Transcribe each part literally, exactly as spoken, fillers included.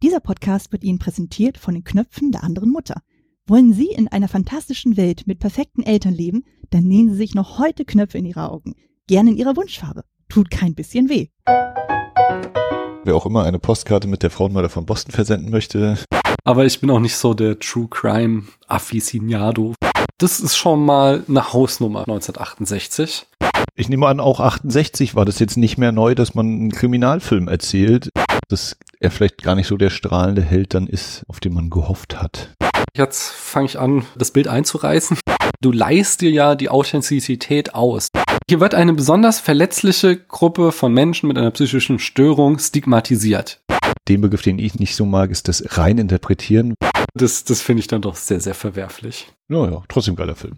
Dieser Podcast wird Ihnen präsentiert von den Knöpfen der anderen Mutter. Wollen Sie in einer fantastischen Welt mit perfekten Eltern leben, dann nähen Sie sich noch heute Knöpfe in Ihre Augen. Gerne in Ihrer Wunschfarbe. Tut kein bisschen weh. Wer auch immer eine Postkarte mit der Frauenmörder von Boston versenden möchte. Aber ich bin auch nicht so der True Crime Afficionado. Das ist schon mal eine Hausnummer neunzehnhundertachtundsechzig. Ich nehme an, auch achtundsechzig war das jetzt nicht mehr neu, dass man einen Kriminalfilm erzählt, dass er vielleicht gar nicht so der strahlende Held dann ist, auf den man gehofft hat. Jetzt fange ich an, das Bild einzureißen. Du leihst dir ja die Authentizität aus. Hier wird eine besonders verletzliche Gruppe von Menschen mit einer psychischen Störung stigmatisiert. Den Begriff, den ich nicht so mag, ist das Reininterpretieren. Das, das finde ich dann doch sehr, sehr verwerflich. Naja, trotzdem geiler Film.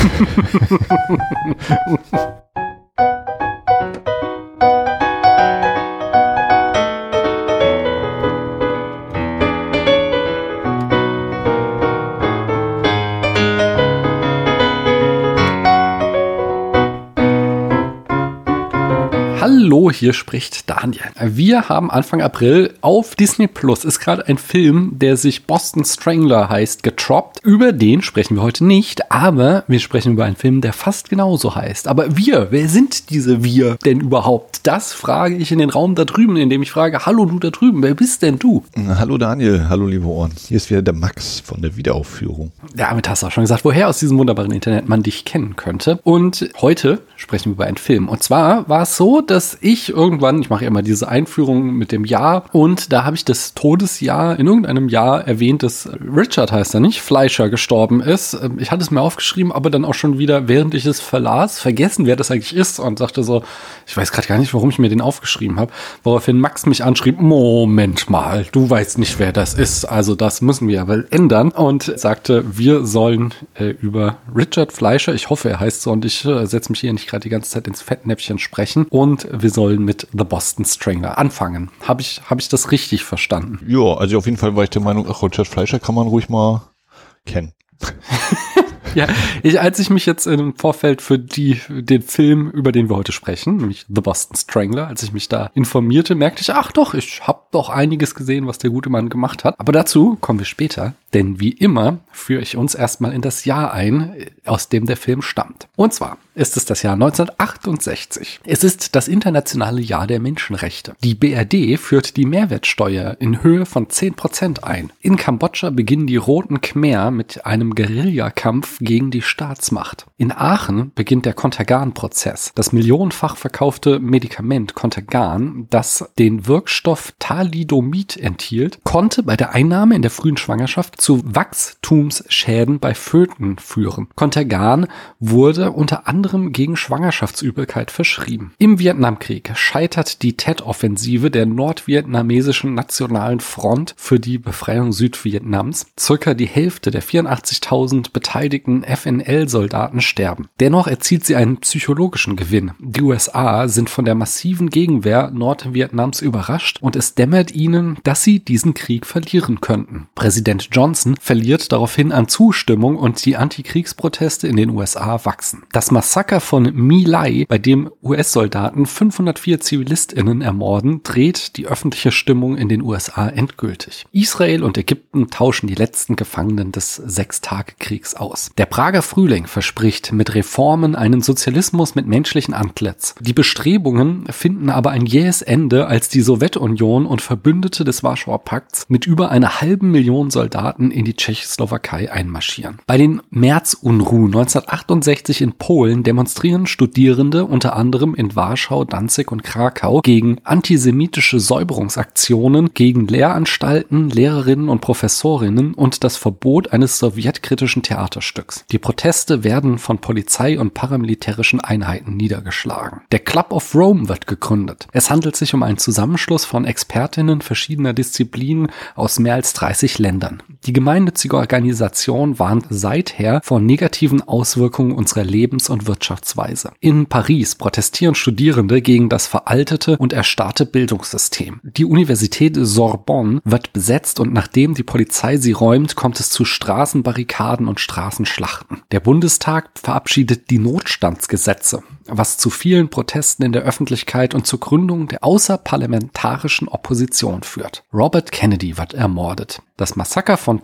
Hallo, hier spricht Daniel. Wir haben Anfang April auf Disney Plus ist gerade ein Film, der sich Boston Strangler heißt, getroppt. Über den sprechen wir heute nicht, aber wir sprechen über einen Film, der fast genauso heißt. Aber wir, wer sind diese wir denn überhaupt? Das frage ich in den Raum da drüben, indem ich frage, hallo du da drüben, wer bist denn du? Hallo Daniel, hallo liebe Ohren. Hier ist wieder der Max von der Wiederaufführung. Ja, damit hast du auch schon gesagt, woher aus diesem wunderbaren Internet man dich kennen könnte. Und heute sprechen wir über einen Film. Und zwar war es so, dass ich irgendwann, ich mache ja immer diese Einführung mit dem Jahr und da habe ich das Todesjahr in irgendeinem Jahr erwähnt, dass Richard heißt er nicht, Fleischer gestorben ist. Ich hatte es mir aufgeschrieben, aber dann auch schon wieder, während ich es verlas, vergessen, wer das eigentlich ist und sagte so, ich weiß gerade gar nicht, warum ich mir den aufgeschrieben habe, woraufhin Max mich anschrieb, Moment mal, du weißt nicht, wer das ist, also das müssen wir aber ändern und sagte, wir sollen äh, über Richard Fleischer, ich hoffe, er heißt so und ich äh, setze mich hier nicht gerade die ganze Zeit ins Fettnäpfchen sprechen und wir sollen mit The Boston Strangler anfangen. Habe ich, hab ich das richtig verstanden? Ja, also auf jeden Fall war ich der Meinung, ach, Richard Fleischer kann man ruhig mal kennen. Ja, ich, als ich mich jetzt im Vorfeld für die, den Film, über den wir heute sprechen, nämlich The Boston Strangler, als ich mich da informierte, merkte ich, ach doch, ich habe doch einiges gesehen, was der gute Mann gemacht hat. Aber dazu kommen wir später, denn wie immer führe ich uns erstmal in das Jahr ein, aus dem der Film stammt. Und zwar ist es das Jahr neunzehnhundertachtundsechzig. Es ist das internationale Jahr der Menschenrechte. Die B R D führt die Mehrwertsteuer in Höhe von zehn Prozent ein. In Kambodscha beginnen die Roten Khmer mit einem Guerillakampf gegen die Staatsmacht. In Aachen beginnt der Contergan-Prozess. Das millionenfach verkaufte Medikament Contergan, das den Wirkstoff Thalidomid enthielt, konnte bei der Einnahme in der frühen Schwangerschaft zu Wachstumsschäden bei Föten führen. Contergan wurde unter anderem gegen Schwangerschaftsübelkeit verschrieben. Im Vietnamkrieg scheitert die Tet Offensive der nordvietnamesischen Nationalen Front für die Befreiung Südvietnams. Circa die Hälfte der vierundachtzigtausend beteiligten F N L-Soldaten sterben. Dennoch erzielt sie einen psychologischen Gewinn. Die U S A sind von der massiven Gegenwehr Nordvietnams überrascht und es dämmert ihnen, dass sie diesen Krieg verlieren könnten. Präsident Johnson verliert daraufhin an Zustimmung und die Antikriegsproteste in den U S A wachsen. Das Massaker von My Lai, bei dem U S-Soldaten fünfhundertvier ZivilistInnen ermorden, dreht die öffentliche Stimmung in den U S A endgültig. Israel und Ägypten tauschen die letzten Gefangenen des Sechstagekriegs aus. Der Prager Frühling verspricht mit Reformen einen Sozialismus mit menschlichem Antlitz. Die Bestrebungen finden aber ein jähes Ende, als die Sowjetunion und Verbündete des Warschauer Pakts mit über einer halben Million Soldaten in die Tschechoslowakei einmarschieren. Bei den Märzunruhen neunzehnhundertachtundsechzig in Polen demonstrieren Studierende unter anderem in Warschau, Danzig und Krakau gegen antisemitische Säuberungsaktionen, gegen Lehranstalten, Lehrerinnen und Professorinnen und das Verbot eines sowjetkritischen Theaterstücks. Die Proteste werden von Polizei und paramilitärischen Einheiten niedergeschlagen. Der Club of Rome wird gegründet. Es handelt sich um einen Zusammenschluss von Expertinnen verschiedener Disziplinen aus mehr als dreißig Ländern. Die gemeinnützige Organisation warnt seither vor negativen Auswirkungen unserer Lebens- und Wirtschaftsweise. In Paris protestieren Studierende gegen das veraltete und erstarrte Bildungssystem. Die Universität Sorbonne wird besetzt und nachdem die Polizei sie räumt, kommt es zu Straßenbarrikaden und Straßenschlachten. schlachten. Der Bundestag verabschiedet die Notstandsgesetze, was zu vielen Protesten in der Öffentlichkeit und zur Gründung der außerparlamentarischen Opposition führt. Robert Kennedy wird ermordet. Das Massaker von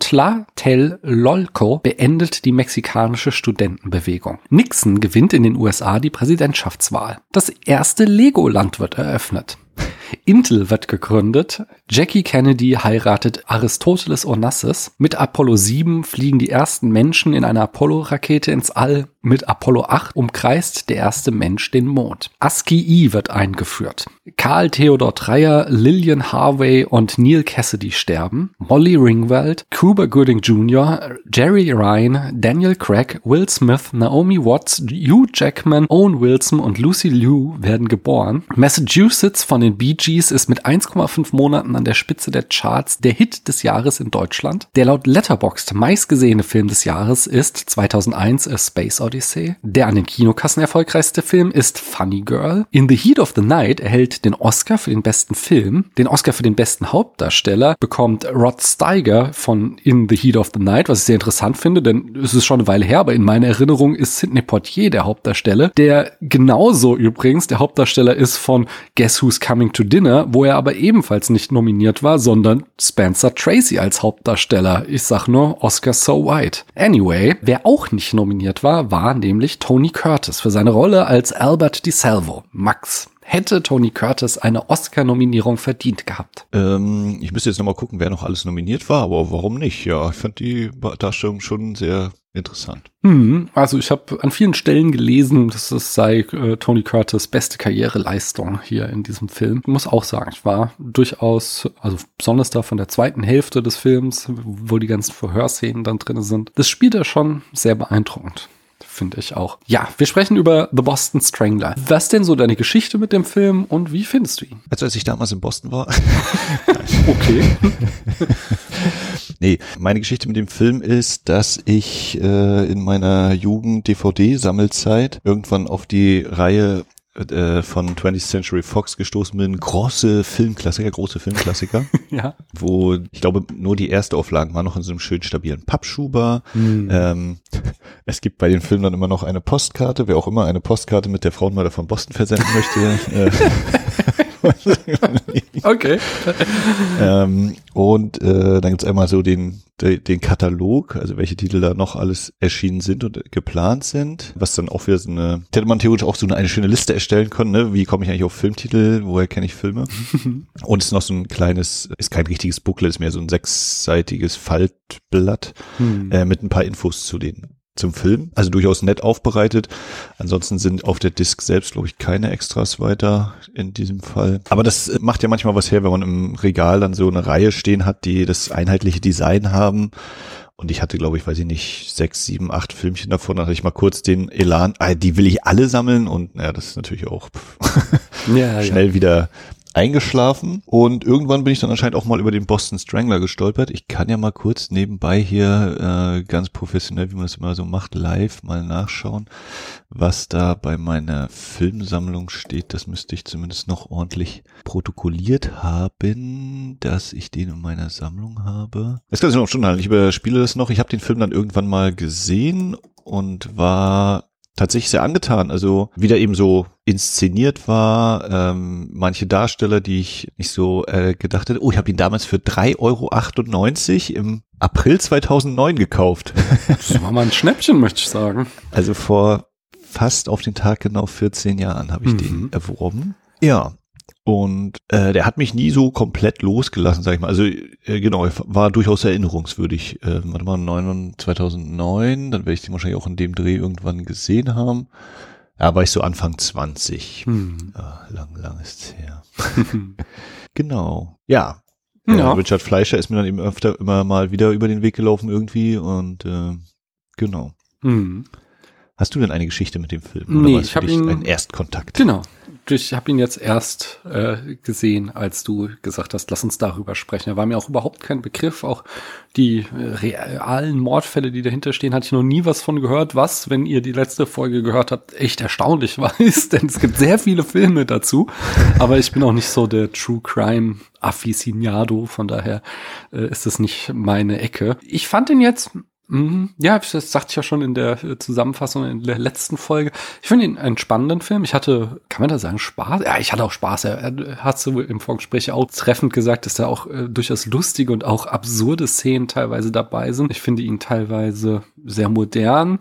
Tlatelolco beendet die mexikanische Studentenbewegung. Nixon gewinnt in den U S A die Präsidentschaftswahl. Das erste Legoland wird eröffnet. Intel wird gegründet. Jackie Kennedy heiratet Aristoteles Onassis. Mit Apollo sieben fliegen die ersten Menschen in einer Apollo-Rakete ins All. Mit Apollo acht umkreist der erste Mensch den Mond. ASCII wird eingeführt. Karl Theodor Dreyer, Lillian Harvey und Neil Cassidy sterben. Molly Ringwald, Cuba Gooding Junior, Jerry Ryan, Daniel Craig, Will Smith, Naomi Watts, Hugh Jackman, Owen Wilson und Lucy Liu werden geboren. Massachusetts von den Bee Gees ist mit eins Komma fünf Monaten an der Spitze der Charts der Hit des Jahres in Deutschland. Der laut Letterboxd meistgesehene Film des Jahres ist zweitausendeins A Space Odyssey. Der an den Kinokassen erfolgreichste Film ist Funny Girl. In the Heat of the Night erhält den Oscar für den besten Film. Den Oscar für den besten Hauptdarsteller bekommt Rod Steiger von In the Heat of the Night, was ich sehr interessant finde, denn es ist schon eine Weile her, aber in meiner Erinnerung ist Sidney Poitier der Hauptdarsteller, der genauso übrigens der Hauptdarsteller ist von Guess Who's Coming to Dinner, wo er aber ebenfalls nicht nominiert war, sondern Spencer Tracy als Hauptdarsteller. Ich sag nur Oscar so white. Anyway, wer auch nicht nominiert war, war nämlich Tony Curtis für seine Rolle als Albert DeSalvo. Max, hätte Tony Curtis eine Oscar-Nominierung verdient gehabt? Ähm, ich müsste jetzt nochmal gucken, wer noch alles nominiert war, aber warum nicht? Ja, ich fand die Darstellung schon sehr interessant. Hm, also ich habe an vielen Stellen gelesen, dass es sei äh, Tony Curtis' beste Karriereleistung hier in diesem Film. Ich muss auch sagen, ich war durchaus, also besonders da von der zweiten Hälfte des Films, wo die ganzen Verhörszenen dann drin sind, das spielt er schon sehr beeindruckend. Finde ich auch. Ja, wir sprechen über The Boston Strangler. Was denn so deine Geschichte mit dem Film und wie findest du ihn? Also als ich damals in Boston war. Okay. Nee, meine Geschichte mit dem Film ist, dass ich äh, in meiner Jugend-D V D-Sammelzeit irgendwann auf die Reihe äh, von twentieth Century Fox gestoßen bin. Große Filmklassiker, große Filmklassiker. Ja. Wo, ich glaube, nur die erste Auflagen war noch in so einem schönen stabilen Pappschuber. Hm. Ähm, es gibt bei den Filmen dann immer noch eine Postkarte, wer auch immer eine Postkarte mit der Frauenmörder von Boston versenden möchte. äh, Okay. ähm, und äh, dann gibt's einmal so den, den den Katalog, also welche Titel da noch alles erschienen sind und geplant sind, was dann auch wieder so eine, hätte man theoretisch auch so eine, eine schöne Liste erstellen können, ne? Wie komme ich eigentlich auf Filmtitel, woher kenne ich Filme? Und es ist noch so ein kleines, ist kein richtiges Booklet, ist mehr so ein sechsseitiges Faltblatt hm. äh, mit ein paar Infos zu den zum Film, also durchaus nett aufbereitet. Ansonsten sind auf der Disc selbst, glaube ich, keine Extras weiter in diesem Fall. Aber das macht ja manchmal was her, wenn man im Regal dann so eine Reihe stehen hat, die das einheitliche Design haben. Und ich hatte, glaube ich, weiß ich nicht, sechs, sieben, acht Filmchen davon. Dann hatte ich mal kurz den Elan, ah, die will ich alle sammeln. Und naja, das ist natürlich auch ja, schnell ja. wieder eingeschlafen und irgendwann bin ich dann anscheinend auch mal über den Boston Strangler gestolpert. Ich kann ja mal kurz nebenbei hier äh, ganz professionell, wie man das immer so macht, live mal nachschauen, was da bei meiner Filmsammlung steht. Das müsste ich zumindest noch ordentlich protokolliert haben, dass ich den in meiner Sammlung habe. Das kann ich noch schon halten. Ich überspiele das noch. Ich habe den Film dann irgendwann mal gesehen und war tatsächlich sehr angetan, also wie der eben so inszeniert war, ähm, manche Darsteller, die ich nicht so äh, gedacht hätte, oh, ich habe ihn damals für drei Euro achtundneunzig im April zweitausendneun gekauft. Das war mal ein Schnäppchen, möchte ich sagen. Also vor fast auf den Tag genau vierzehn Jahren habe ich mhm. den erworben. Ja. Und äh, der hat mich nie so komplett losgelassen, sag ich mal. Also äh, genau, war durchaus erinnerungswürdig. Äh, warte mal, zweitausendneun, dann werde ich den wahrscheinlich auch in dem Dreh irgendwann gesehen haben. Ja, war ich so Anfang zwanzig. Hm. Ja, lang, lang ist's her. Genau. Ja. ja. Ja. Richard Fleischer ist mir dann eben öfter immer mal wieder über den Weg gelaufen irgendwie und äh, genau. Hm. Hast du denn eine Geschichte mit dem Film? Nee, oder ich habe ihn ein Erstkontakt. Genau. Ich habe ihn jetzt erst äh, gesehen, als du gesagt hast, lass uns darüber sprechen. Er war mir auch überhaupt kein Begriff. Auch die äh, realen Mordfälle, die dahinter stehen, hatte ich noch nie was von gehört. Was, wenn ihr die letzte Folge gehört habt, echt erstaunlich war, ist, denn es gibt sehr viele Filme dazu. Aber ich bin auch nicht so der True Crime Aficionado, von daher äh, ist das nicht meine Ecke. Ich fand ihn jetzt Ja, das sagte ich ja schon in der Zusammenfassung in der letzten Folge. Ich finde ihn einen spannenden Film. Ich hatte, kann man da sagen, Spaß? Ja, ich hatte auch Spaß. Er hat so im Vorgespräch auch treffend gesagt, dass da auch äh, durchaus lustige und auch absurde Szenen teilweise dabei sind. Ich finde ihn teilweise sehr modern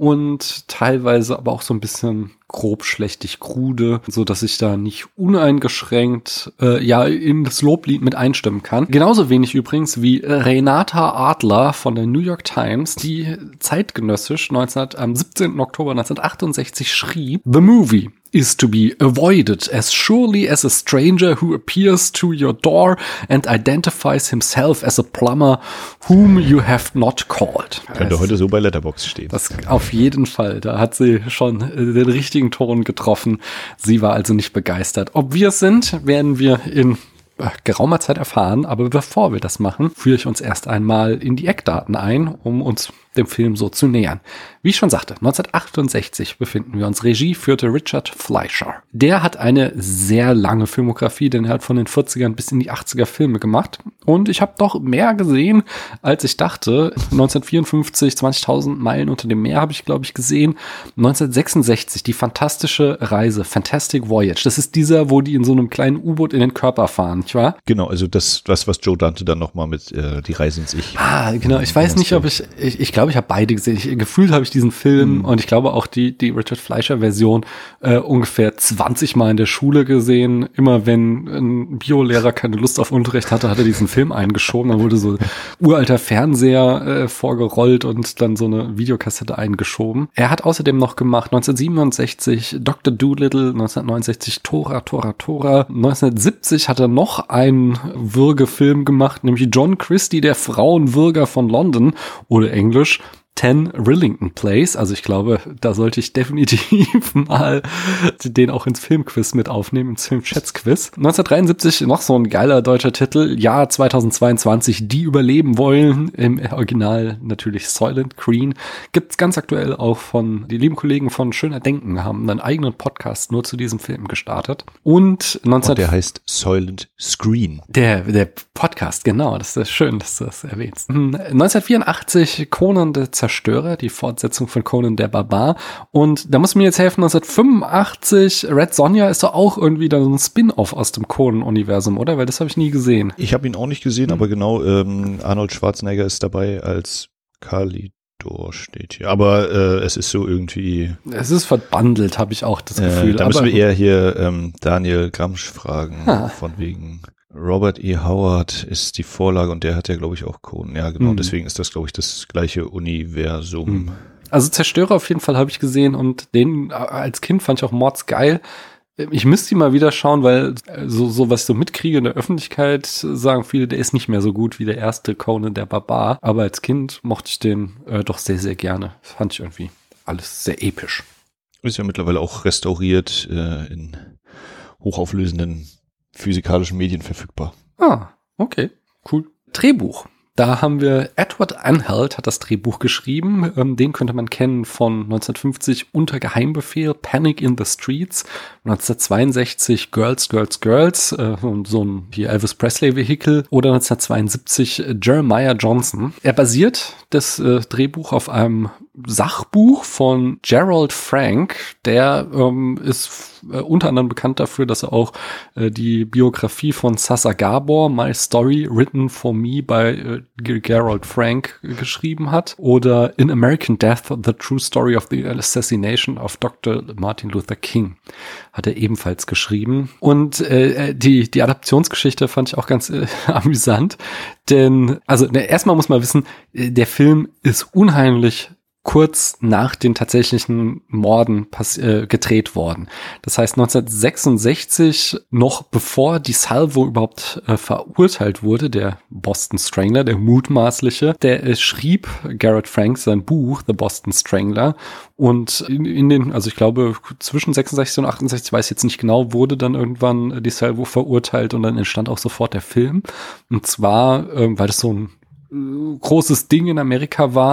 und teilweise aber auch so ein bisschen grob schlechtig krude, so dass ich da nicht uneingeschränkt äh, ja in das Loblied mit einstimmen kann. Genauso wenig übrigens wie Renata Adler von der New York Times, die zeitgenössisch neunzehn, am siebzehnten Oktober neunzehnhundertachtundsechzig schrieb: The movie is to be avoided as surely as a stranger who appears to your door and identifies himself as a plumber whom you have not called. Könnte heute so bei Letterboxd stehen. Das auf jeden Fall. Da hat sie schon den richtigen Ton getroffen. Sie war also nicht begeistert. Ob wir es sind, werden wir in geraumer Zeit erfahren. Aber bevor wir das machen, führe ich uns erst einmal in die Eckdaten ein, um uns dem Film so zu nähern. Wie ich schon sagte, neunzehnhundertachtundsechzig befinden wir uns. Regie führte Richard Fleischer. Der hat eine sehr lange Filmografie, denn er hat von den vierzigern bis in die achtziger Filme gemacht. Und ich habe doch mehr gesehen, als ich dachte. neunzehnhundertvierundfünfzig, zwanzigtausend Meilen unter dem Meer habe ich, glaube ich, gesehen. neunzehnhundertsechsundsechzig, die fantastische Reise, Fantastic Voyage. Das ist dieser, wo die in so einem kleinen U-Boot in den Körper fahren, nicht wahr? Genau, also das, das was Joe Dante dann nochmal mit äh, Die Reise ins Ich. Ah, genau. Ich weiß nicht, ob ich, ich, ich glaube, ich habe beide gesehen. Ich, gefühlt habe ich diesen Film mhm. und ich glaube auch die, die Richard Fleischer Version äh, ungefähr zwanzig Mal in der Schule gesehen. Immer wenn ein Biolehrer keine Lust auf Unterricht hatte, hat er diesen Film eingeschoben. Dann wurde so uralter Fernseher äh, vorgerollt und dann so eine Videokassette eingeschoben. Er hat außerdem noch gemacht neunzehnhundertsiebenundsechzig Doktor Dolittle, neunzehnhundertneunundsechzig Tora, Tora, Tora. neunzehnhundertsiebzig hat er noch einen Würgefilm gemacht, nämlich John Christie, der Frauenwürger von London, oder Englisch Ten Rillington Place. Also ich glaube, da sollte ich definitiv mal den auch ins Filmquiz mit aufnehmen, ins Filmschätzquiz. neunzehnhundertdreiundsiebzig noch so ein geiler deutscher Titel. Jahr zweitausendzweiundzwanzig, die überleben wollen. Im Original natürlich Soylent Green. Gibt's ganz aktuell auch von, die lieben Kollegen von Schöner Denken haben einen eigenen Podcast nur zu diesem Film gestartet. Und neunzehn Und der heißt Soylent Screen. Der, der Podcast, genau. Das ist schön, dass du das erwähnst. neunzehnhundertvierundachtzig Conan der Zerstörer, die Fortsetzung von Conan der Barbar. Und da muss mir jetzt helfen, neunzehnhundertfünfundachtzig, Red Sonja ist doch auch irgendwie dann so ein Spin-Off aus dem Conan-Universum, oder? Weil das habe ich nie gesehen. Ich habe ihn auch nicht gesehen, mhm. aber genau, ähm, Arnold Schwarzenegger ist dabei als Kalidor, steht hier. Aber äh, es ist so irgendwie... Es ist verbandelt, habe ich auch das Gefühl. Äh, da aber müssen wir eher hier ähm, Daniel Gramsch fragen, ah. von wegen... Robert E. Howard ist die Vorlage und der hat ja, glaube ich, auch Conan. Ja, genau, mhm. deswegen ist das, glaube ich, das gleiche Universum. Mhm. Also Zerstörer auf jeden Fall habe ich gesehen und den als Kind fand ich auch mordsgeil. Ich müsste ihn mal wieder schauen, weil so, so was ich so mitkriege in der Öffentlichkeit, sagen viele, der ist nicht mehr so gut wie der erste Conan der Barbar. Aber als Kind mochte ich den äh, doch sehr, sehr gerne. Das fand ich irgendwie alles sehr episch. Ist ja mittlerweile auch restauriert äh, in hochauflösenden physikalischen Medien verfügbar. Ah, okay, cool. Drehbuch. Da haben wir Edward Anhalt hat das Drehbuch geschrieben. Ähm, den könnte man kennen von neunzehnhundertfünfzig Unter Geheimbefehl, Panic in the Streets, neunzehnhundertzweiundsechzig Girls, Girls, Girls, äh, so ein hier Elvis Presley-Vehikel oder neunzehnhundertzweiundsiebzig Jeremiah Johnson. Er basiert das äh, Drehbuch auf einem Sachbuch von Gerald Frank. Der ähm, ist äh, unter anderem bekannt dafür, dass er auch äh, die Biografie von Sasa Gabor, My Story Written for Me bei äh, Gerald Frank geschrieben hat. Oder In American Death, The True Story of the Assassination of Doktor Martin Luther King hat er ebenfalls geschrieben. Und äh, die die Adaptionsgeschichte fand ich auch ganz äh, amüsant. Denn, also ne, erstmal muss man wissen, äh, der Film ist unheimlich kurz nach den tatsächlichen Morden pass- äh, gedreht worden. Das heißt neunzehnhundertsechsundsechzig, noch bevor die Salvo überhaupt äh, verurteilt wurde, der Boston Strangler, der mutmaßliche, der äh, schrieb Garrett Frank sein Buch The Boston Strangler und in, in den, also ich glaube zwischen sechsundsechzig und achtundsechzig, weiß ich jetzt nicht genau, wurde dann irgendwann die Salvo verurteilt und dann entstand auch sofort der Film. Und zwar, äh, weil das so ein großes Ding in Amerika war,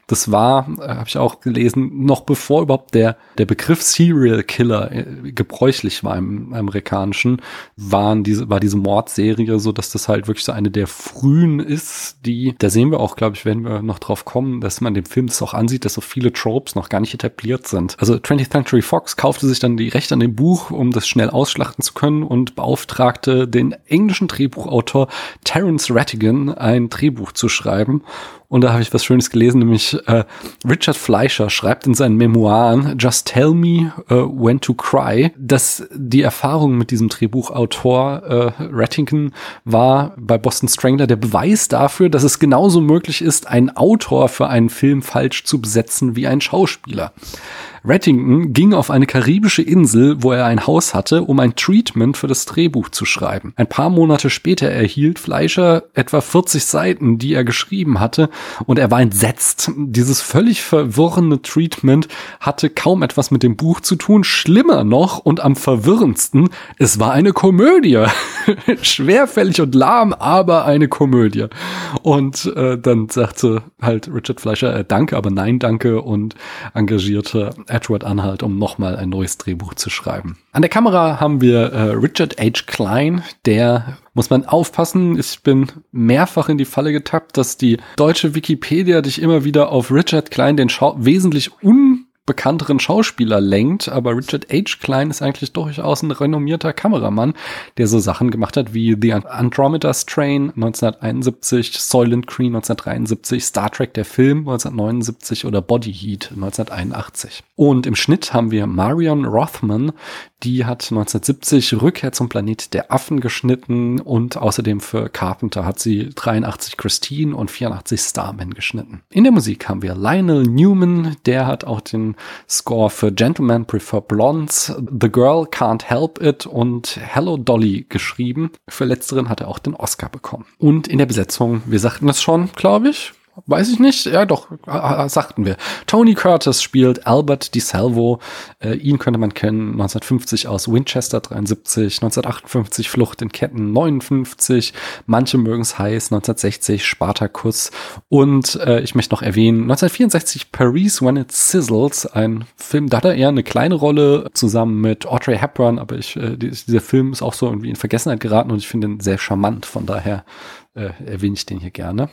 Das war, äh, habe ich auch gelesen, noch bevor überhaupt der der Begriff Serial Killer äh, gebräuchlich war im amerikanischen, waren diese war diese Mordserie so, dass das halt wirklich so eine der frühen ist, die, da sehen wir auch, glaube ich, werden wir noch drauf kommen, dass man dem Film das auch ansieht, dass so viele Tropes noch gar nicht etabliert sind. Also twentieth Century Fox kaufte sich dann die Rechte an dem Buch, um das schnell ausschlachten zu können und beauftragte den englischen Drehbuchautor Terence Rattigan, ein Drehbuch zu schreiben. Und da habe ich was Schönes gelesen, nämlich äh, Richard Fleischer schreibt in seinen Memoiren Just Tell Me uh, When to Cry, dass die Erfahrung mit diesem Drehbuchautor äh, Rattigan war bei Boston Strangler der Beweis dafür, dass es genauso möglich ist, einen Autor für einen Film falsch zu besetzen wie einen Schauspieler. Rattigan ging auf eine karibische Insel, wo er ein Haus hatte, um ein Treatment für das Drehbuch zu schreiben. Ein paar Monate später erhielt Fleischer etwa vierzig Seiten, die er geschrieben hatte, und er war entsetzt. Dieses völlig verwirrende Treatment hatte kaum etwas mit dem Buch zu tun. Schlimmer noch und am verwirrendsten, es war eine Komödie. Schwerfällig und lahm, aber eine Komödie. Und äh, dann sagte halt Richard Fleischer, äh, danke, aber nein, danke, und engagierte Edward Anhalt, um nochmal ein neues Drehbuch zu schreiben. An der Kamera haben wir äh, Richard H. Klein, der, muss man aufpassen, ich bin mehrfach in die Falle getappt, dass die deutsche Wikipedia dich immer wieder auf Richard Klein, den Schau- wesentlich un bekannteren Schauspieler lenkt, aber Richard H. Klein ist eigentlich durchaus ein renommierter Kameramann, der so Sachen gemacht hat wie The Andromeda Strain neunzehnhunderteinundsiebzig, Soylent Green neunzehnhundertdreiundsiebzig, Star Trek der Film neunzehnhundertneunundsiebzig oder Body Heat neunzehnhunderteinundachtzig. Und im Schnitt haben wir Marion Rothman, die hat neunzehnhundertsiebzig Rückkehr zum Planet der Affen geschnitten und außerdem für Carpenter hat sie dreiundachtzig Christine und vierundachtzig Starman geschnitten. In der Musik haben wir Lionel Newman, der hat auch den Score für Gentlemen Prefer Blondes, The Girl Can't Help It und Hello Dolly geschrieben. Für letzteren hat er auch den Oscar bekommen. Und in der Besetzung, wir sagten es schon, glaube ich, weiß ich nicht, ja doch, äh, sagten wir. Tony Curtis spielt Albert DeSalvo. Äh, ihn könnte man kennen neunzehnhundertfünfzig aus Winchester dreiundsiebzig, neunzehnhundertachtundfünfzig Flucht in Ketten neunundfünfzig, manche mögen's heiß, neunzehnhundertsechzig Spartacus und äh, ich möchte noch erwähnen, neunzehnhundertvierundsechzig Paris When It Sizzles, ein Film, da hat er eher eine kleine Rolle zusammen mit Audrey Hepburn, aber ich, äh, dieser Film ist auch so irgendwie in Vergessenheit geraten und ich finde ihn sehr charmant, von daher äh, erwähne ich den hier gerne.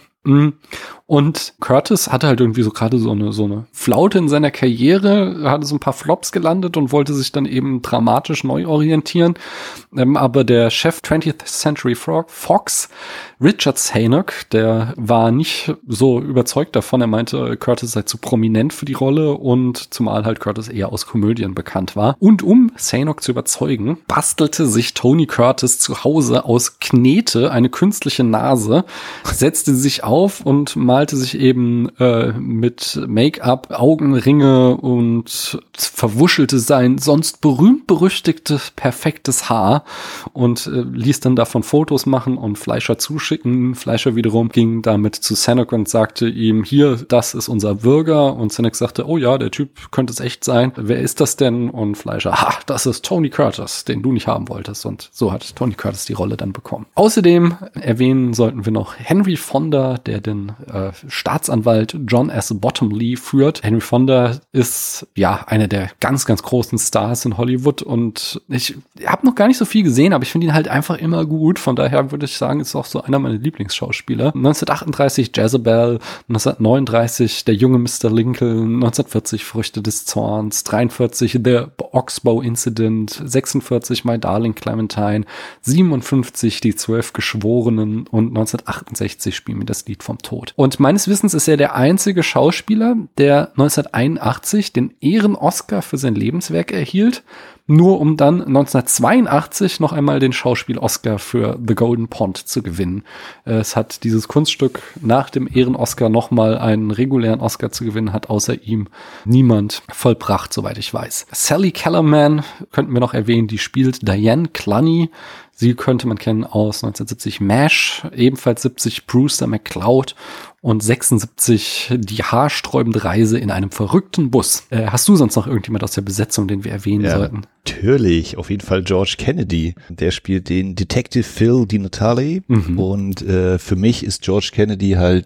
Und Curtis hatte halt irgendwie so gerade so eine so eine Flaute in seiner Karriere, hatte so ein paar Flops gelandet und wollte sich dann eben dramatisch neu orientieren. Ähm, aber der Chef twentieth Century Fox, Richard Zanuck, der war nicht so überzeugt davon. Er meinte, Curtis sei zu prominent für die Rolle und zumal halt Curtis eher aus Komödien bekannt war. Und um Zanuck zu überzeugen, bastelte sich Tony Curtis zu Hause aus Knete eine künstliche Nase, setzte sich auf auf und malte sich eben äh, mit Make-up, Augenringe und verwuschelte sein sonst berühmt-berüchtigtes, perfektes Haar und äh, ließ dann davon Fotos machen und Fleischer zuschicken. Fleischer wiederum ging damit zu Zanuck und sagte ihm, hier, das ist unser Bürger. Und Zanuck sagte, oh ja, der Typ könnte es echt sein. Wer ist das denn? Und Fleischer, ha, das ist Tony Curtis, den du nicht haben wolltest. Und so hat Tony Curtis die Rolle dann bekommen. Außerdem erwähnen sollten wir noch Henry Fonda, der den äh, Staatsanwalt John S. Bottomley führt. Henry Fonda ist ja einer der ganz, ganz großen Stars in Hollywood und ich habe noch gar nicht so viel gesehen, aber ich finde ihn halt einfach immer gut. Von daher würde ich sagen, ist auch so einer meiner Lieblingsschauspieler. neunzehnhundertachtunddreißig Jezebel, neunzehnhundertneununddreißig Der junge Mister Lincoln, neunzehnhundertvierzig Früchte des Zorns, dreiundvierzig The Oxbow Incident, sechsundvierzig My Darling Clementine, siebenundfünfzig Die Zwölf Geschworenen und neunzehnhundertachtundsechzig Spiel mir das Lied vom Tod. Und meines Wissens ist er der einzige Schauspieler, der neunzehnhunderteinundachtzig den Ehren-Oscar für sein Lebenswerk erhielt, nur um dann neunzehnhundertzweiundachtzig noch einmal den Schauspiel-Oscar für The Golden Pond zu gewinnen. Es hat dieses Kunststück nach dem Ehren-Oscar nochmal einen regulären Oscar zu gewinnen, hat außer ihm niemand vollbracht, soweit ich weiß. Sally Kellerman könnten wir noch erwähnen, die spielt Diane Cluny. Sie könnte man kennen aus neunzehnhundertsiebzig MASH, ebenfalls siebzig Brewster McCloud und sechsundsiebzig Die haarsträubende Reise in einem verrückten Bus. Äh, hast du sonst noch irgendjemand aus der Besetzung, den wir erwähnen ja, sollten? Natürlich, auf jeden Fall George Kennedy. Der spielt den Detective Phil Di Natale mhm. und äh, für mich ist George Kennedy halt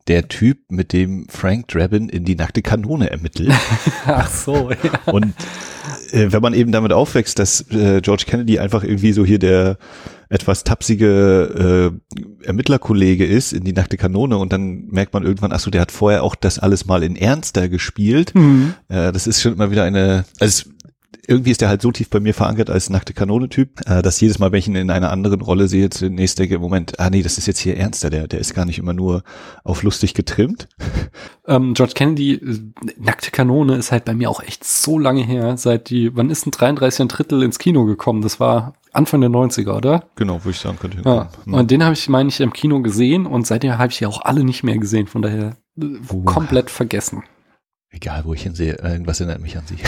der Typ, mit dem Frank Drabin in die nackte Kanone ermittelt. Ach so, ja. Und äh, wenn man eben damit aufwächst, dass äh, George Kennedy einfach irgendwie so hier der etwas tapsige äh, Ermittlerkollege ist in die nackte Kanone und dann merkt man irgendwann, ach so, der hat vorher auch das alles mal in ernster gespielt. Mhm. Äh, das ist schon immer wieder eine, also irgendwie ist der halt so tief bei mir verankert als nackte Kanone-Typ, äh, dass jedes Mal, wenn ich ihn in einer anderen Rolle sehe, zunächst denke, Moment, ah nee, das ist jetzt hier ernster, der der ist gar nicht immer nur auf lustig getrimmt. Ähm, George Kennedy, nackte Kanone ist halt bei mir auch echt so lange her, seit die, wann ist ein dreiunddreißig ein Drittel ins Kino gekommen? Das war Anfang der neunziger, oder? Genau, würde ich sagen, könnte ich. Ja. Hm. Und den habe ich, meine ich, im Kino gesehen und seitdem habe ich ja auch alle nicht mehr gesehen, von daher uh. komplett vergessen. Egal, wo ich ihn sehe, irgendwas erinnert mich an sie.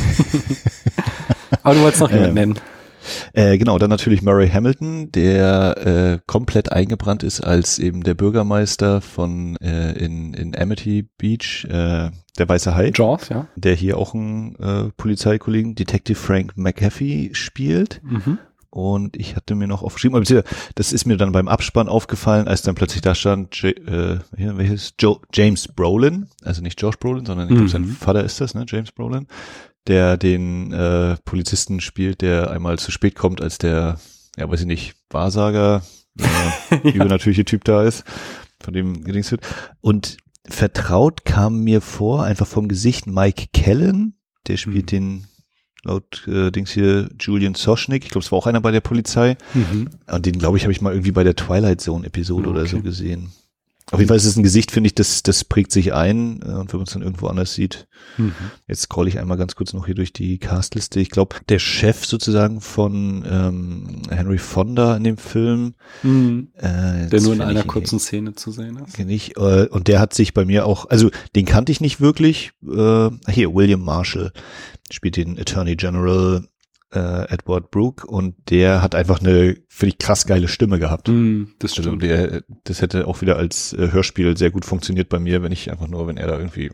Aber du wolltest noch jemanden äh, nennen. Äh, genau, dann natürlich Murray Hamilton, der äh, komplett eingebrannt ist als eben der Bürgermeister von äh, in, in Amity Beach, äh, der Weiße Hai. Jaws, ja. Der hier auch einen äh, Polizeikollegen, Detective Frank McAfee, spielt. Mhm. Und ich hatte mir noch aufgeschrieben, aber das ist mir dann beim Abspann aufgefallen, als dann plötzlich da stand, J- äh, hier, welches? Joe, James Brolin, also nicht Josh Brolin, sondern ich glaube, mhm. sein Vater ist das, ne, James Brolin, der den äh, Polizisten spielt, der einmal zu spät kommt, als der, ja, weiß ich nicht, Wahrsager, äh, ja. übernatürliche Typ da ist, von dem gedings wird. Und vertraut kam mir vor, einfach vom Gesicht Mike Kellen, der spielt mhm. den laut äh, Dings hier Julian Soschnick, ich glaube, es war auch einer bei der Polizei. Mhm. Und den, glaube ich, habe ich mal irgendwie bei der Twilight Zone-Episode okay. oder so gesehen. Auf jeden Fall ist es ein Gesicht, finde ich, das das prägt sich ein. Äh, und wenn man es dann irgendwo anders sieht. Mhm. Jetzt scroll ich einmal ganz kurz noch hier durch die Castliste. Ich glaube, der Chef sozusagen von ähm, Henry Fonda in dem Film. Mhm. Äh, der nur in einer kurzen Szene zu sehen ist. Ich, äh, und der hat sich bei mir auch, also den kannte ich nicht wirklich. Äh, hier, William Marshall spielt den Attorney General äh, Edward Brooke und der hat einfach eine, finde ich, krass geile Stimme gehabt. Mm, das stimmt. Also der, das hätte auch wieder als äh, Hörspiel sehr gut funktioniert bei mir, wenn ich einfach nur, wenn er da irgendwie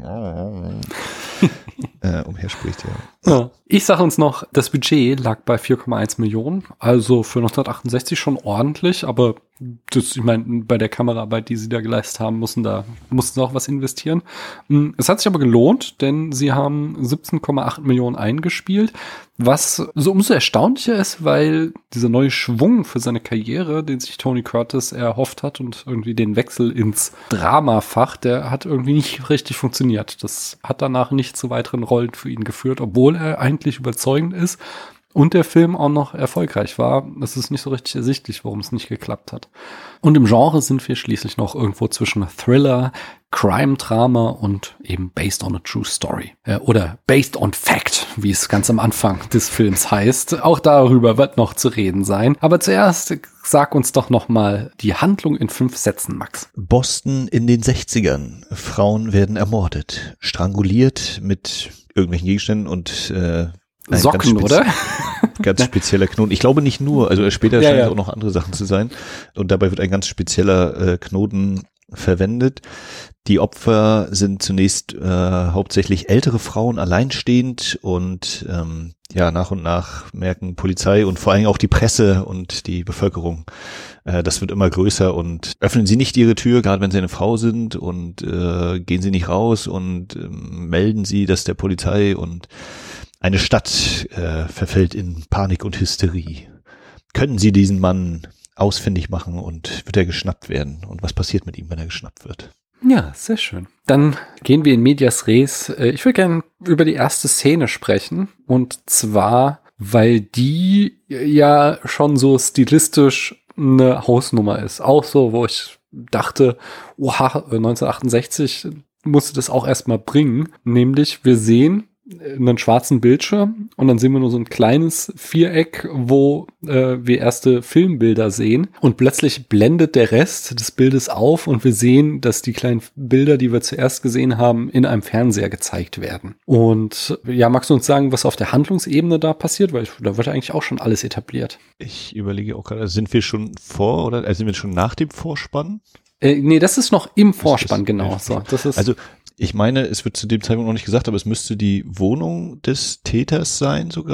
äh, umherspricht, ja. ja. Ich sage uns noch, das Budget lag bei vier Komma eins Millionen, also für neunzehnhundertachtundsechzig schon ordentlich, aber das, ich meine, bei der Kameraarbeit, die sie da geleistet haben, mussten da mussten sie auch was investieren. Es hat sich aber gelohnt, denn sie haben siebzehn Komma acht Millionen eingespielt, was so umso erstaunlicher ist, weil dieser neue Schwung für seine Karriere, den sich Tony Curtis erhofft hat und irgendwie den Wechsel ins Dramafach, der hat irgendwie nicht richtig funktioniert. Das hat danach nicht zu weiteren Rollen für ihn geführt, obwohl er eigentlich überzeugend ist. Und der Film auch noch erfolgreich war. Es ist nicht so richtig ersichtlich, warum es nicht geklappt hat. Und im Genre sind wir schließlich noch irgendwo zwischen Thriller, Crime-Drama und eben Based on a True Story. Äh, oder Based on Fact, wie es ganz am Anfang des Films heißt. Auch darüber wird noch zu reden sein. Aber zuerst sag uns doch noch mal die Handlung in fünf Sätzen, Max. Boston in den sechzigern. Frauen werden ermordet, stranguliert mit irgendwelchen Gegenständen und äh, Nein, Socken, ganz oder? Ganz spezieller Knoten. Ich glaube nicht nur, also später ja, scheint es ja. auch noch andere Sachen zu sein. Und dabei wird ein ganz spezieller äh, Knoten verwendet. Die Opfer sind zunächst äh, hauptsächlich ältere Frauen, alleinstehend und ähm, ja, nach und nach merken Polizei und vor allem auch die Presse und die Bevölkerung, äh, das wird immer größer und öffnen sie nicht ihre Tür, gerade wenn sie eine Frau sind und äh, gehen sie nicht raus und äh, melden sie das der Polizei und eine Stadt äh, verfällt in Panik und Hysterie. Können Sie diesen Mann ausfindig machen und wird er geschnappt werden? Und was passiert mit ihm, wenn er geschnappt wird? Ja, sehr schön. Dann gehen wir in medias res. Ich würde gerne über die erste Szene sprechen. Und zwar, weil die ja schon so stilistisch eine Hausnummer ist. Auch so, wo ich dachte, oha, neunzehnhundertachtundsechzig musste das auch erstmal bringen. Nämlich, wir sehen einen schwarzen Bildschirm und dann sehen wir nur so ein kleines Viereck, wo äh, wir erste Filmbilder sehen und plötzlich blendet der Rest des Bildes auf und wir sehen, dass die kleinen Bilder, die wir zuerst gesehen haben, in einem Fernseher gezeigt werden. Und ja, magst du uns sagen, was auf der Handlungsebene da passiert? Weil da wird eigentlich auch schon alles etabliert. Ich überlege auch gerade, sind wir schon vor oder also sind wir schon nach dem Vorspann? Äh, nee, das ist noch im Vorspann, genau. So, das ist also ich meine, es wird zu dem Zeitpunkt noch nicht gesagt, aber es müsste die Wohnung des Täters sein sogar.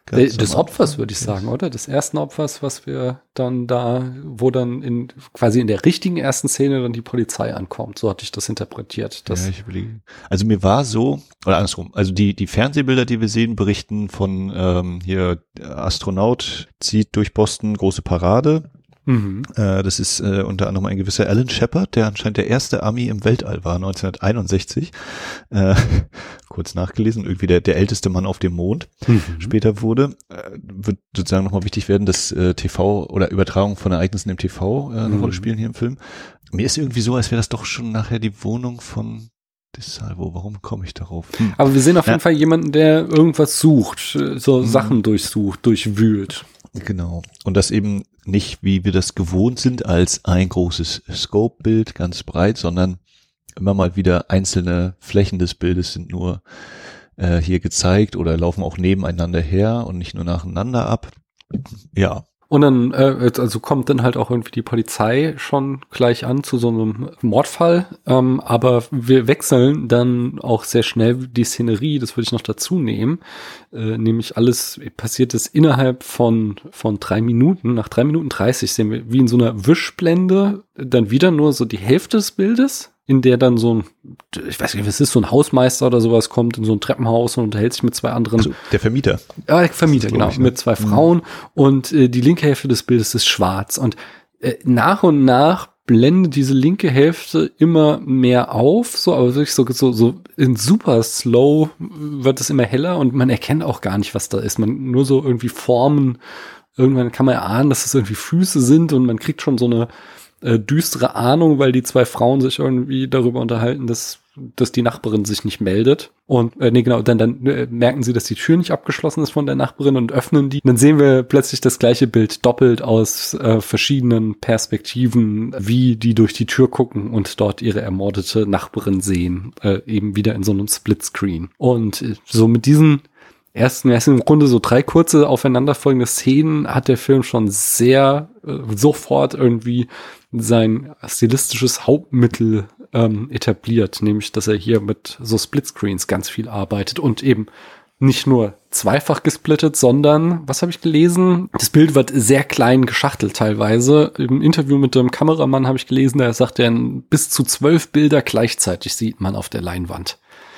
Ganz Des am Opfers, Anfang. würde ich sagen, oder? Des ersten Opfers, was wir dann da, wo dann in quasi in der richtigen ersten Szene dann die Polizei ankommt. So hatte ich das interpretiert. Das Ja, ich überlege. Also mir war so, oder andersrum, also die, die Fernsehbilder, die wir sehen, berichten von ähm, hier, der Astronaut zieht durch Boston, große Parade. mhm. Äh, das ist äh, unter anderem ein gewisser Alan Shepard, der anscheinend der erste Ami im Weltall war, neunzehnhunderteinundsechzig. Äh, kurz nachgelesen, irgendwie der, der älteste Mann auf dem Mond Mhm. später wurde. Äh, wird sozusagen nochmal wichtig werden, dass äh, T V oder Übertragung von Ereignissen im T V äh, eine Mhm. Rolle spielen hier im Film. Mir ist irgendwie so, als wäre das doch schon nachher die Wohnung von DeSalvo. Warum komme ich darauf? Hm. Aber wir sehen auf Ja. jeden Fall jemanden, der irgendwas sucht, so Mhm. Sachen durchsucht, durchwühlt. Genau. Und das eben nicht, wie wir das gewohnt sind, als ein großes Scope-Bild, ganz breit, sondern immer mal wieder einzelne Flächen des Bildes sind nur äh, hier gezeigt oder laufen auch nebeneinander her und nicht nur nacheinander ab. Ja. Und dann, äh, also kommt dann halt auch irgendwie die Polizei schon gleich an zu so einem Mordfall. Ähm, aber wir wechseln dann auch sehr schnell die Szenerie, das würde ich noch dazu nehmen. Äh, nämlich alles passiert ist innerhalb von, von drei Minuten. Nach drei Minuten dreißig sehen wir wie in so einer Wischblende dann wieder nur so die Hälfte des Bildes, in der dann so ein, ich weiß nicht, was ist, so ein Hausmeister oder sowas kommt in so ein Treppenhaus und unterhält sich mit zwei anderen. Also der Vermieter. Ja, der Vermieter, Das genau, glaub ich, ne? mit zwei Frauen und äh, die linke Hälfte des Bildes ist schwarz und äh, nach und nach blendet diese linke Hälfte immer mehr auf, so, aber wirklich so, so, so in super slow wird es immer heller und man erkennt auch gar nicht, was da ist. Man nur so irgendwie Formen, irgendwann kann man erahnen, dass es irgendwie Füße sind und man kriegt schon so eine äh, düstere Ahnung, weil die zwei Frauen sich irgendwie darüber unterhalten, dass dass die Nachbarin sich nicht meldet. Und äh, nee, genau, dann, dann äh, merken sie, dass die Tür nicht abgeschlossen ist von der Nachbarin und öffnen die. Und dann sehen wir plötzlich das gleiche Bild doppelt aus äh, verschiedenen Perspektiven, wie die durch die Tür gucken und dort ihre ermordete Nachbarin sehen. Äh, eben wieder in so einem Splitscreen. Und äh, so mit diesen ersten, ersten im Grunde so drei kurze aufeinanderfolgende Szenen hat der Film schon sehr äh, sofort irgendwie sein stilistisches Hauptmittel ähm, etabliert, nämlich dass er hier mit so Splitscreens ganz viel arbeitet und eben nicht nur zweifach gesplittet, sondern, was habe ich gelesen? Das Bild wird sehr klein geschachtelt teilweise. Im Interview mit dem Kameramann habe ich gelesen, der sagt, er bis zu zwölf Bilder gleichzeitig sieht man auf der Leinwand.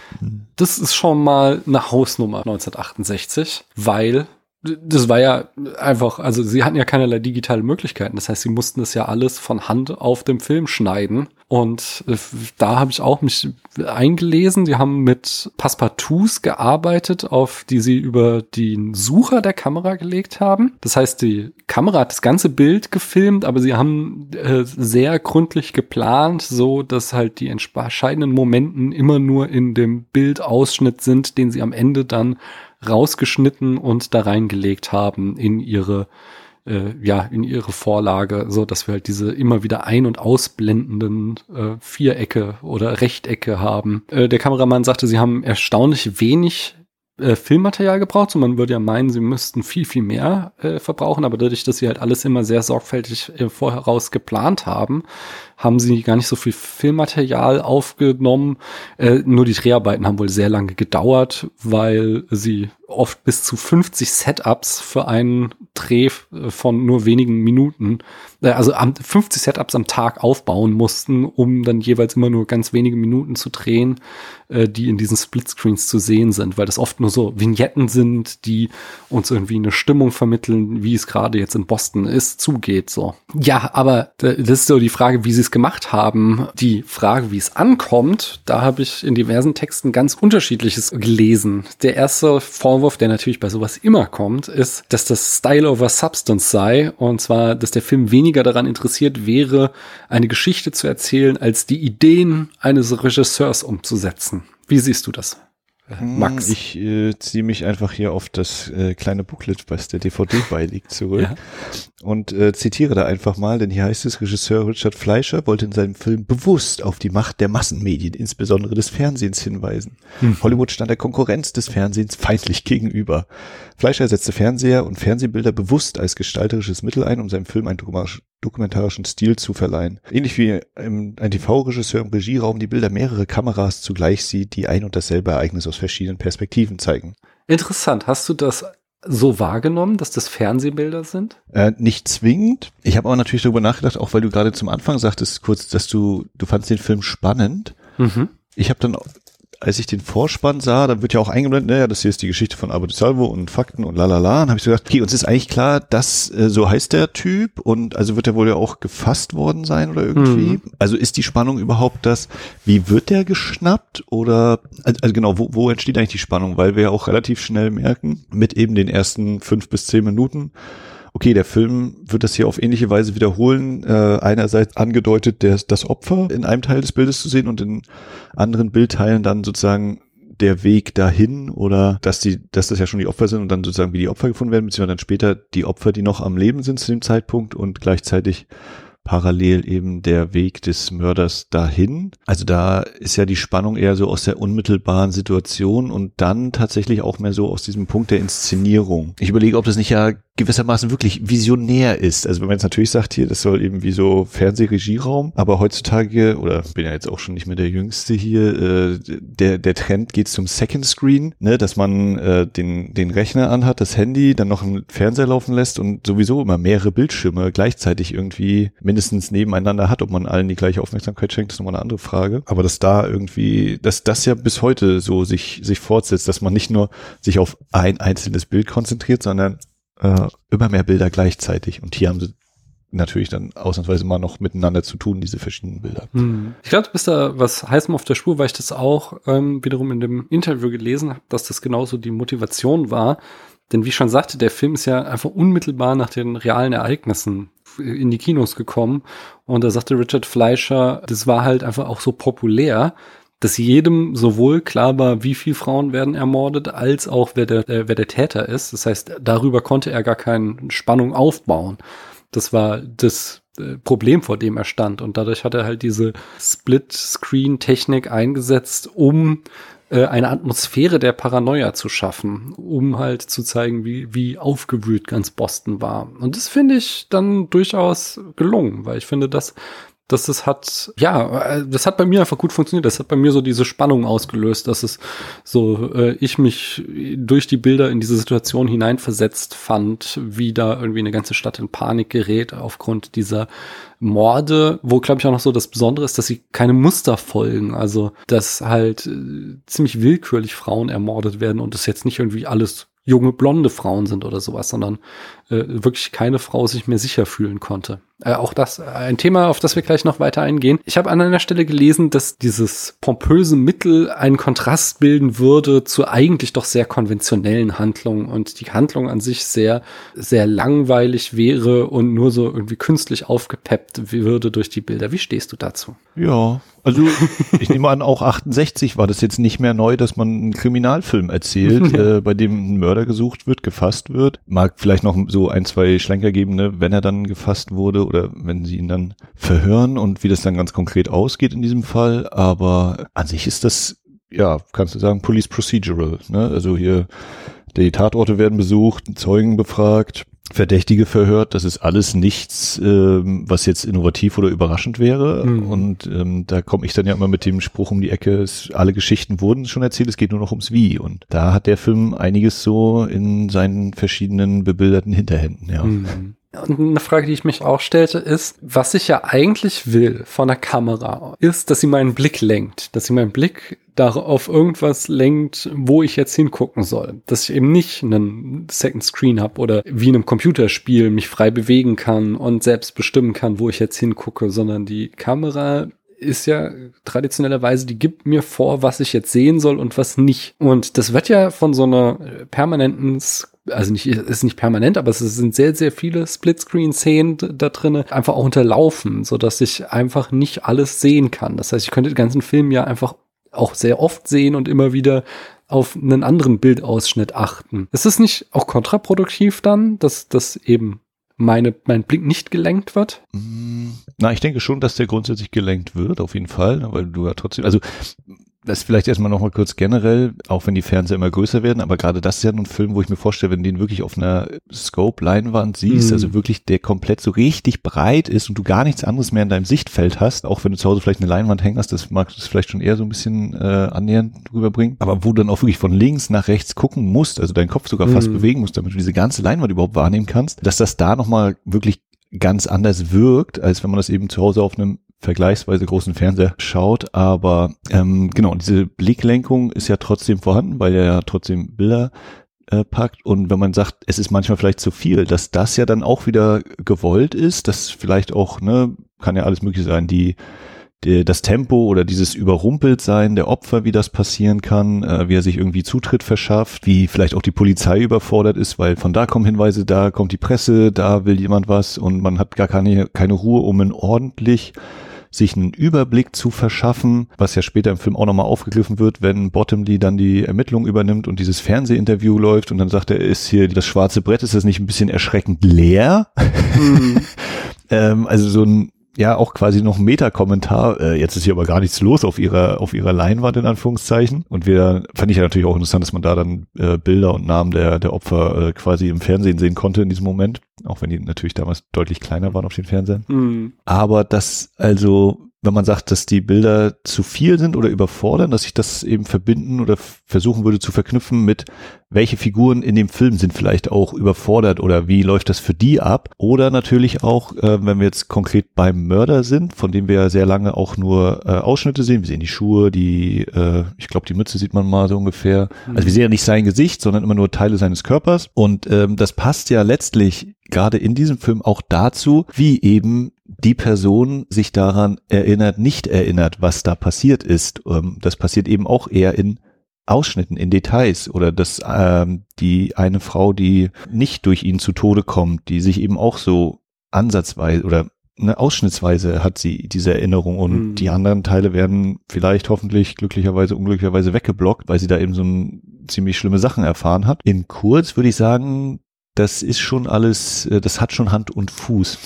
Das ist schon mal eine Hausnummer neunzehnhundertachtundsechzig, weil das war ja einfach, also sie hatten ja keinerlei digitale Möglichkeiten. Das heißt, sie mussten das ja alles von Hand auf dem Film schneiden. Und äh, da habe ich auch mich eingelesen. Die haben mit Passepartouts gearbeitet, auf die sie über den Sucher der Kamera gelegt haben. Das heißt, die Kamera hat das ganze Bild gefilmt, aber sie haben äh, sehr gründlich geplant, so dass halt die entscheidenden Momenten immer nur in dem Bildausschnitt sind, den sie am Ende dann rausgeschnitten und da reingelegt haben in ihre äh, ja in ihre Vorlage, so dass wir halt diese immer wieder ein- und ausblendenden äh, Vierecke oder Rechtecke haben. Äh, der Kameramann sagte, sie haben erstaunlich wenig äh, Filmmaterial gebraucht, so man würde ja meinen, sie müssten viel, viel mehr äh, verbrauchen, aber dadurch, dass sie halt alles immer sehr sorgfältig äh, vorher raus geplant haben, haben sie gar nicht so viel Filmmaterial aufgenommen. Äh, nur die Dreharbeiten haben wohl sehr lange gedauert, weil sie oft bis zu fünfzig Setups für einen Dreh von nur wenigen Minuten, äh, also am, fünfzig Setups am Tag aufbauen mussten, um dann jeweils immer nur ganz wenige Minuten zu drehen, äh, die in diesen Splitscreens zu sehen sind, weil das oft nur so Vignetten sind, die uns irgendwie eine Stimmung vermitteln, wie es gerade jetzt in Boston ist, zugeht, so. Ja, aber das ist so die Frage, wie sie es gemacht haben. Die Frage, wie es ankommt, da habe ich in diversen Texten ganz Unterschiedliches gelesen. Der erste Vorwurf, der natürlich bei sowas immer kommt, ist, dass das Style over Substance sei, und zwar, dass der Film weniger daran interessiert wäre, eine Geschichte zu erzählen, als die Ideen eines Regisseurs umzusetzen. Wie siehst du das, Max? Ich äh, ziehe mich einfach hier auf das äh, kleine Booklet, was der D V D beiliegt, zurück. Ja. Und äh, zitiere da einfach mal, denn hier heißt es, Regisseur Richard Fleischer wollte in seinem Film bewusst auf die Macht der Massenmedien, insbesondere des Fernsehens, hinweisen. Hm. Hollywood stand der Konkurrenz des Fernsehens feindlich gegenüber. Fleischer setzte Fernseher und Fernsehbilder bewusst als gestalterisches Mittel ein, um seinem Film einen dokumentarischen Stil zu verleihen. Ähnlich wie ein T V-Regisseur im Regieraum die Bilder mehrere Kameras zugleich sieht, die ein und dasselbe Ereignis aus verschiedenen Perspektiven zeigen. Interessant. Hast du das so wahrgenommen, dass das Fernsehbilder sind? Äh, nicht zwingend. Ich habe aber natürlich darüber nachgedacht, auch weil du gerade zum Anfang sagtest kurz, dass du, du fandst den Film spannend. Mhm. Ich habe dann, als ich den Vorspann sah, da wird ja auch eingeblendet, naja, das hier ist die Geschichte von Alberto Salvo und Fakten und lalala. Dann habe ich so gedacht, okay, uns ist eigentlich klar, dass äh, so heißt der Typ und also wird er wohl ja auch gefasst worden sein oder irgendwie. Mhm. Also ist die Spannung überhaupt das, wie wird der geschnappt oder, also, also genau, wo, wo entsteht eigentlich die Spannung? Weil wir ja auch relativ schnell merken, mit eben den ersten fünf bis zehn Minuten, okay, der Film wird das hier auf ähnliche Weise wiederholen. Äh, einerseits angedeutet, der, das Opfer in einem Teil des Bildes zu sehen und in anderen Bildteilen dann sozusagen der Weg dahin oder dass die, dass das ja schon die Opfer sind und dann sozusagen wie die Opfer gefunden werden, beziehungsweise dann später die Opfer, die noch am Leben sind zu dem Zeitpunkt und gleichzeitig parallel eben der Weg des Mörders dahin. Also da ist ja die Spannung eher so aus der unmittelbaren Situation und dann tatsächlich auch mehr so aus diesem Punkt der Inszenierung. Ich überlege, ob das nicht ja gewissermaßen wirklich visionär ist. Also wenn man jetzt natürlich sagt, hier, das soll eben wie so Fernsehregieraum, aber heutzutage, oder bin ja jetzt auch schon nicht mehr der Jüngste hier, äh, der der Trend geht zum Second Screen, ne, dass man äh, den den Rechner anhat, das Handy, dann noch einen Fernseher laufen lässt und sowieso immer mehrere Bildschirme gleichzeitig irgendwie mindestens nebeneinander hat. Ob man allen die gleiche Aufmerksamkeit schenkt, ist nochmal eine andere Frage. Aber dass da irgendwie, dass das ja bis heute so sich sich fortsetzt, dass man nicht nur sich auf ein einzelnes Bild konzentriert, sondern äh, immer mehr Bilder gleichzeitig. Und hier haben sie natürlich dann ausnahmsweise mal noch miteinander zu tun, diese verschiedenen Bilder. Hm. Ich glaube, du bist da was heißem auf der Spur, weil ich das auch ähm, wiederum in dem Interview gelesen habe, dass das genauso die Motivation war. Denn wie ich schon sagte, der Film ist ja einfach unmittelbar nach den realen Ereignissen in die Kinos gekommen. Und da sagte Richard Fleischer, das war halt einfach auch so populär, dass jedem sowohl klar war, wie viele Frauen werden ermordet, als auch wer der, äh, wer der Täter ist. Das heißt, darüber konnte er gar keine Spannung aufbauen. Das war das äh, Problem, vor dem er stand. Und dadurch hat er halt diese Split-Screen-Technik eingesetzt, um äh, eine Atmosphäre der Paranoia zu schaffen, um halt zu zeigen, wie, wie aufgewühlt ganz Boston war. Und das finde ich dann durchaus gelungen, weil ich finde, dass dass es hat, ja, das hat bei mir einfach gut funktioniert. Das hat bei mir so diese Spannung ausgelöst, dass es so, äh, ich mich durch die Bilder in diese Situation hineinversetzt fand, wie da irgendwie eine ganze Stadt in Panik gerät aufgrund dieser Morde, wo, glaube ich, auch noch so das Besondere ist, dass sie keine Muster folgen. Also, dass halt äh, ziemlich willkürlich Frauen ermordet werden und das jetzt nicht irgendwie alles junge, blonde Frauen sind oder sowas, sondern äh, wirklich keine Frau sich mehr sicher fühlen konnte. Äh, auch das, ein Thema, auf das wir gleich noch weiter eingehen. Ich habe an einer Stelle gelesen, dass dieses pompöse Mittel einen Kontrast bilden würde zur eigentlich doch sehr konventionellen Handlung und die Handlung an sich sehr, sehr langweilig wäre und nur so irgendwie künstlich aufgepeppt würde durch die Bilder. Wie stehst du dazu? Ja, also ich nehme an, auch achtundsechzig war das jetzt nicht mehr neu, dass man einen Kriminalfilm erzählt, äh, bei dem ein Mörder gesucht wird, gefasst wird. Mag vielleicht noch so ein, zwei Schlenker geben, ne, wenn er dann gefasst wurde oder wenn sie ihn dann verhören und wie das dann ganz konkret ausgeht in diesem Fall. Aber an sich ist das, ja, kannst du sagen, Police Procedural. Ne? Also hier, die Tatorte werden besucht, Zeugen befragt, Verdächtige verhört, das ist alles nichts, ähm, was jetzt innovativ oder überraschend wäre. Mhm. Und ähm, da komme ich dann ja immer mit dem Spruch um die Ecke, es, alle Geschichten wurden schon erzählt, es geht nur noch ums Wie. Und da hat der Film einiges so in seinen verschiedenen bebilderten Hinterhänden, ja. Mhm. Und eine Frage, die ich mich auch stellte, ist, was ich ja eigentlich will von der Kamera, ist, dass sie meinen Blick lenkt, dass sie meinen Blick darauf irgendwas lenkt, wo ich jetzt hingucken soll. Dass ich eben nicht einen Second Screen habe oder wie in einem Computerspiel mich frei bewegen kann und selbst bestimmen kann, wo ich jetzt hingucke, sondern die Kamera ist ja traditionellerweise, die gibt mir vor, was ich jetzt sehen soll und was nicht. Und das wird ja von so einer permanenten, also nicht, ist nicht permanent, aber es sind sehr, sehr viele Splitscreen-Szenen da drin, einfach auch unterlaufen, sodass ich einfach nicht alles sehen kann. Das heißt, ich könnte den ganzen Film ja einfach auch sehr oft sehen und immer wieder auf einen anderen Bildausschnitt achten. Ist es nicht auch kontraproduktiv dann, dass das eben meine, mein Blick nicht gelenkt wird? Na, ich denke schon, dass der grundsätzlich gelenkt wird, auf jeden Fall, weil du ja trotzdem, also das vielleicht erstmal nochmal kurz generell, auch wenn die Fernseher immer größer werden, aber gerade das ist ja ein Film, wo ich mir vorstelle, wenn du den wirklich auf einer Scope-Leinwand siehst, mhm. also wirklich der komplett so richtig breit ist und du gar nichts anderes mehr in deinem Sichtfeld hast, auch wenn du zu Hause vielleicht eine Leinwand hängen hast, das mag das vielleicht schon eher so ein bisschen äh, annähernd rüberbringen, aber wo du dann auch wirklich von links nach rechts gucken musst, also deinen Kopf sogar fast mhm. bewegen musst, damit du diese ganze Leinwand überhaupt wahrnehmen kannst, dass das da nochmal wirklich ganz anders wirkt, als wenn man das eben zu Hause auf einem vergleichsweise großen Fernseher schaut, aber ähm, genau, diese Blicklenkung ist ja trotzdem vorhanden, weil er ja trotzdem Bilder äh, packt und wenn man sagt, es ist manchmal vielleicht zu viel, dass das ja dann auch wieder gewollt ist, dass vielleicht auch, ne, kann ja alles möglich sein, die, die das Tempo oder dieses Überrumpeltsein der Opfer, wie das passieren kann, äh, wie er sich irgendwie Zutritt verschafft, wie vielleicht auch die Polizei überfordert ist, weil von da kommen Hinweise, da kommt die Presse, da will jemand was und man hat gar keine, keine Ruhe, um ihn ordentlich sich einen Überblick zu verschaffen, was ja später im Film auch nochmal aufgegriffen wird, wenn Bottomley dann die Ermittlung übernimmt und dieses Fernsehinterview läuft und dann sagt er, ist hier das schwarze Brett, ist das nicht ein bisschen erschreckend leer? Mhm. ähm, also so ein, ja, auch quasi noch ein Meta-Kommentar, äh, jetzt ist hier aber gar nichts los auf ihrer auf ihrer Leinwand in Anführungszeichen und wir, fand ich ja natürlich auch interessant, dass man da dann äh, Bilder und Namen der der Opfer äh, quasi im Fernsehen sehen konnte in diesem Moment, auch wenn die natürlich damals deutlich kleiner waren auf den Fernsehern. Mhm. Aber das, also wenn man sagt, dass die Bilder zu viel sind oder überfordern, dass ich das eben verbinden oder f- versuchen würde zu verknüpfen mit, welche Figuren in dem Film sind vielleicht auch überfordert oder wie läuft das für die ab? Oder natürlich auch, äh, wenn wir jetzt konkret beim Mörder sind, von dem wir ja sehr lange auch nur äh, Ausschnitte sehen. Wir sehen die Schuhe, die, äh, ich glaube, die Mütze sieht man mal so ungefähr. Mhm. Also wir sehen ja nicht sein Gesicht, sondern immer nur Teile seines Körpers. Und ähm, das passt ja letztlich gerade in diesem Film auch dazu, wie eben die Person sich daran erinnert, nicht erinnert, was da passiert ist. Ähm, das passiert eben auch eher in Ausschnitten, in Details oder dass ähm, die eine Frau, die nicht durch ihn zu Tode kommt, die sich eben auch so ansatzweise oder ne, ausschnittsweise hat sie diese Erinnerung und mhm. die anderen Teile werden vielleicht hoffentlich glücklicherweise, unglücklicherweise weggeblockt, weil sie da eben so ein, ziemlich schlimme Sachen erfahren hat. In kurz würde ich sagen, das ist schon alles, das hat schon Hand und Fuß.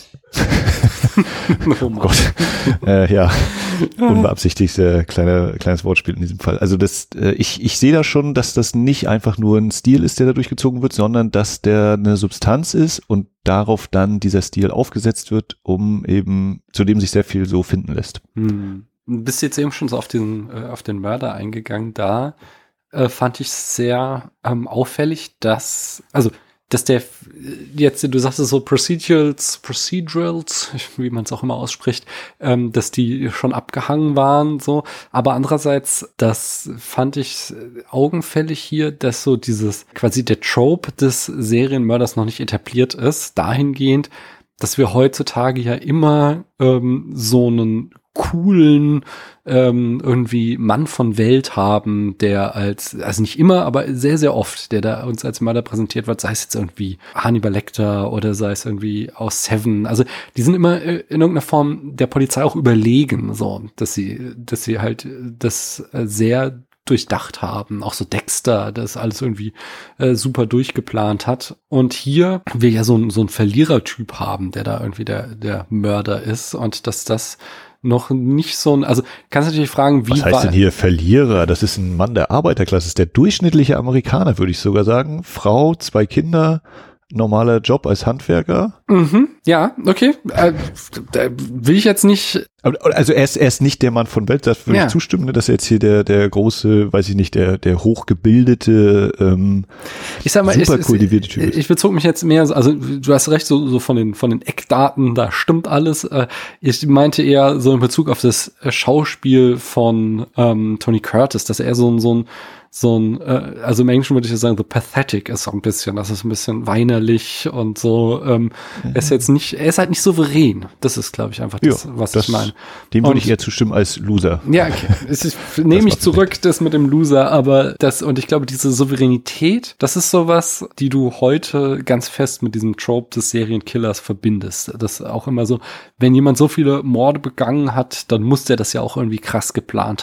Oh Gott. Äh, ja, unbeabsichtigt äh, kleine, kleines Wortspiel in diesem Fall. Also das, äh, ich, ich sehe da schon, dass das nicht einfach nur ein Stil ist, der da durchgezogen wird, sondern dass der eine Substanz ist und darauf dann dieser Stil aufgesetzt wird, um eben, zu dem sich sehr viel so finden lässt. Hm. Du bist jetzt eben schon so auf diesen, äh, auf den Mörder eingegangen. Da äh, fand ich sehr ähm, auffällig, dass, also dass der jetzt, du sagst es so Procedurals, Procedurals, wie man es auch immer ausspricht, ähm, dass die schon abgehangen waren, so. Aber andererseits, das fand ich augenfällig hier, dass so dieses, quasi der Trope des Serienmörders noch nicht etabliert ist, dahingehend, dass wir heutzutage ja immer ähm, so einen coolen ähm, irgendwie Mann von Welt haben, der als, also nicht immer, aber sehr, sehr oft, der da uns als Mörder präsentiert wird, sei es jetzt irgendwie Hannibal Lecter oder sei es irgendwie aus Seven. Also die sind immer in irgendeiner Form der Polizei auch überlegen, so, dass sie, dass sie halt das sehr durchdacht haben, auch so Dexter, das alles irgendwie äh, super durchgeplant hat. Und hier wir ja so, so einen Verlierertyp haben, der da irgendwie der, der Mörder ist und dass das noch nicht so ein, also kannst du natürlich fragen, wie was heißt denn hier Verlierer? Das ist ein Mann der Arbeiterklasse, das ist der durchschnittliche Amerikaner, würde ich sogar sagen. Frau, zwei Kinder, normaler Job als Handwerker. Mhm, ja, okay. Äh, da will ich jetzt nicht. Also er ist, er ist nicht der Mann von Welt, das würde ja. ich zustimmen, dass er jetzt hier der der große, weiß ich nicht, der der hochgebildete, ähm, ich sag mal, super ich, kultivierte Typ ist. Ich bezog mich jetzt mehr, also du hast recht, so, so von den von den Eckdaten, da stimmt alles. Ich meinte eher so in Bezug auf das Schauspiel von ähm, Tony Curtis, dass er so ein so ein so ein, äh, also im Englischen würde ich sagen, the pathetic ist so ein bisschen, das ist ein bisschen weinerlich und so, ähm, mhm. er ist jetzt nicht, er ist halt nicht souverän. Das ist, glaube ich, einfach das, ja, was das, ich meine. Dem würde ich eher zustimmen als Loser. Ja, okay. Es ist, nehme ich zurück, nicht. Das mit dem Loser, aber das, und ich glaube, diese Souveränität, das ist sowas, die du heute ganz fest mit diesem Trope des Serienkillers verbindest. Das auch immer so, wenn jemand so viele Morde begangen hat, dann muss der das ja auch irgendwie krass geplant haben.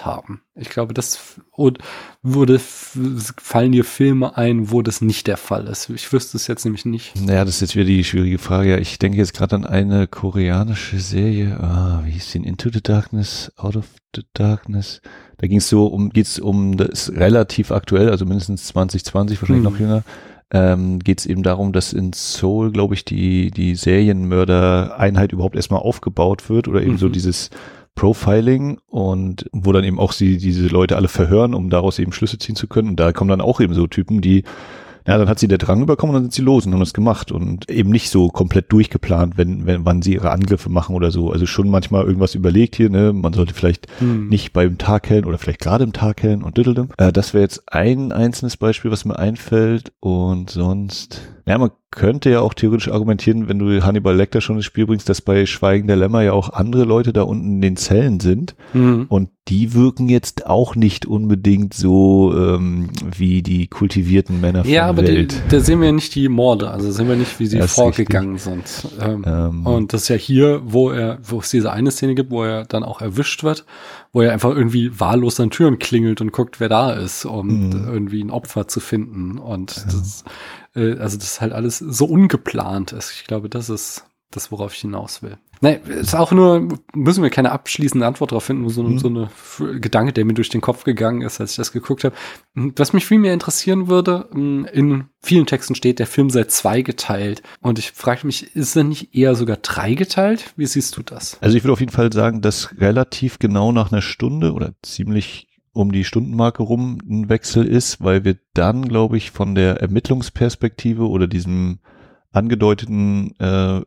Ich glaube, das und würde, fallen dir Filme ein, wo das nicht der Fall ist. Ich wüsste es jetzt nämlich nicht. Naja, das ist jetzt wieder die schwierige Frage. Ja, ich denke jetzt gerade an eine koreanische Serie. Ah, wie hieß die? Into the Darkness, Out of the Darkness. Da ging es so um, geht's um, das ist relativ aktuell, also mindestens zwanzig zwanzig, wahrscheinlich hm. noch jünger. Ähm, geht es eben darum, dass in Seoul, glaube ich, die die Serienmörder-Einheit überhaupt erstmal aufgebaut wird oder eben mhm. so dieses Profiling und wo dann eben auch sie diese Leute alle verhören, um daraus eben Schlüsse ziehen zu können. Und da kommen dann auch eben so Typen, die, ja, dann hat sie der Drang überkommen und dann sind sie los und haben das gemacht und eben nicht so komplett durchgeplant, wenn, wenn, wann sie ihre Angriffe machen oder so. Also schon manchmal irgendwas überlegt hier, ne, man sollte vielleicht hm. nicht beim Tag hellen oder vielleicht gerade im Tag hellen und düddeldem. Äh, das wäre jetzt ein einzelnes Beispiel, was mir einfällt und sonst, ja, man könnte ja auch theoretisch argumentieren, wenn du Hannibal Lecter schon ins Spiel bringst, dass bei Schweigen der Lämmer ja auch andere Leute da unten in den Zellen sind mhm. und die wirken jetzt auch nicht unbedingt so ähm, wie die kultivierten Männer von ja, aber Welt. Die, da sehen wir ja nicht die Morde, also sehen wir nicht, wie sie ja, vorgegangen sind. Ähm, ähm, und das ist ja hier, wo er, wo es diese eine Szene gibt, wo er dann auch erwischt wird, wo er einfach irgendwie wahllos an Türen klingelt und guckt, wer da ist, um mhm. irgendwie ein Opfer zu finden. Und ja. das, äh, also das ist halt alles so ungeplant ist. Ich glaube, das ist das, worauf ich hinaus will. Nein, ist auch nur, müssen wir keine abschließende Antwort darauf finden, nur so, mhm. so eine Gedanke, der mir durch den Kopf gegangen ist, als ich das geguckt habe. Was mich viel mehr interessieren würde, in vielen Texten steht, der Film sei zweigeteilt. Und ich frage mich, ist er nicht eher sogar dreigeteilt? Wie siehst du das? Also ich würde auf jeden Fall sagen, dass relativ genau nach einer Stunde oder ziemlich um die Stundenmarke rum ein Wechsel ist, weil wir dann, glaube ich, von der Ermittlungsperspektive oder diesem angedeuteten äh,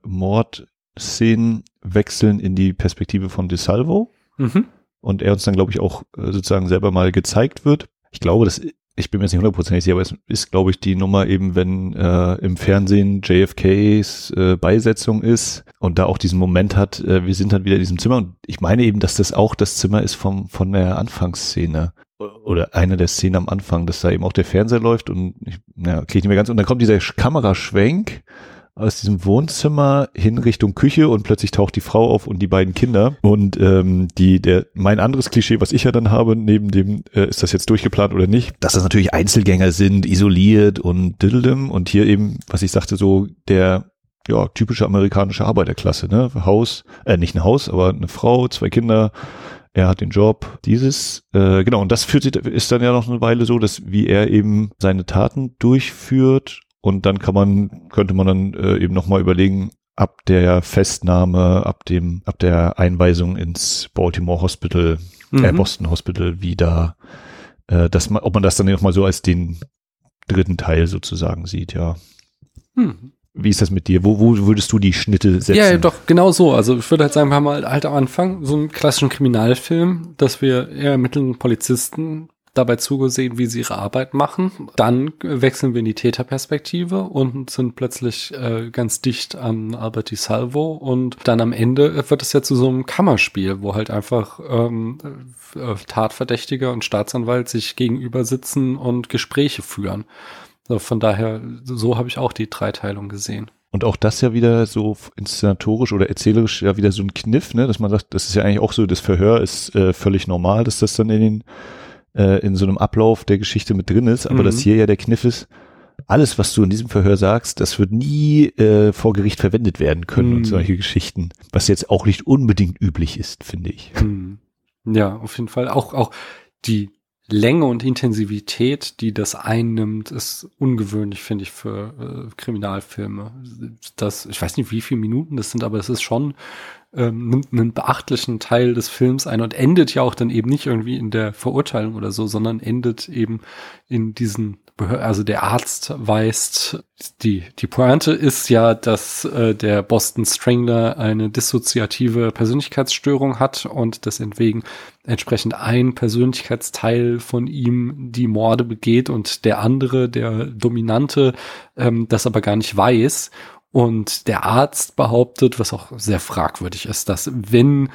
Mordszenen wechseln in die Perspektive von DeSalvo mhm. und er uns dann, glaube ich, auch äh, sozusagen selber mal gezeigt wird. Ich glaube, das, ich bin mir jetzt nicht hundertprozentig sicher, aber es ist, glaube ich, die Nummer eben, wenn äh, im Fernsehen J F Ks äh, Beisetzung ist und da auch diesen Moment hat, äh, wir sind dann wieder in diesem Zimmer und ich meine eben, dass das auch das Zimmer ist vom von der Anfangsszene. Oder eine der Szenen am Anfang, dass da eben auch der Fernseher läuft und ich, ja, kriege ich nicht mehr ganz. Und dann kommt dieser Kameraschwenk aus diesem Wohnzimmer hin Richtung Küche und plötzlich taucht die Frau auf und die beiden Kinder. Und ähm, die der mein anderes Klischee, was ich ja dann habe, neben dem, äh, ist das jetzt durchgeplant oder nicht, dass das natürlich Einzelgänger sind, isoliert und diddledem. Und hier eben, was ich sagte, so der ja typische amerikanische Arbeiterklasse, ne? Haus, äh, nicht ein Haus, aber eine Frau, zwei Kinder. Er hat den Job, dieses, äh, genau, und das führt sich, ist dann ja noch eine Weile so, dass wie er eben seine Taten durchführt und dann kann man, könnte man dann äh, eben nochmal überlegen, ab der Festnahme, ab dem, ab der Einweisung ins Baltimore Hospital, mhm. äh, Boston Hospital, wie da, äh, dass man, ob man das dann nochmal so als den dritten Teil sozusagen sieht, ja. Mhm. Wie ist das mit dir? Wo, wo würdest du die Schnitte setzen? Ja, doch, genau so. Also ich würde halt sagen, wir haben halt am Anfang so einen klassischen Kriminalfilm, dass wir eher ermittelnden Polizisten dabei zugesehen, wie sie ihre Arbeit machen. Dann wechseln wir in die Täterperspektive und sind plötzlich äh, ganz dicht an Albert DeSalvo. Und dann am Ende wird es ja zu so einem Kammerspiel, wo halt einfach ähm, Tatverdächtiger und Staatsanwalt sich gegenüber sitzen und Gespräche führen. So, von daher, so habe ich auch die Dreiteilung gesehen. Und auch das ja wieder so inszenatorisch oder erzählerisch ja wieder so ein Kniff, ne, dass man sagt, das ist ja eigentlich auch so, das Verhör ist äh, völlig normal, dass das dann in den äh, in so einem Ablauf der Geschichte mit drin ist, aber mhm. dass hier ja der Kniff ist, alles, was du in diesem Verhör sagst, das wird nie äh, vor Gericht verwendet werden können mhm. und solche Geschichten, was jetzt auch nicht unbedingt üblich ist, finde ich. Mhm. Ja, auf jeden Fall. Auch auch die Länge und Intensivität, die das einnimmt, ist ungewöhnlich, finde ich, für äh, Kriminalfilme. Das, ich weiß nicht, wie viele Minuten das sind, aber es ist schon, ähm, nimmt einen beachtlichen Teil des Films ein und endet ja auch dann eben nicht irgendwie in der Verurteilung oder so, sondern endet eben in diesen Behör- also der Arzt weist, die die Pointe ist ja, dass äh, der Boston Strangler eine dissoziative Persönlichkeitsstörung hat und deswegen entsprechend ein Persönlichkeitsteil von ihm die Morde begeht und der andere, der Dominante, ähm, das aber gar nicht weiß. Und der Arzt behauptet, was auch sehr fragwürdig ist, dass wenn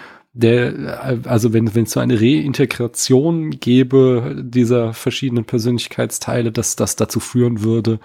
der, also wenn wenn es so eine Reintegration gäbe dieser verschiedenen Persönlichkeitsteile, dass das dazu führen würde,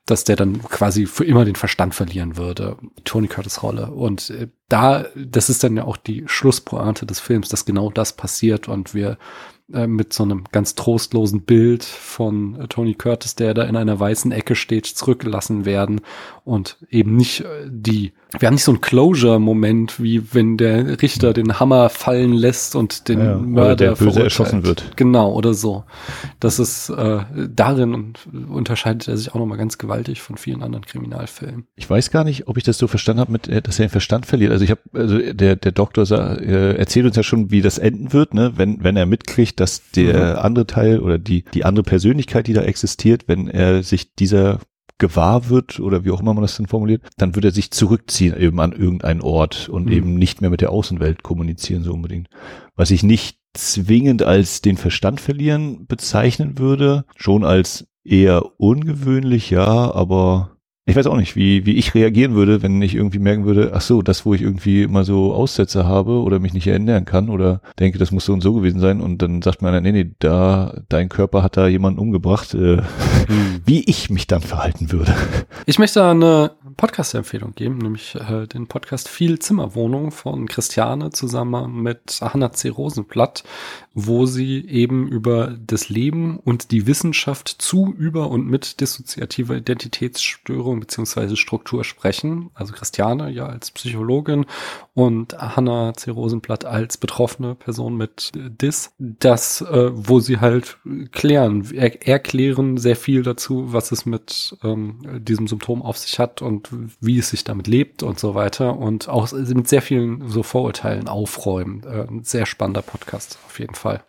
dass der dann quasi für immer den Verstand verlieren würde, Tony Curtis Rolle. Und äh, da, das ist dann ja auch die Schlusspointe des Films, dass genau das passiert und wir äh, mit so einem ganz trostlosen Bild von äh, Tony Curtis, der da in einer weißen Ecke steht, zurückgelassen werden und eben nicht äh, die, wir haben nicht so einen Closure-Moment, wie wenn der Richter den Hammer fallen lässt und den ja, Mörder der böse verurteilt. erschossen wird. Genau, oder so. Das ist äh, darin und unterscheidet er sich auch nochmal ganz gewaltig von vielen anderen Kriminalfilmen. Ich weiß gar nicht, ob ich das so verstanden habe, mit, dass er den Verstand verliert. Also ich habe, also der der Doktor sah, äh, erzählt uns ja schon, wie das enden wird, ne? Wenn wenn er mitkriegt, dass der mhm. andere Teil oder die die andere Persönlichkeit, die da existiert, wenn er sich dieser gewahr wird oder wie auch immer man das dann formuliert, dann wird er sich zurückziehen eben an irgendeinen Ort und mhm. eben nicht mehr mit der Außenwelt kommunizieren so unbedingt. Was ich nicht zwingend als den Verstand verlieren bezeichnen würde, schon als eher ungewöhnlich, ja, aber ich weiß auch nicht, wie wie ich reagieren würde, wenn ich irgendwie merken würde, ach so, das, wo ich irgendwie immer so Aussätze habe oder mich nicht erinnern kann oder denke, das muss so und so gewesen sein und dann sagt mir einer, nee, nee, da, dein Körper hat da jemanden umgebracht, äh, hm. wie ich mich dann verhalten würde. Ich möchte eine Podcast-Empfehlung geben, nämlich äh, den Podcast Viel Zimmerwohnung von Christiane zusammen mit Hanna C. Rosenblatt, wo sie eben über das Leben und die Wissenschaft zu, über und mit dissoziativer Identitätsstörung beziehungsweise Struktur sprechen. Also Christiane ja als Psychologin und Hanna C. Rosenblatt als betroffene Person mit Dis. Das, äh, wo sie halt klären, er, erklären sehr viel dazu, was es mit ähm, diesem Symptom auf sich hat und wie es sich damit lebt und so weiter. Und auch mit sehr vielen so Vorurteilen aufräumen. Äh, ein sehr spannender Podcast auf jeden Fall.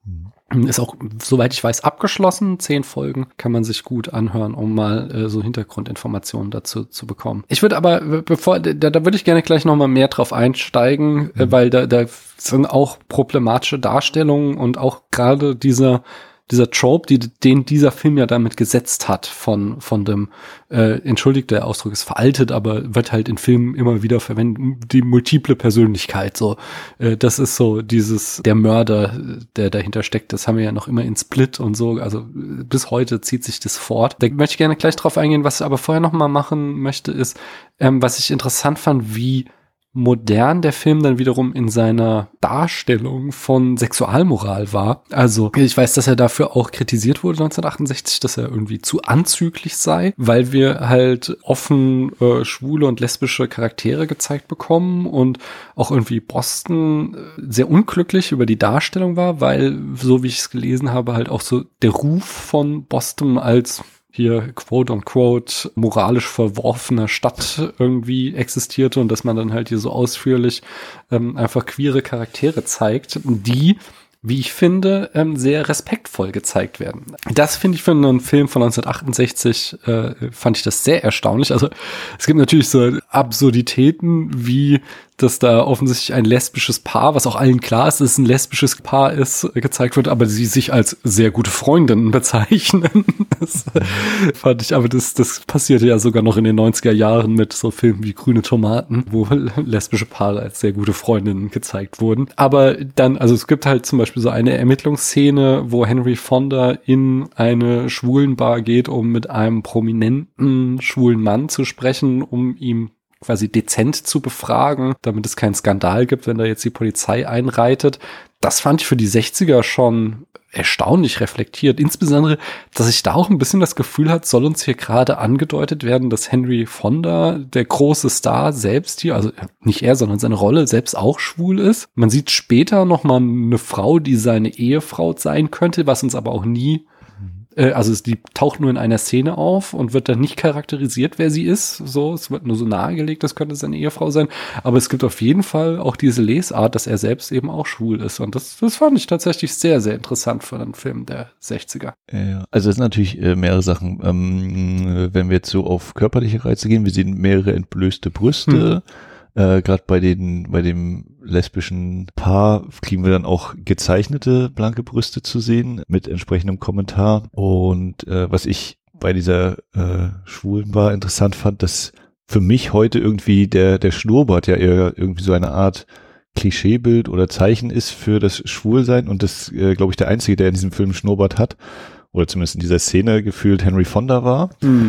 Ist auch, soweit ich weiß, abgeschlossen. Zehn Folgen kann man sich gut anhören, um mal äh, so Hintergrundinformationen dazu zu bekommen. Ich würde aber, bevor, da, da würde ich gerne gleich noch mal mehr drauf einsteigen, mhm. äh, weil da, da sind auch problematische Darstellungen und auch gerade dieser dieser Trope, die, den dieser Film ja damit gesetzt hat, von von dem, äh, entschuldigt, der Ausdruck ist veraltet, aber wird halt in Filmen immer wieder verwendet, die multiple Persönlichkeit, so, äh, das ist so dieses, der Mörder, der dahinter steckt, das haben wir ja noch immer in Split und so, also bis heute zieht sich das fort. Da möchte ich gerne gleich drauf eingehen, was ich aber vorher noch mal machen möchte, ist, ähm, was ich interessant fand, wie modern der Film dann wiederum in seiner Darstellung von Sexualmoral war. Also ich weiß, dass er dafür auch kritisiert wurde neunzehnhundertachtundsechzig, dass er irgendwie zu anzüglich sei, weil wir halt offen äh, schwule und lesbische Charaktere gezeigt bekommen und auch irgendwie Boston sehr unglücklich über die Darstellung war, weil, so wie ich es gelesen habe, halt auch so der Ruf von Boston als hier quote-unquote moralisch verworfener Stadt irgendwie existierte und dass man dann halt hier so ausführlich ähm, einfach queere Charaktere zeigt, die, wie ich finde, ähm, sehr respektvoll gezeigt werden. Das finde ich für einen Film von neunzehnhundertachtundsechzig, äh, fand ich das sehr erstaunlich. Also es gibt natürlich so Absurditäten, wie dass da offensichtlich ein lesbisches Paar, was auch allen klar ist, dass es ein lesbisches Paar ist, gezeigt wird, aber sie sich als sehr gute Freundinnen bezeichnen. Das fand ich, aber das, das passierte ja sogar noch in den neunziger Jahren mit so Filmen wie Grüne Tomaten, wo lesbische Paare als sehr gute Freundinnen gezeigt wurden. Aber dann, also es gibt halt zum Beispiel so eine Ermittlungsszene, wo Henry Fonda in eine Schwulenbar geht, um mit einem prominenten schwulen Mann zu sprechen, um ihm quasi dezent zu befragen, damit es keinen Skandal gibt, wenn da jetzt die Polizei einreitet. Das fand ich für die sechziger schon erstaunlich reflektiert. Insbesondere, dass ich da auch ein bisschen das Gefühl hat, soll uns hier gerade angedeutet werden, dass Henry Fonda, der große Star, selbst hier, also nicht er, sondern seine Rolle selbst auch schwul ist. Man sieht später noch mal eine Frau, die seine Ehefrau sein könnte, was uns aber auch nie also die taucht nur in einer Szene auf und wird dann nicht charakterisiert, wer sie ist. So, es wird nur so nahegelegt, das könnte seine Ehefrau sein. Aber es gibt auf jeden Fall auch diese Lesart, dass er selbst eben auch schwul ist. Und das, das fand ich tatsächlich sehr, sehr interessant für einen Film der sechziger. Ja, also es sind natürlich äh, mehrere Sachen. Ähm, wenn wir jetzt so auf körperliche Reize gehen, wir sehen mehrere entblößte Brüste. Hm. Äh, gerade bei den, bei dem lesbischen Paar kriegen wir dann auch gezeichnete blanke Brüste zu sehen mit entsprechendem Kommentar. Und äh, was ich bei dieser äh, Schwulenbar interessant fand, dass für mich heute irgendwie der der Schnurrbart ja eher irgendwie so eine Art Klischeebild oder Zeichen ist für das Schwulsein und das, äh, glaube ich, der Einzige, der in diesem Film Schnurrbart hat, oder zumindest in dieser Szene gefühlt Henry Fonda war. Mhm.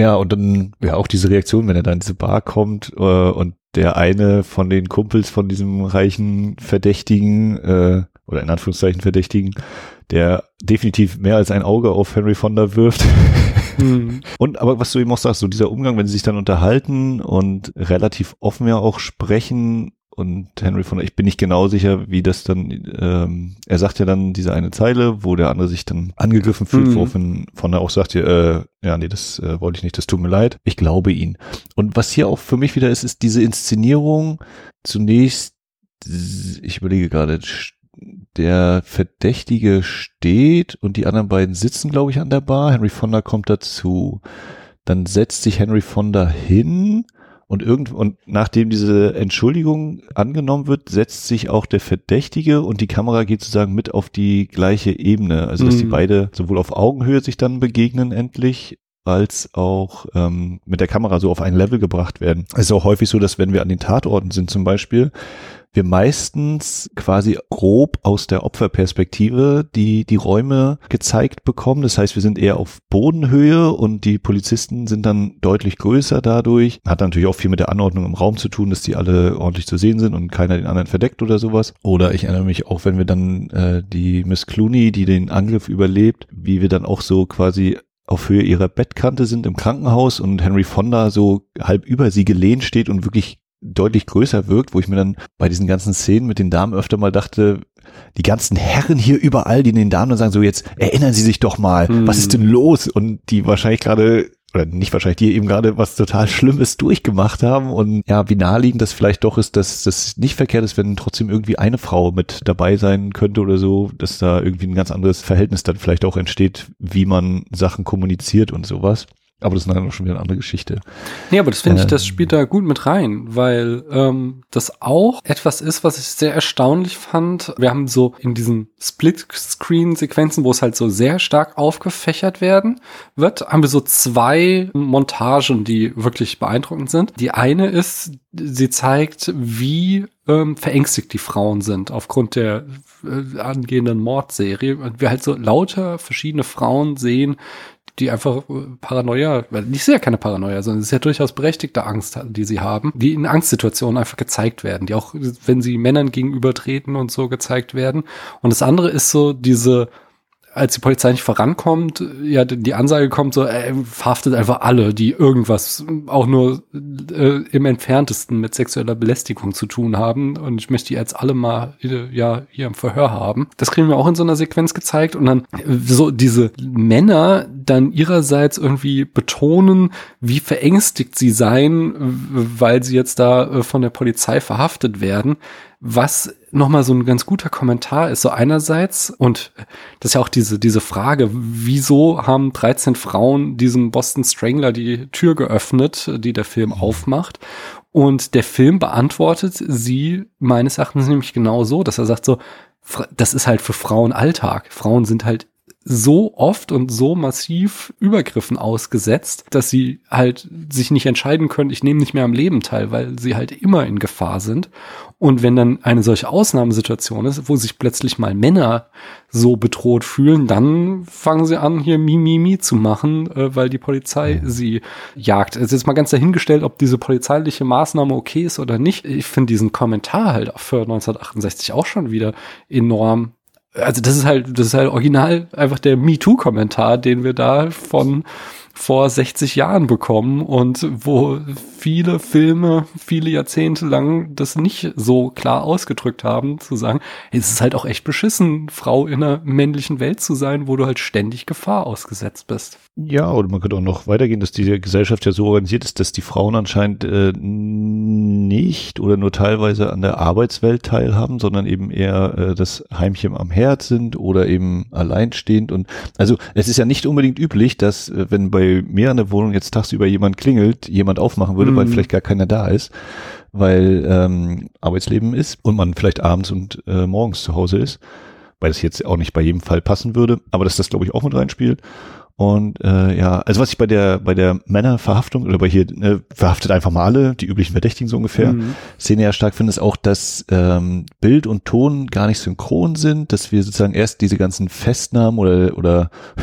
Ja, und dann ja auch diese Reaktion, wenn er da in diese Bar kommt äh, und der eine von den Kumpels von diesem reichen Verdächtigen äh, oder in Anführungszeichen Verdächtigen, der definitiv mehr als ein Auge auf Henry Fonda wirft. Mhm. Und aber was du eben auch sagst, so dieser Umgang, wenn sie sich dann unterhalten und relativ offen ja auch sprechen und Henry Fonda, ich bin nicht genau sicher, wie das dann, ähm, er sagt ja dann diese eine Zeile, wo der andere sich dann angegriffen fühlt, mhm. woraufhin Fonda auch sagt, äh, ja, nee, das äh, wollte ich nicht, das tut mir leid, ich glaube ihn. Und was hier auch für mich wieder ist, ist diese Inszenierung zunächst, ich überlege gerade, der Verdächtige steht und die anderen beiden sitzen, glaube ich, an der Bar. Henry Fonda kommt dazu. Dann setzt sich Henry Fonda hin und irgend und nachdem diese Entschuldigung angenommen wird, setzt sich auch der Verdächtige und die Kamera geht sozusagen mit auf die gleiche Ebene. Also dass mhm. die beide sowohl auf Augenhöhe sich dann begegnen endlich, als auch ähm, mit der Kamera so auf ein Level gebracht werden. Es ist auch häufig so, dass wenn wir an den Tatorten sind zum Beispiel, wir meistens quasi grob aus der Opferperspektive die die Räume gezeigt bekommen. Das heißt, wir sind eher auf Bodenhöhe und die Polizisten sind dann deutlich größer dadurch. Hat natürlich auch viel mit der Anordnung im Raum zu tun, dass die alle ordentlich zu sehen sind und keiner den anderen verdeckt oder sowas. Oder ich erinnere mich auch, wenn wir dann äh, die Miss Clooney, die den Angriff überlebt, wie wir dann auch so quasi auf Höhe ihrer Bettkante sind im Krankenhaus und Henry Fonda so halb über sie gelehnt steht und wirklich deutlich größer wirkt, wo ich mir dann bei diesen ganzen Szenen mit den Damen öfter mal dachte, die ganzen Herren hier überall, die den Damen dann sagen, so jetzt erinnern Sie sich doch mal, hm. was ist denn los? Und die wahrscheinlich gerade, oder nicht wahrscheinlich, die eben gerade was total Schlimmes durchgemacht haben und ja, wie naheliegend das vielleicht doch ist, dass das nicht verkehrt ist, wenn trotzdem irgendwie eine Frau mit dabei sein könnte oder so, dass da irgendwie ein ganz anderes Verhältnis dann vielleicht auch entsteht, wie man Sachen kommuniziert und sowas. Aber das ist dann schon wieder eine andere Geschichte. Nee, aber das finde ich, das spielt da gut mit rein, weil ähm, das auch etwas ist, was ich sehr erstaunlich fand. Wir haben so in diesen Split-Screen-Sequenzen, wo es halt so sehr stark aufgefächert werden wird, haben wir so zwei Montagen, die wirklich beeindruckend sind. Die eine ist, sie zeigt, wie ähm, verängstigt die Frauen sind aufgrund der äh, angehenden Mordserie. Und wir halt so lauter verschiedene Frauen sehen, die einfach Paranoia, nicht sehr keine Paranoia, sondern es ist ja durchaus berechtigte Angst, die sie haben, die in Angstsituationen einfach gezeigt werden, die auch, wenn sie Männern gegenübertreten und so gezeigt werden. Und das andere ist so diese, als die Polizei nicht vorankommt, ja, die Ansage kommt so, ey, verhaftet einfach alle, die irgendwas auch nur äh, im Entferntesten mit sexueller Belästigung zu tun haben. Und ich möchte die jetzt alle mal äh, ja hier im Verhör haben. Das kriegen wir auch in so einer Sequenz gezeigt. Und dann so diese Männer dann ihrerseits irgendwie betonen, wie verängstigt sie seien, weil sie jetzt da äh, von der Polizei verhaftet werden. Was nochmal so ein ganz guter Kommentar ist, so einerseits, und das ist ja auch diese diese Frage, wieso haben dreizehn Frauen diesem Boston Strangler die Tür geöffnet, die der Film aufmacht, und der Film beantwortet sie meines Erachtens nämlich genau so, dass er sagt so, das ist halt für Frauen Alltag. Frauen sind halt so oft und so massiv Übergriffen ausgesetzt, dass sie halt sich nicht entscheiden können, ich nehme nicht mehr am Leben teil, weil sie halt immer in Gefahr sind. Und wenn dann eine solche Ausnahmesituation ist, wo sich plötzlich mal Männer so bedroht fühlen, dann fangen sie an, hier Mi, Mi, Mi zu machen, äh, weil die Polizei sie jagt. Es ist jetzt mal ganz dahingestellt, ob diese polizeiliche Maßnahme okay ist oder nicht. Ich finde diesen Kommentar halt für neunzehnhundertachtundsechzig auch schon wieder enorm. Also das ist halt, das ist halt original einfach der MeToo-Kommentar, den wir da von vor sechzig Jahren bekommen und wo viele Filme, viele Jahrzehnte lang das nicht so klar ausgedrückt haben, zu sagen, es ist halt auch echt beschissen, Frau in einer männlichen Welt zu sein, wo du halt ständig Gefahr ausgesetzt bist. Ja, oder man könnte auch noch weitergehen, dass die Gesellschaft ja so organisiert ist, dass die Frauen anscheinend äh, nicht oder nur teilweise an der Arbeitswelt teilhaben, sondern eben eher äh, das Heimchen am Herd sind oder eben alleinstehend. Und also es ist ja nicht unbedingt üblich, dass äh, wenn bei mir an der Wohnung jetzt tagsüber jemand klingelt, jemand aufmachen würde, mhm. weil vielleicht gar keiner da ist, weil ähm, Arbeitsleben ist und man vielleicht abends und äh, morgens zu Hause ist, weil das jetzt auch nicht bei jedem Fall passen würde, aber dass das, glaube ich, auch mit reinspielt. Und äh, ja, also was ich bei der bei der Männerverhaftung oder bei hier ne, verhaftet einfach mal alle, die üblichen Verdächtigen so ungefähr, mhm. Szene ja stark finde, ist auch, dass ähm, Bild und Ton gar nicht synchron sind, dass wir sozusagen erst diese ganzen Festnahmen oder oder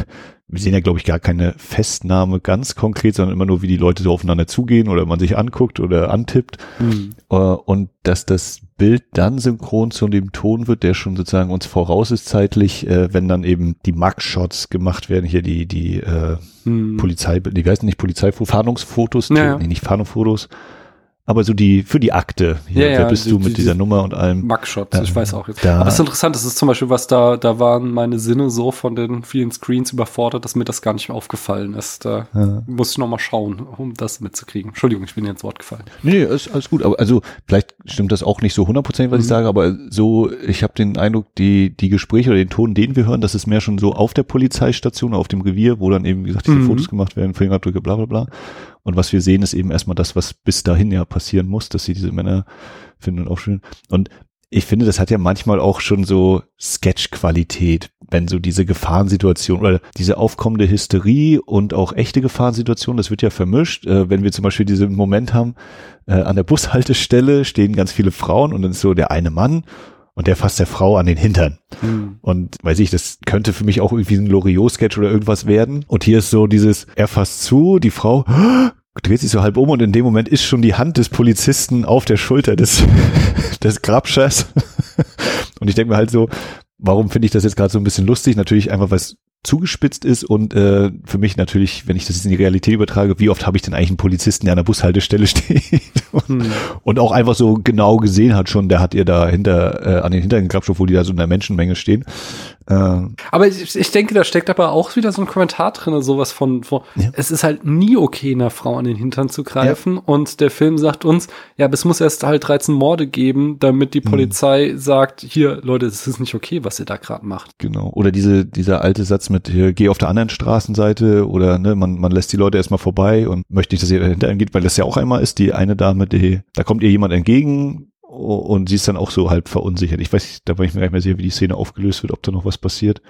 wir sehen ja, glaube ich, gar keine Festnahme ganz konkret, sondern immer nur, wie die Leute so aufeinander zugehen oder man sich anguckt oder antippt. Mhm. Und dass das Bild dann synchron zu dem Ton wird, der schon sozusagen uns voraus ist zeitlich, äh, wenn dann eben die Mugshots gemacht werden, hier die die äh, mhm. Polizei, die heißen nicht Polizeifotos, Fahndungsfotos, ja, ja. nee, nicht Fahndungsfotos, aber so die, für die Akte. Hier, ja, wer ja, bist die, du mit die, dieser Nummer und allem? Mugshots, äh, ich weiß auch jetzt. Da, aber es ist interessant, das ist zum Beispiel was da, da waren meine Sinne so von den vielen Screens überfordert, dass mir das gar nicht mehr aufgefallen ist. Da ja. muss ich noch mal schauen, um das mitzukriegen. Entschuldigung, ich bin dir ins Wort gefallen. Nee, ist alles gut. Aber also, vielleicht stimmt das auch nicht so hundertprozentig, was mhm. ich sage, aber so, ich habe den Eindruck, die, die Gespräche oder den Ton, den wir hören, das ist mehr schon so auf der Polizeistation, auf dem Revier, wo dann eben, wie gesagt, diese mhm. Fotos gemacht werden, Fingerabdrücke, bla, bla, bla. Und was wir sehen, ist eben erstmal das, was bis dahin ja passieren muss, dass sie diese Männer finden und aufstellen. Und ich finde, das hat ja manchmal auch schon so Sketch-Qualität, wenn so diese Gefahrensituation oder diese aufkommende Hysterie und auch echte Gefahrensituation, das wird ja vermischt. Äh, wenn wir zum Beispiel diesen Moment haben, äh, an der Bushaltestelle stehen ganz viele Frauen und dann ist so der eine Mann und der fasst der Frau an den Hintern. Hm. Und weiß ich, das könnte für mich auch irgendwie ein Loriot-Sketch oder irgendwas werden. Und hier ist so dieses, er fasst zu, die Frau dreht sich so halb um und in dem Moment ist schon die Hand des Polizisten auf der Schulter des, des Grabschers. Und ich denke mir halt so, warum finde ich das jetzt gerade so ein bisschen lustig? Natürlich einfach, weil es zugespitzt ist und äh, für mich natürlich, wenn ich das jetzt in die Realität übertrage, wie oft habe ich denn eigentlich einen Polizisten, der an der Bushaltestelle steht und, hm. und auch einfach so genau gesehen hat schon, der hat ihr da hinter äh, an den hinteren Grabstoff, wo die da so in der Menschenmenge stehen. Ähm, aber ich, ich denke, da steckt aber auch wieder so ein Kommentar drin, sowas von, von ja. es ist halt nie okay, einer Frau an den Hintern zu greifen ja. und der Film sagt uns, ja, aber es muss erst halt dreizehn Morde geben, damit die Polizei hm. sagt, hier, Leute, es ist nicht okay, was ihr da gerade macht. Genau. Oder diese dieser alte Satz mit, hier, geh auf der anderen Straßenseite oder ne, man man lässt die Leute erstmal vorbei und möchte nicht, dass ihr dahinter geht, weil das ja auch einmal ist, die eine Dame, die, da kommt ihr jemand entgegen, und sie ist dann auch so halb verunsichert. Ich weiß, da war ich mir gar nicht mehr sicher, wie die Szene aufgelöst wird, ob da noch was passiert.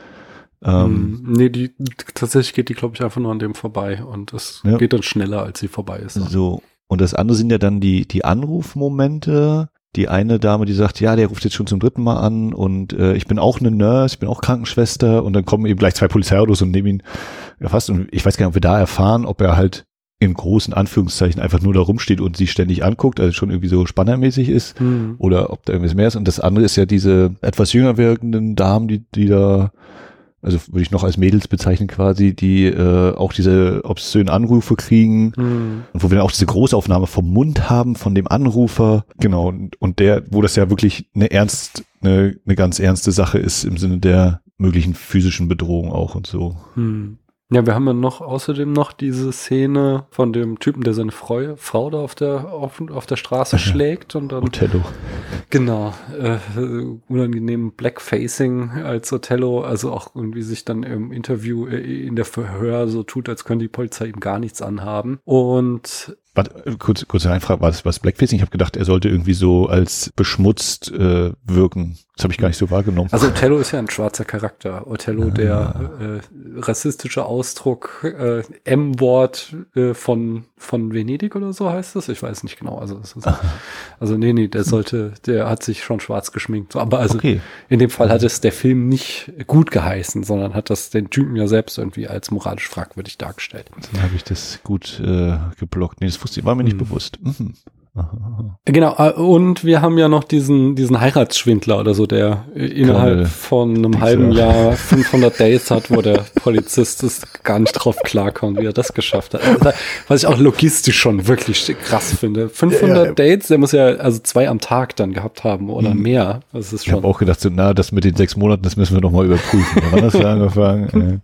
Ähm, nee, die tatsächlich geht die, glaube ich, einfach nur an dem vorbei und es ja. geht dann schneller, als sie vorbei ist. So, und das andere sind ja dann die die Anrufmomente. Die eine Dame, die sagt, ja, der ruft jetzt schon zum dritten Mal an und äh, ich bin auch eine Nurse, ich bin auch Krankenschwester und dann kommen eben gleich zwei Polizeiautos und nehmen ihn erfasst. Und ich weiß gar nicht, ob wir da erfahren, ob er halt in großen Anführungszeichen einfach nur da rumsteht und sie ständig anguckt, also schon irgendwie so spannermäßig ist, mhm. oder ob da irgendwas mehr ist. Und das andere ist ja diese etwas jünger wirkenden Damen, die, die da, also würde ich noch als Mädels bezeichnen quasi, die äh, auch diese obszönen Anrufe kriegen, mhm. und wo wir dann auch diese Großaufnahme vom Mund haben von dem Anrufer. Genau, und, und der, wo das ja wirklich eine ernst, eine, eine ganz ernste Sache ist im Sinne der möglichen physischen Bedrohung auch und so. Mhm. Ja, wir haben ja noch außerdem noch diese Szene von dem Typen, der seine Frau, Frau da auf der auf, auf der Straße ja. schlägt und dann Othello. Genau, äh, unangenehm Blackfacing als Othello, also auch irgendwie sich dann im Interview äh, in der Verhör so tut, als könnte die Polizei ihm gar nichts anhaben. Und Warte, kurz, kurze Einfrage, war das was Blackfacing? Ich habe gedacht, er sollte irgendwie so als beschmutzt äh, wirken. Das habe ich gar nicht so wahrgenommen. Also Othello ist ja ein schwarzer Charakter. Othello, ah. der äh, rassistische Ausdruck, äh, M-Wort äh, von von Venedig oder so heißt das. Ich weiß nicht genau. Also das ist, also nee, nee, der sollte, der hat sich schon schwarz geschminkt. So, aber also okay. In dem Fall hat es der Film nicht gut geheißen, sondern hat das den Typen ja selbst irgendwie als moralisch fragwürdig dargestellt. Dann habe ich das gut äh, geblockt. Nee, das wusste, war mir nicht mhm. bewusst. Mhm. Aha. Genau, und wir haben ja noch diesen diesen Heiratsschwindler oder so, der innerhalb Keine von einem Pizza. halben Jahr fünfhundert Dates hat, wo der Polizist ist, gar nicht drauf klarkommt, wie er das geschafft hat. Also, was ich auch logistisch schon wirklich krass finde. fünfhundert ja, Dates, der muss ja also zwei am Tag dann gehabt haben oder mhm. mehr. Das ist schon. Ich habe auch gedacht, so, na, das mit den sechs Monaten, das müssen wir noch mal überprüfen. Wann hast du angefangen?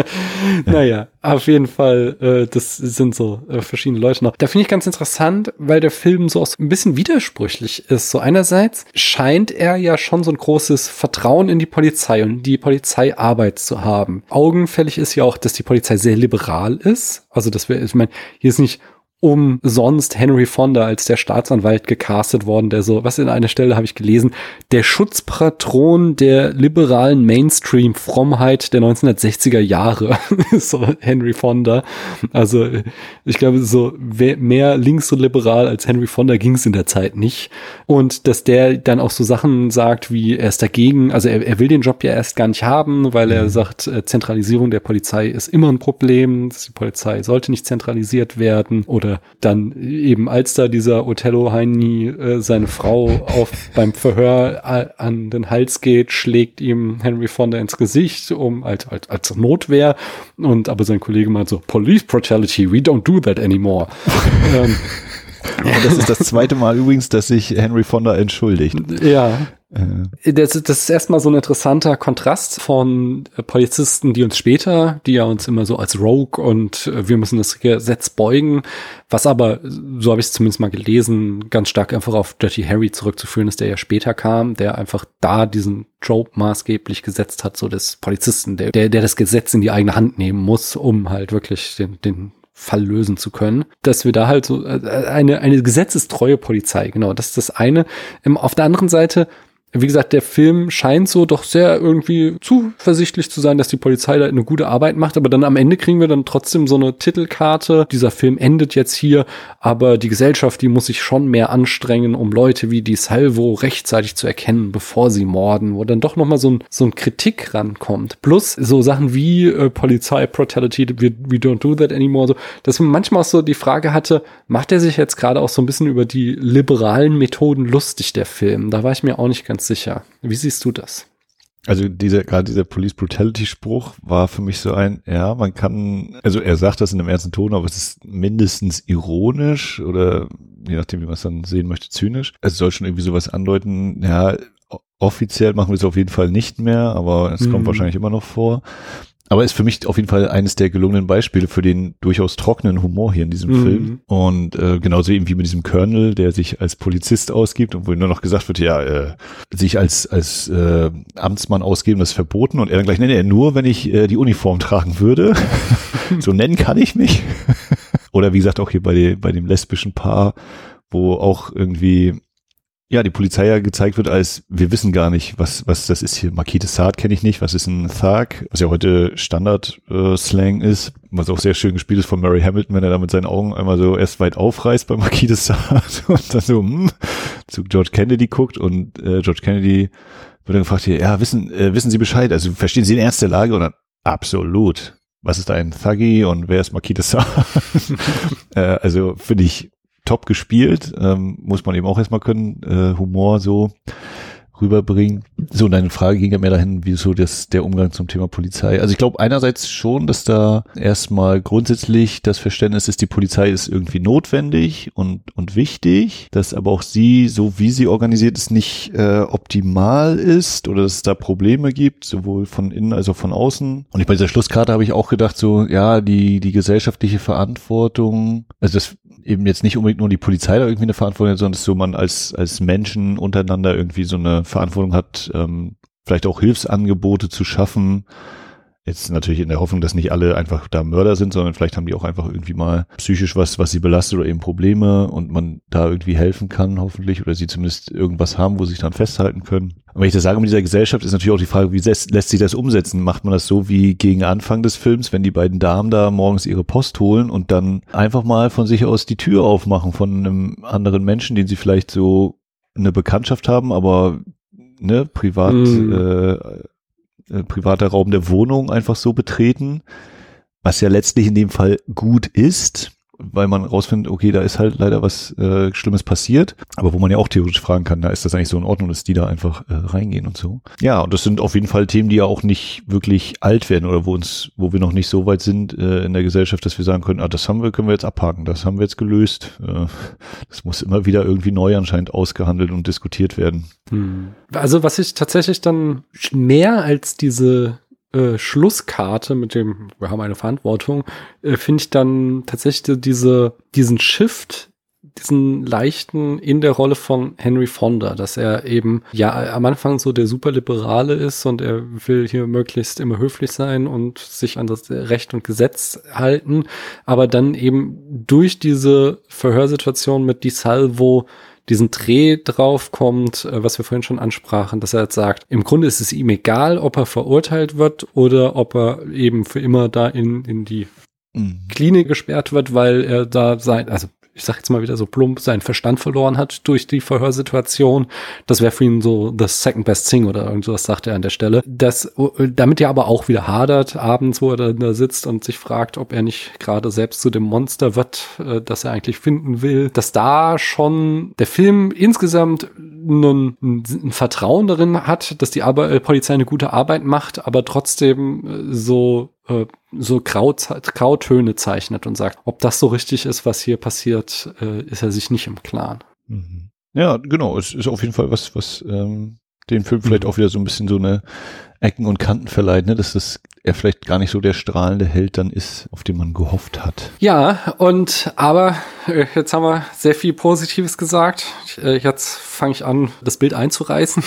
Naja, auf jeden Fall, äh, das sind so äh, verschiedene Leute noch. Da finde ich ganz interessant, weil der Film so auch ein bisschen widersprüchlich ist. So einerseits scheint er ja schon so ein großes Vertrauen in die Polizei und die Polizeiarbeit zu haben. Augenfällig ist ja auch, dass die Polizei sehr liberal ist. Also, dass wir, ich meine, hier ist nicht umsonst Henry Fonda als der Staatsanwalt gecastet worden, der so, was in einer Stelle habe ich gelesen, der Schutzpatron der liberalen Mainstream-Frommheit der neunzehnhundertsechziger Jahre. So Henry Fonda. Also ich glaube, so mehr links und liberal als Henry Fonda ging es in der Zeit nicht. Und dass der dann auch so Sachen sagt, wie er ist dagegen, also er, er will den Job ja erst gar nicht haben, weil er sagt, äh, Zentralisierung der Polizei ist immer ein Problem, die Polizei sollte nicht zentralisiert werden. Oder dann eben, als da dieser Othello-Heini äh, seine Frau auf beim Verhör a, an den Hals geht, schlägt ihm Henry Fonda ins Gesicht, um als, als, als Notwehr. Und aber sein Kollege meint so, Police Brutality, we don't do that anymore. ähm, Ja, das ist das zweite Mal übrigens, dass sich Henry Fonda entschuldigt. Ja. Äh. Das, das ist erstmal so ein interessanter Kontrast von Polizisten, die uns später, die ja uns immer so als Rogue und äh, wir müssen das Gesetz beugen, was aber, so habe ich es zumindest mal gelesen, ganz stark einfach auf Dirty Harry zurückzuführen ist, der ja später kam, der einfach da diesen Trope maßgeblich gesetzt hat, so des Polizisten, der, der, der das Gesetz in die eigene Hand nehmen muss, um halt wirklich den, den Fall lösen zu können, dass wir da halt so eine eine gesetzestreue Polizei, genau, das ist das eine. Auf der anderen Seite, wie gesagt, der Film scheint so doch sehr irgendwie zuversichtlich zu sein, dass die Polizei da eine gute Arbeit macht, aber dann am Ende kriegen wir dann trotzdem so eine Titelkarte, dieser Film endet jetzt hier, aber die Gesellschaft, die muss sich schon mehr anstrengen, um Leute wie die Salvo rechtzeitig zu erkennen, bevor sie morden, wo dann doch nochmal so ein, so ein Kritik rankommt. Plus so Sachen wie äh, Polizei, Brutality, we, we don't do that anymore, so, dass man manchmal auch so die Frage hatte, macht er sich jetzt gerade auch so ein bisschen über die liberalen Methoden lustig, der Film? Da war ich mir auch nicht ganz sicher. Wie siehst du das? Also dieser, gerade dieser Police Brutality Spruch war für mich so ein, ja, man kann, also er sagt das in einem ernsten Ton, aber es ist mindestens ironisch oder je nachdem, wie man es dann sehen möchte, zynisch. Es soll schon irgendwie sowas andeuten, ja, offiziell machen wir es auf jeden Fall nicht mehr, aber es mhm. kommt wahrscheinlich immer noch vor. Aber ist für mich auf jeden Fall eines der gelungenen Beispiele für den durchaus trockenen Humor hier in diesem mhm. Film. Und äh, genauso eben wie mit diesem Colonel, der sich als Polizist ausgibt und wo nur noch gesagt wird, ja, äh, sich als als äh, Amtsmann ausgeben, das ist verboten. Und er dann gleich, nee, nee, nur wenn ich äh, die Uniform tragen würde. So nennen kann ich mich. Oder wie gesagt auch hier bei, den, bei dem lesbischen Paar, wo auch irgendwie ja, die Polizei ja gezeigt wird als, wir wissen gar nicht, was was das ist hier. Marquis de Sade kenne ich nicht, was ist ein Thug, was ja heute Standard-Slang äh, ist, was auch sehr schön gespielt ist von Murray Hamilton, wenn er da mit seinen Augen einmal so erst weit aufreißt bei Marquis de Sade und dann so hm, zu George Kennedy guckt und äh, George Kennedy wird dann gefragt, hier, ja, wissen äh, wissen Sie Bescheid, also verstehen Sie den Ernst der Lage? Und dann, absolut. Was ist da ein Thuggy und wer ist Marquis de Sade? äh, also finde ich top gespielt, ähm, muss man eben auch erstmal können, äh, Humor so rüberbringen. So, und deine Frage ging ja mehr dahin, wie so das, der Umgang zum Thema Polizei. Also ich glaube einerseits schon, dass da erstmal grundsätzlich das Verständnis ist, die Polizei ist irgendwie notwendig und, und wichtig, dass aber auch sie, so wie sie organisiert ist, nicht äh, optimal ist oder dass es da Probleme gibt, sowohl von innen als auch von außen. Und ich bei dieser Schlusskarte habe ich auch gedacht, so, ja, die, die gesellschaftliche Verantwortung, also das eben jetzt nicht unbedingt nur die Polizei da irgendwie eine Verantwortung hat, sondern dass so man als als Menschen untereinander irgendwie so eine Verantwortung hat, ähm, vielleicht auch Hilfsangebote zu schaffen. Jetzt natürlich in der Hoffnung, dass nicht alle einfach da Mörder sind, sondern vielleicht haben die auch einfach irgendwie mal psychisch was, was sie belastet oder eben Probleme und man da irgendwie helfen kann, hoffentlich, oder sie zumindest irgendwas haben, wo sie sich dann festhalten können. Aber wenn ich das sage mit dieser Gesellschaft, ist natürlich auch die Frage, wie lässt, lässt sich das umsetzen? Macht man das so wie gegen Anfang des Films, wenn die beiden Damen da morgens ihre Post holen und dann einfach mal von sich aus die Tür aufmachen von einem anderen Menschen, den sie vielleicht so eine Bekanntschaft haben, aber ne, privat, mm. äh, äh, privater Raum der Wohnung einfach so betreten, was ja letztlich in dem Fall gut ist, weil man rausfindet, okay, da ist halt leider was äh, Schlimmes passiert, aber wo man ja auch theoretisch fragen kann, da ist das eigentlich so in Ordnung, dass die da einfach äh, reingehen und so. Ja, und das sind auf jeden Fall Themen, die ja auch nicht wirklich alt werden oder wo uns, wo wir noch nicht so weit sind äh, in der Gesellschaft, dass wir sagen können, ah, das haben wir, können wir jetzt abhaken, das haben wir jetzt gelöst. Äh, das muss immer wieder irgendwie neu anscheinend ausgehandelt und diskutiert werden. Hm. Also was ich tatsächlich dann mehr als diese Äh, Schlusskarte mit dem, wir haben eine Verantwortung, äh, finde ich dann tatsächlich diese, diesen Shift diesen leichten in der Rolle von Henry Fonda, dass er eben ja am Anfang so der Superliberale ist und er will hier möglichst immer höflich sein und sich an das Recht und Gesetz halten, aber dann eben durch diese Verhörsituation mit DiSalvo diesen Dreh drauf kommt, was wir vorhin schon ansprachen, dass er jetzt sagt, im Grunde ist es ihm egal, ob er verurteilt wird oder ob er eben für immer da in, in die mhm. Klinik gesperrt wird, weil er da sein, also ich sag jetzt mal wieder so plump, seinen Verstand verloren hat durch die Verhörsituation. Das wäre für ihn so the second best thing oder irgend sowas, sagt er an der Stelle. Das, damit er aber auch wieder hadert abends, wo er da sitzt und sich fragt, ob er nicht gerade selbst zu dem Monster wird, das er eigentlich finden will. Dass da schon der Film insgesamt ein, ein Vertrauen darin hat, dass die Ar- Polizei eine gute Arbeit macht, aber trotzdem so so Grau, Grautöne zeichnet und sagt, ob das so richtig ist, was hier passiert, äh, ist er sich nicht im Klaren. Mhm. Ja, genau. Es ist auf jeden Fall was, was ähm, den Film vielleicht auch wieder so ein bisschen so eine Ecken und Kanten verleiht, ne? Dass das er vielleicht gar nicht so der strahlende Held dann ist, auf den man gehofft hat. Ja, und aber äh, jetzt haben wir sehr viel Positives gesagt. Äh, jetzt fange ich an, das Bild einzureißen.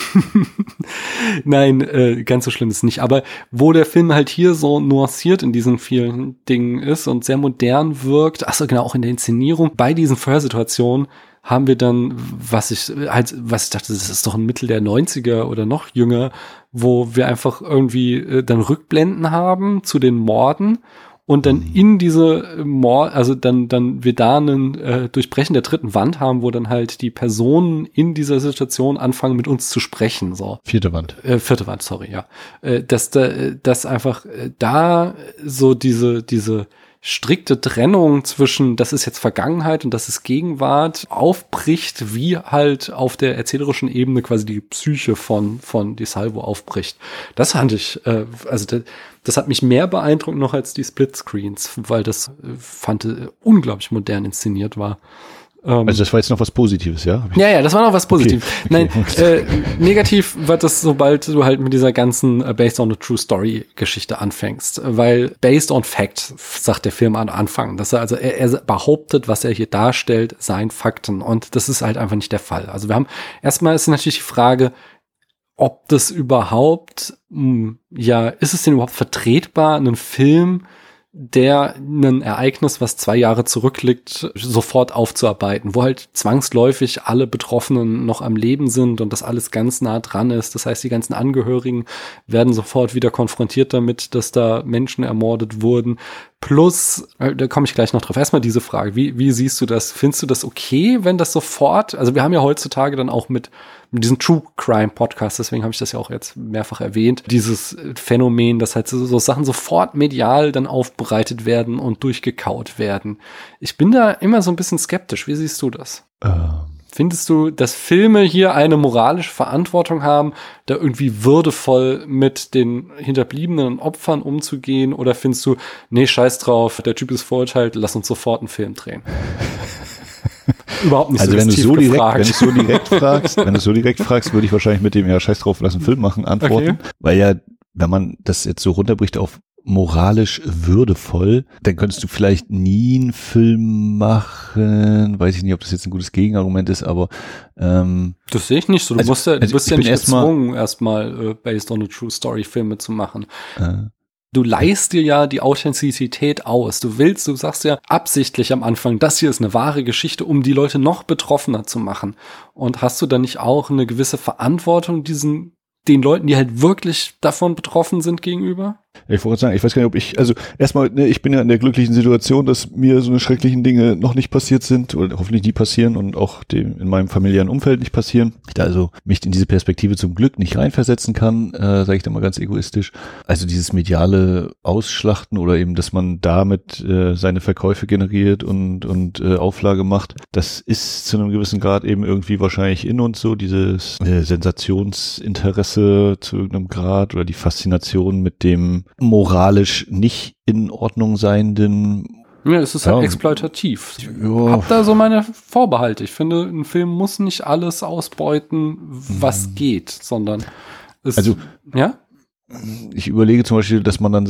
Nein, äh, ganz so schlimm ist es nicht. Aber wo der Film halt hier so nuanciert in diesen vielen Dingen ist und sehr modern wirkt, achso genau, auch in der Inszenierung, bei diesen Verhörsituationen haben wir dann, was ich halt, was ich dachte, das ist doch ein Mittel der neunziger oder noch jünger, wo wir einfach irgendwie äh, dann Rückblenden haben zu den Morden und dann in diese Mord, also dann dann wir da einen äh, Durchbrechen der dritten Wand haben, wo dann halt die Personen in dieser Situation anfangen mit uns zu sprechen, so. Vierte Wand. Äh, vierte Wand, sorry, ja. Äh, dass da, dass einfach äh, da so diese diese strikte Trennung zwischen, das ist jetzt Vergangenheit und das ist Gegenwart, aufbricht, wie halt auf der erzählerischen Ebene quasi die Psyche von von DiSalvo aufbricht. Das fand ich, äh, also das, das hat mich mehr beeindruckt noch als die Splitscreens, weil das äh, fand äh, unglaublich modern inszeniert war. Also das war jetzt noch was Positives, ja? Ja, ja, das war noch was Positives. Okay, okay. Nein, äh, negativ wird das, sobald du halt mit dieser ganzen uh, Based on a True Story Geschichte anfängst. Weil Based on Fact, sagt der Film am Anfang. Dass er also, er, er behauptet, was er hier darstellt, seien Fakten. Und das ist halt einfach nicht der Fall. Also wir haben, erstmal ist natürlich die Frage, ob das überhaupt, mh, ja, ist es denn überhaupt vertretbar, einen Film, der ein Ereignis, was zwei Jahre zurückliegt, sofort aufzuarbeiten, wo halt zwangsläufig alle Betroffenen noch am Leben sind und das alles ganz nah dran ist. Das heißt, die ganzen Angehörigen werden sofort wieder konfrontiert damit, dass da Menschen ermordet wurden. Plus, da komme ich gleich noch drauf. Erstmal diese Frage, wie, wie siehst du das? Findest du das okay, wenn das sofort, also wir haben ja heutzutage dann auch mit, mit diesem True Crime Podcast, deswegen habe ich das ja auch jetzt mehrfach erwähnt, dieses Phänomen, dass halt so, so Sachen sofort medial dann aufbereitet werden und durchgekaut werden. Ich bin da immer so ein bisschen skeptisch. Wie siehst du das? Ähm. Findest du, dass Filme hier eine moralische Verantwortung haben, da irgendwie würdevoll mit den hinterbliebenen Opfern umzugehen? Oder findest du, nee, scheiß drauf, der Typ ist verurteilt, lass uns sofort einen Film drehen? Überhaupt nicht also so wenn du tief so direkt, gefragt. wenn du so direkt fragst, wenn du so direkt fragst, würde ich wahrscheinlich mit dem, ja, scheiß drauf, lass einen Film machen, antworten. Okay. Weil ja, wenn man das jetzt so runterbricht auf moralisch würdevoll, dann könntest du vielleicht nie einen Film machen, weiß ich nicht, ob das jetzt ein gutes Gegenargument ist, aber ähm, das sehe ich nicht so. Du, also, musst ja, du also bist ja nicht erst gezwungen, erstmal äh, based on a true story Filme zu machen. Äh, Du leihst dir ja die Authentizität aus. Du willst, du sagst ja absichtlich am Anfang, das hier ist eine wahre Geschichte, um die Leute noch betroffener zu machen. Und hast du dann nicht auch eine gewisse Verantwortung diesen den Leuten, die halt wirklich davon betroffen sind, gegenüber? Ich wollte sagen, ich weiß gar nicht, ob ich, also erstmal, ne, ich bin ja in der glücklichen Situation, dass mir so eine schrecklichen Dinge noch nicht passiert sind oder hoffentlich nie passieren und auch dem in meinem familiären Umfeld nicht passieren. Ich da also mich in diese Perspektive zum Glück nicht reinversetzen kann, äh, sage ich da mal ganz egoistisch. Also dieses mediale Ausschlachten oder eben, dass man damit äh, seine Verkäufe generiert und und äh, Auflage macht, das ist zu einem gewissen Grad eben irgendwie wahrscheinlich in uns so, dieses äh, Sensationsinteresse zu irgendeinem Grad oder die Faszination mit dem moralisch nicht in Ordnung seienden. Ja, es ist halt ja, exploitativ. Ich ja. hab da so meine Vorbehalte. Ich finde, ein Film muss nicht alles ausbeuten, was hm. geht, sondern es, also, ja? Ich überlege zum Beispiel, dass man dann sagt,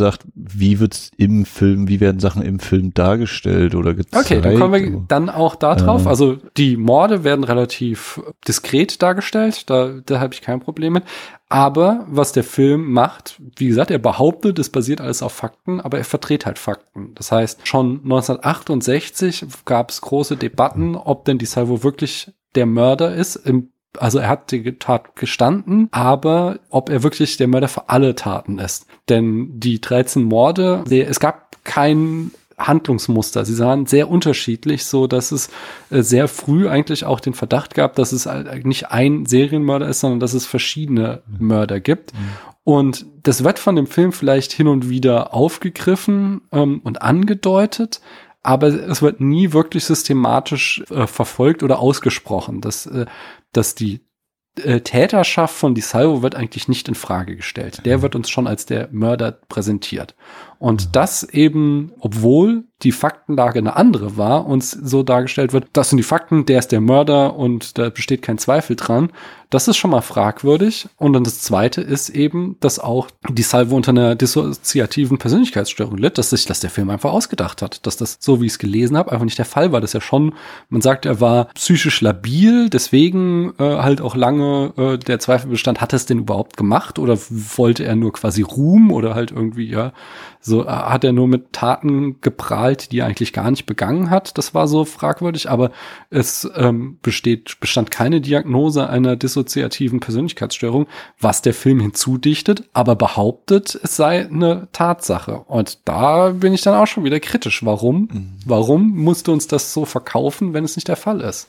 wie wird's im Film, wie werden Sachen im Film dargestellt oder gezeigt? Okay, dann kommen wir dann auch da drauf. Äh. Also die Morde werden relativ diskret dargestellt, da, da habe ich kein Problem mit. Aber was der Film macht, wie gesagt, er behauptet, es basiert alles auf Fakten, aber er verdreht halt Fakten. Das heißt, schon neunzehnhundertachtundsechzig gab es große Debatten, ob denn DeSalvo wirklich der Mörder ist. Im, also er hat die Tat gestanden, aber ob er wirklich der Mörder für alle Taten ist. Denn die dreizehn Morde, es gab kein Handlungsmuster. Sie waren sehr unterschiedlich, so dass es äh, sehr früh eigentlich auch den Verdacht gab, dass es nicht ein Serienmörder ist, sondern dass es verschiedene Mörder gibt. Mhm. Und das wird von dem Film vielleicht hin und wieder aufgegriffen ähm, und angedeutet, aber es wird nie wirklich systematisch äh, verfolgt oder ausgesprochen, dass, äh, dass die äh, Täterschaft von DeSalvo wird eigentlich nicht in Frage gestellt. Der wird uns schon als der Mörder präsentiert. Und das eben, obwohl die Faktenlage eine andere war, uns so dargestellt wird, das sind die Fakten, der ist der Mörder und da besteht kein Zweifel dran. Das ist schon mal fragwürdig. Und dann das Zweite ist eben, dass auch DeSalvo unter einer dissoziativen Persönlichkeitsstörung litt, dass sich das der Film einfach ausgedacht hat. Dass das, so wie ich es gelesen habe, einfach nicht der Fall war. Das ist ja schon, man sagt, er war psychisch labil, deswegen äh, halt auch lange äh, der Zweifel bestand, hat er es denn überhaupt gemacht oder wollte er nur quasi Ruhm oder halt irgendwie, ja, so hat er nur mit Taten geprahlt, die er eigentlich gar nicht begangen hat. Das war so fragwürdig, aber es ähm, besteht, bestand keine Diagnose einer dissoziativen Persönlichkeitsstörung, was der Film hinzudichtet, aber behauptet, es sei eine Tatsache. Und da bin ich dann auch schon wieder kritisch. Warum? Mhm. Warum musste uns das so verkaufen, wenn es nicht der Fall ist?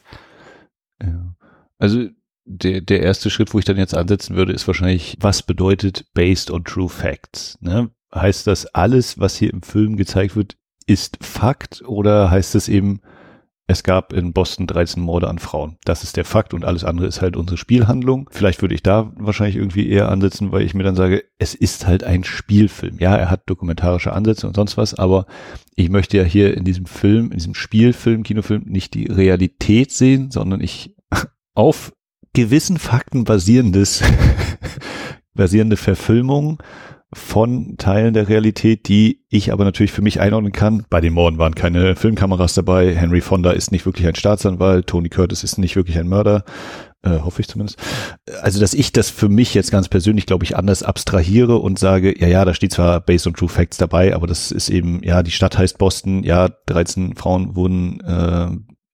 Ja. Also der, der erste Schritt, wo ich dann jetzt ansetzen würde, ist wahrscheinlich, was bedeutet based on true facts? Ne? Heißt das, alles, was hier im Film gezeigt wird, ist Fakt oder heißt es eben, es gab in Boston dreizehn Morde an Frauen? Das ist der Fakt und alles andere ist halt unsere Spielhandlung. Vielleicht würde ich da wahrscheinlich irgendwie eher ansetzen, weil ich mir dann sage, es ist halt ein Spielfilm. Ja, er hat dokumentarische Ansätze und sonst was, aber ich möchte ja hier in diesem Film, in diesem Spielfilm, Kinofilm nicht die Realität sehen, sondern ich auf gewissen Fakten basierendes, basierende Verfilmung von Teilen der Realität, die ich aber natürlich für mich einordnen kann. Bei den Morden waren keine Filmkameras dabei. Henry Fonda ist nicht wirklich ein Staatsanwalt. Tony Curtis ist nicht wirklich ein Mörder. Äh, hoffe ich zumindest. Also, dass ich das für mich jetzt ganz persönlich, glaube ich, anders abstrahiere und sage, ja, ja, da steht zwar Based on True Facts dabei, aber das ist eben, ja, die Stadt heißt Boston, ja, dreizehn Frauen wurden äh,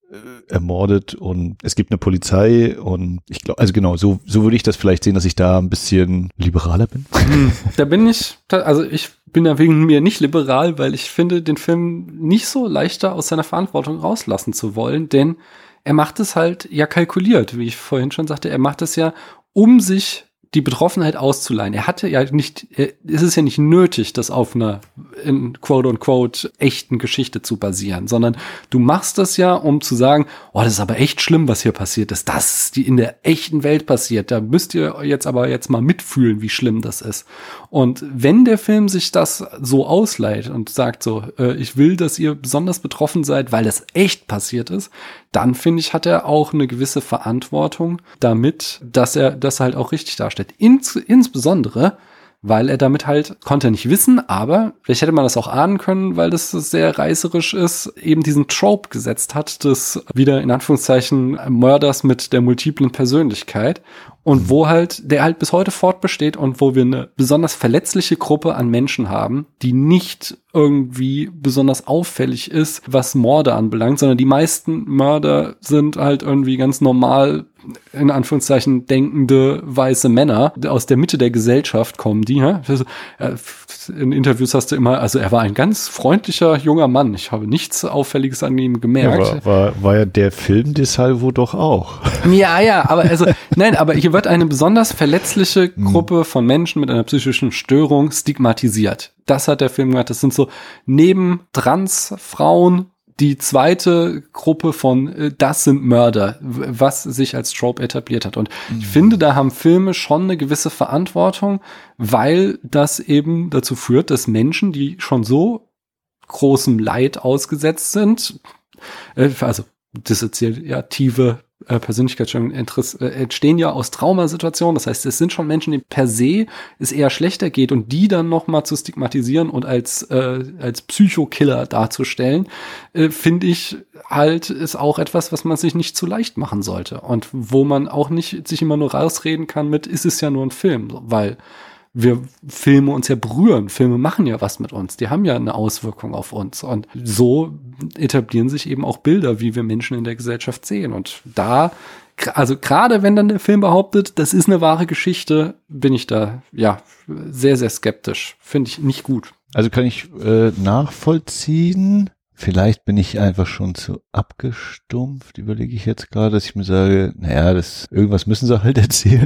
ermordet und es gibt eine Polizei und ich glaube, also genau, so so würde ich das vielleicht sehen, dass ich da ein bisschen liberaler bin. Da bin ich, also ich bin da wegen mir nicht liberal, weil ich finde, den Film nicht so leichter aus seiner Verantwortung rauslassen zu wollen, denn er macht es halt ja kalkuliert, wie ich vorhin schon sagte, er macht es ja, um sich die Betroffenheit auszuleihen. Er hatte ja nicht, es ist ja nicht nötig, das auf einer in quote unquote echten Geschichte zu basieren, sondern du machst das ja, um zu sagen, oh, das ist aber echt schlimm, was hier passiert ist. Das ist die in der echten Welt passiert. Da müsst ihr jetzt aber jetzt mal mitfühlen, wie schlimm das ist. Und wenn der Film sich das so ausleiht und sagt so, äh, ich will, dass ihr besonders betroffen seid, weil das echt passiert ist, dann finde ich, hat er auch eine gewisse Verantwortung damit, dass er das halt auch richtig darstellt. Ins, insbesondere, weil er damit halt, konnte er nicht wissen, aber vielleicht hätte man das auch ahnen können, weil das sehr reißerisch ist, eben diesen Trope gesetzt hat, des wieder in Anführungszeichen Mörders mit der multiplen Persönlichkeit und wo halt, der halt bis heute fortbesteht und wo wir eine besonders verletzliche Gruppe an Menschen haben, die nicht irgendwie besonders auffällig ist, was Morde anbelangt, sondern die meisten Mörder sind halt irgendwie ganz normal, in Anführungszeichen, denkende weiße Männer. Aus der Mitte der Gesellschaft kommen die. Ja? In Interviews hast du immer, also er war ein ganz freundlicher junger Mann. Ich habe nichts Auffälliges an ihm gemerkt. Ja, war, war, war ja der Film DeSalvo doch auch. Ja, ja, aber also, nein, aber hier wird eine besonders verletzliche Gruppe von Menschen mit einer psychischen Störung stigmatisiert. Das hat der Film gemacht. Das sind so neben Transfrauen die zweite Gruppe von äh, das sind Mörder, was sich als Trope etabliert hat. Und mhm. ich finde, da haben Filme schon eine gewisse Verantwortung, weil das eben dazu führt, dass Menschen, die schon so großem Leid ausgesetzt sind, äh, also dissoziative äh, Persönlichkeitsstörungen äh, entstehen ja aus Traumasituationen. Das heißt, es sind schon Menschen, denen per se es eher schlechter geht und die dann nochmal zu stigmatisieren und als äh, als Psychokiller darzustellen, äh, finde ich halt ist auch etwas, was man sich nicht zu leicht machen sollte und wo man auch nicht sich immer nur rausreden kann mit, ist es ja nur ein Film, weil wir Filme uns ja berühren, Filme machen ja was mit uns, die haben ja eine Auswirkung auf uns und so etablieren sich eben auch Bilder, wie wir Menschen in der Gesellschaft sehen und da, also gerade wenn dann der Film behauptet, das ist eine wahre Geschichte, bin ich da ja sehr, sehr skeptisch, finde ich nicht gut. Also kann ich äh, nachvollziehen. Vielleicht bin ich einfach schon zu abgestumpft, überlege ich jetzt gerade, dass ich mir sage, naja, das, irgendwas müssen sie halt erzählen.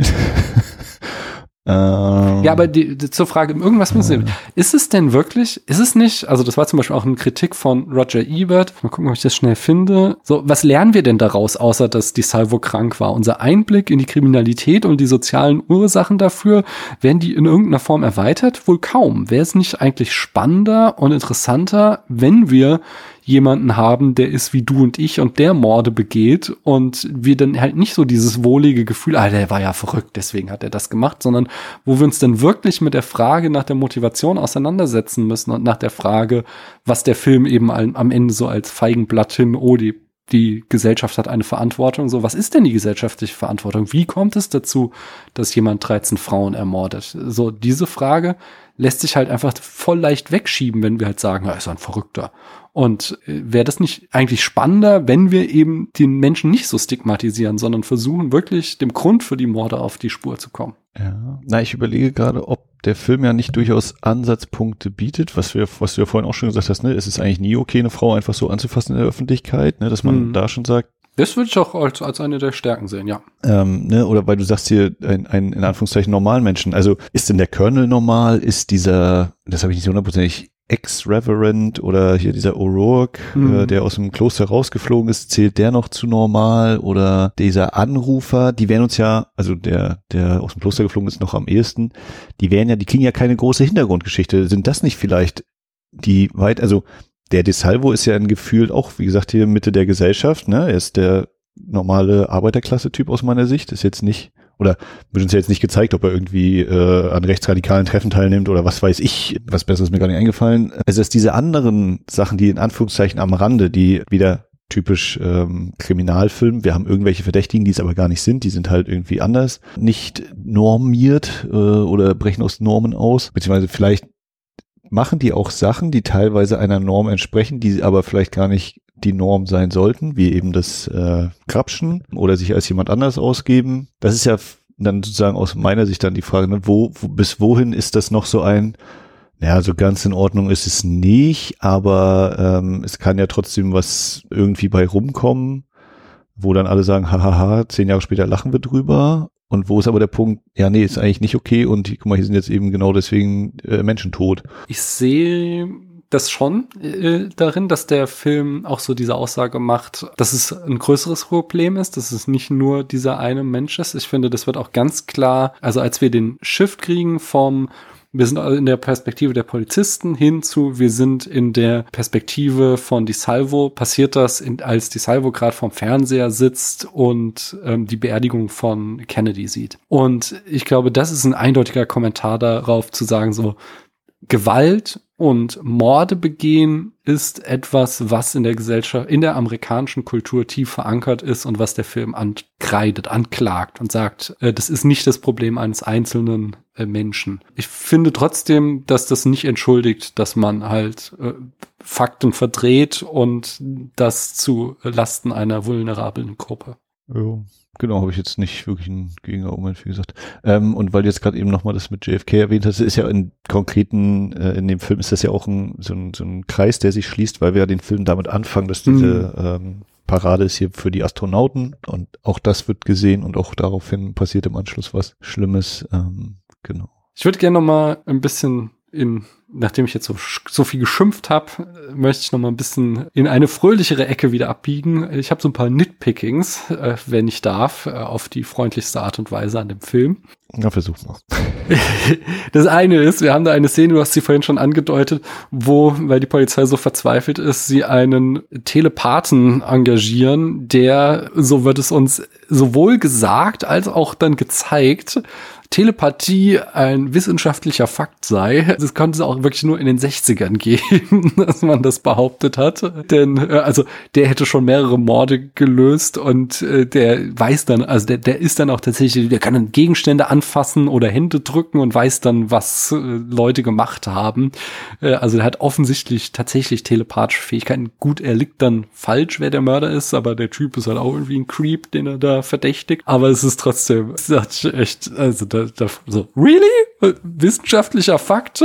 ähm, ja, aber die, die, zur Frage, irgendwas müssen sie, äh, ist es denn wirklich, ist es nicht, also das war zum Beispiel auch eine Kritik von Roger Ebert, mal gucken, ob ich das schnell finde, so, was lernen wir denn daraus, außer dass die Salvo krank war? Unser Einblick in die Kriminalität und die sozialen Ursachen dafür, werden die in irgendeiner Form erweitert? Wohl kaum. Wäre es nicht eigentlich spannender und interessanter, wenn wir jemanden haben, der ist wie du und ich und der Morde begeht und wir dann halt nicht so dieses wohlige Gefühl, ah, der war ja verrückt, deswegen hat er das gemacht, sondern wo wir uns dann wirklich mit der Frage nach der Motivation auseinandersetzen müssen und nach der Frage, was der Film eben am Ende so als Feigenblatt hin, oh, die die Gesellschaft hat eine Verantwortung. So, was ist denn die gesellschaftliche Verantwortung? Wie kommt es dazu, dass jemand dreizehn Frauen ermordet? So, diese Frage lässt sich halt einfach voll leicht wegschieben, wenn wir halt sagen, ja, ist ein Verrückter. Und äh, wäre das nicht eigentlich spannender, wenn wir eben den Menschen nicht so stigmatisieren, sondern versuchen wirklich dem Grund für die Morde auf die Spur zu kommen? Ja, na, ich überlege gerade, ob der Film ja nicht durchaus Ansatzpunkte bietet, was wir, was du ja vorhin auch schon gesagt hast, ne, es ist eigentlich nie okay, eine Frau einfach so anzufassen in der Öffentlichkeit, ne, dass man mhm. da schon sagt. Das würde ich auch als, als eine der Stärken sehen, ja. Ähm, ne, oder weil du sagst hier, ein, ein in Anführungszeichen normalen Menschen, also ist denn der Colonel normal, ist dieser, das habe ich nicht hundertprozentig, Ex-Reverend oder hier dieser O'Rourke, mhm. äh, der aus dem Kloster rausgeflogen ist, zählt der noch zu normal oder dieser Anrufer, die wären uns ja, also der, der aus dem Kloster geflogen ist, noch am ehesten, die wären ja, die kriegen ja keine große Hintergrundgeschichte. Sind das nicht vielleicht die weit, also der De Salvo ist ja ein Gefühl auch, wie gesagt, hier Mitte der Gesellschaft, ne, er ist der normale Arbeiterklasse-Typ aus meiner Sicht, ist jetzt nicht, oder wird uns ja jetzt nicht gezeigt, ob er irgendwie äh, an rechtsradikalen Treffen teilnimmt oder was weiß ich, was Besseres ist mir gar nicht eingefallen. Also dass diese anderen Sachen, die in Anführungszeichen am Rande, die wieder typisch ähm, Kriminalfilm, wir haben irgendwelche Verdächtigen, die es aber gar nicht sind, die sind halt irgendwie anders, nicht normiert äh, oder brechen aus Normen aus, beziehungsweise vielleicht machen die auch Sachen, die teilweise einer Norm entsprechen, die aber vielleicht gar nicht die Norm sein sollten, wie eben das äh, Krapschen oder sich als jemand anders ausgeben. Das ist ja dann sozusagen aus meiner Sicht dann die Frage, ne, wo, wo bis wohin ist das noch so ein, naja, so ganz in Ordnung ist es nicht, aber ähm, es kann ja trotzdem was irgendwie bei rumkommen, wo dann alle sagen, hahaha, zehn Jahre später lachen wir drüber. Und wo ist aber der Punkt, ja, nee, ist eigentlich nicht okay und guck mal, hier sind jetzt eben genau deswegen äh, Menschen tot. Ich sehe das schon äh, darin, dass der Film auch so diese Aussage macht, dass es ein größeres Problem ist, dass es nicht nur dieser eine Mensch ist. Ich finde, das wird auch ganz klar, also als wir den Shift kriegen vom wir sind in der Perspektive der Polizisten hin zu, wir sind in der Perspektive von Di Salvo. Passiert das, in, als Di Salvo gerade vorm Fernseher sitzt und ähm, die Beerdigung von Kennedy sieht. Und ich glaube, das ist ein eindeutiger Kommentar darauf, zu sagen so, Gewalt und Morde begehen ist etwas, was in der Gesellschaft, in der amerikanischen Kultur tief verankert ist und was der Film ankreidet, anklagt und sagt, äh, das ist nicht das Problem eines einzelnen äh, Menschen. Ich finde trotzdem, dass das nicht entschuldigt, dass man halt äh, Fakten verdreht und das zu Lasten einer vulnerablen Gruppe. Ja. Genau, habe ich jetzt nicht wirklich ein Gegenargument für gesagt. Ähm, und weil du jetzt gerade eben nochmal das mit J F K erwähnt hast, ist ja in konkreten, äh, in dem Film ist das ja auch ein, so, ein, so ein Kreis, der sich schließt, weil wir ja den Film damit anfangen, dass diese mhm. ähm, Parade ist hier für die Astronauten und auch das wird gesehen und auch daraufhin passiert im Anschluss was Schlimmes. Ähm, genau. Ich würde gerne nochmal ein bisschen in nachdem ich jetzt so, so viel geschimpft habe, möchte ich noch mal ein bisschen in eine fröhlichere Ecke wieder abbiegen. Ich habe so ein paar Nitpickings, äh, wenn ich darf, äh, auf die freundlichste Art und Weise an dem Film. Na, versuch mal. Das eine ist, wir haben da eine Szene, du hast sie vorhin schon angedeutet, wo, weil die Polizei so verzweifelt ist, sie einen Telepathen engagieren, der, so wird es uns sowohl gesagt als auch dann gezeigt, Telepathie ein wissenschaftlicher Fakt sei. Das konnte es auch wirklich nur in den sechzigern geben, dass man das behauptet hat. Denn, äh, also, der hätte schon mehrere Morde gelöst und äh, der weiß dann, also der, der ist dann auch tatsächlich, der kann dann Gegenstände anfassen oder Hände drücken und weiß dann, was äh, Leute gemacht haben. Äh, also, der hat offensichtlich tatsächlich telepathische Fähigkeiten. Gut, er liegt dann falsch, wer der Mörder ist, aber der Typ ist halt auch irgendwie ein Creep, den er da verdächtigt. Aber es ist trotzdem, es ist echt, also, Da, da, so, really? Wissenschaftlicher Fakt?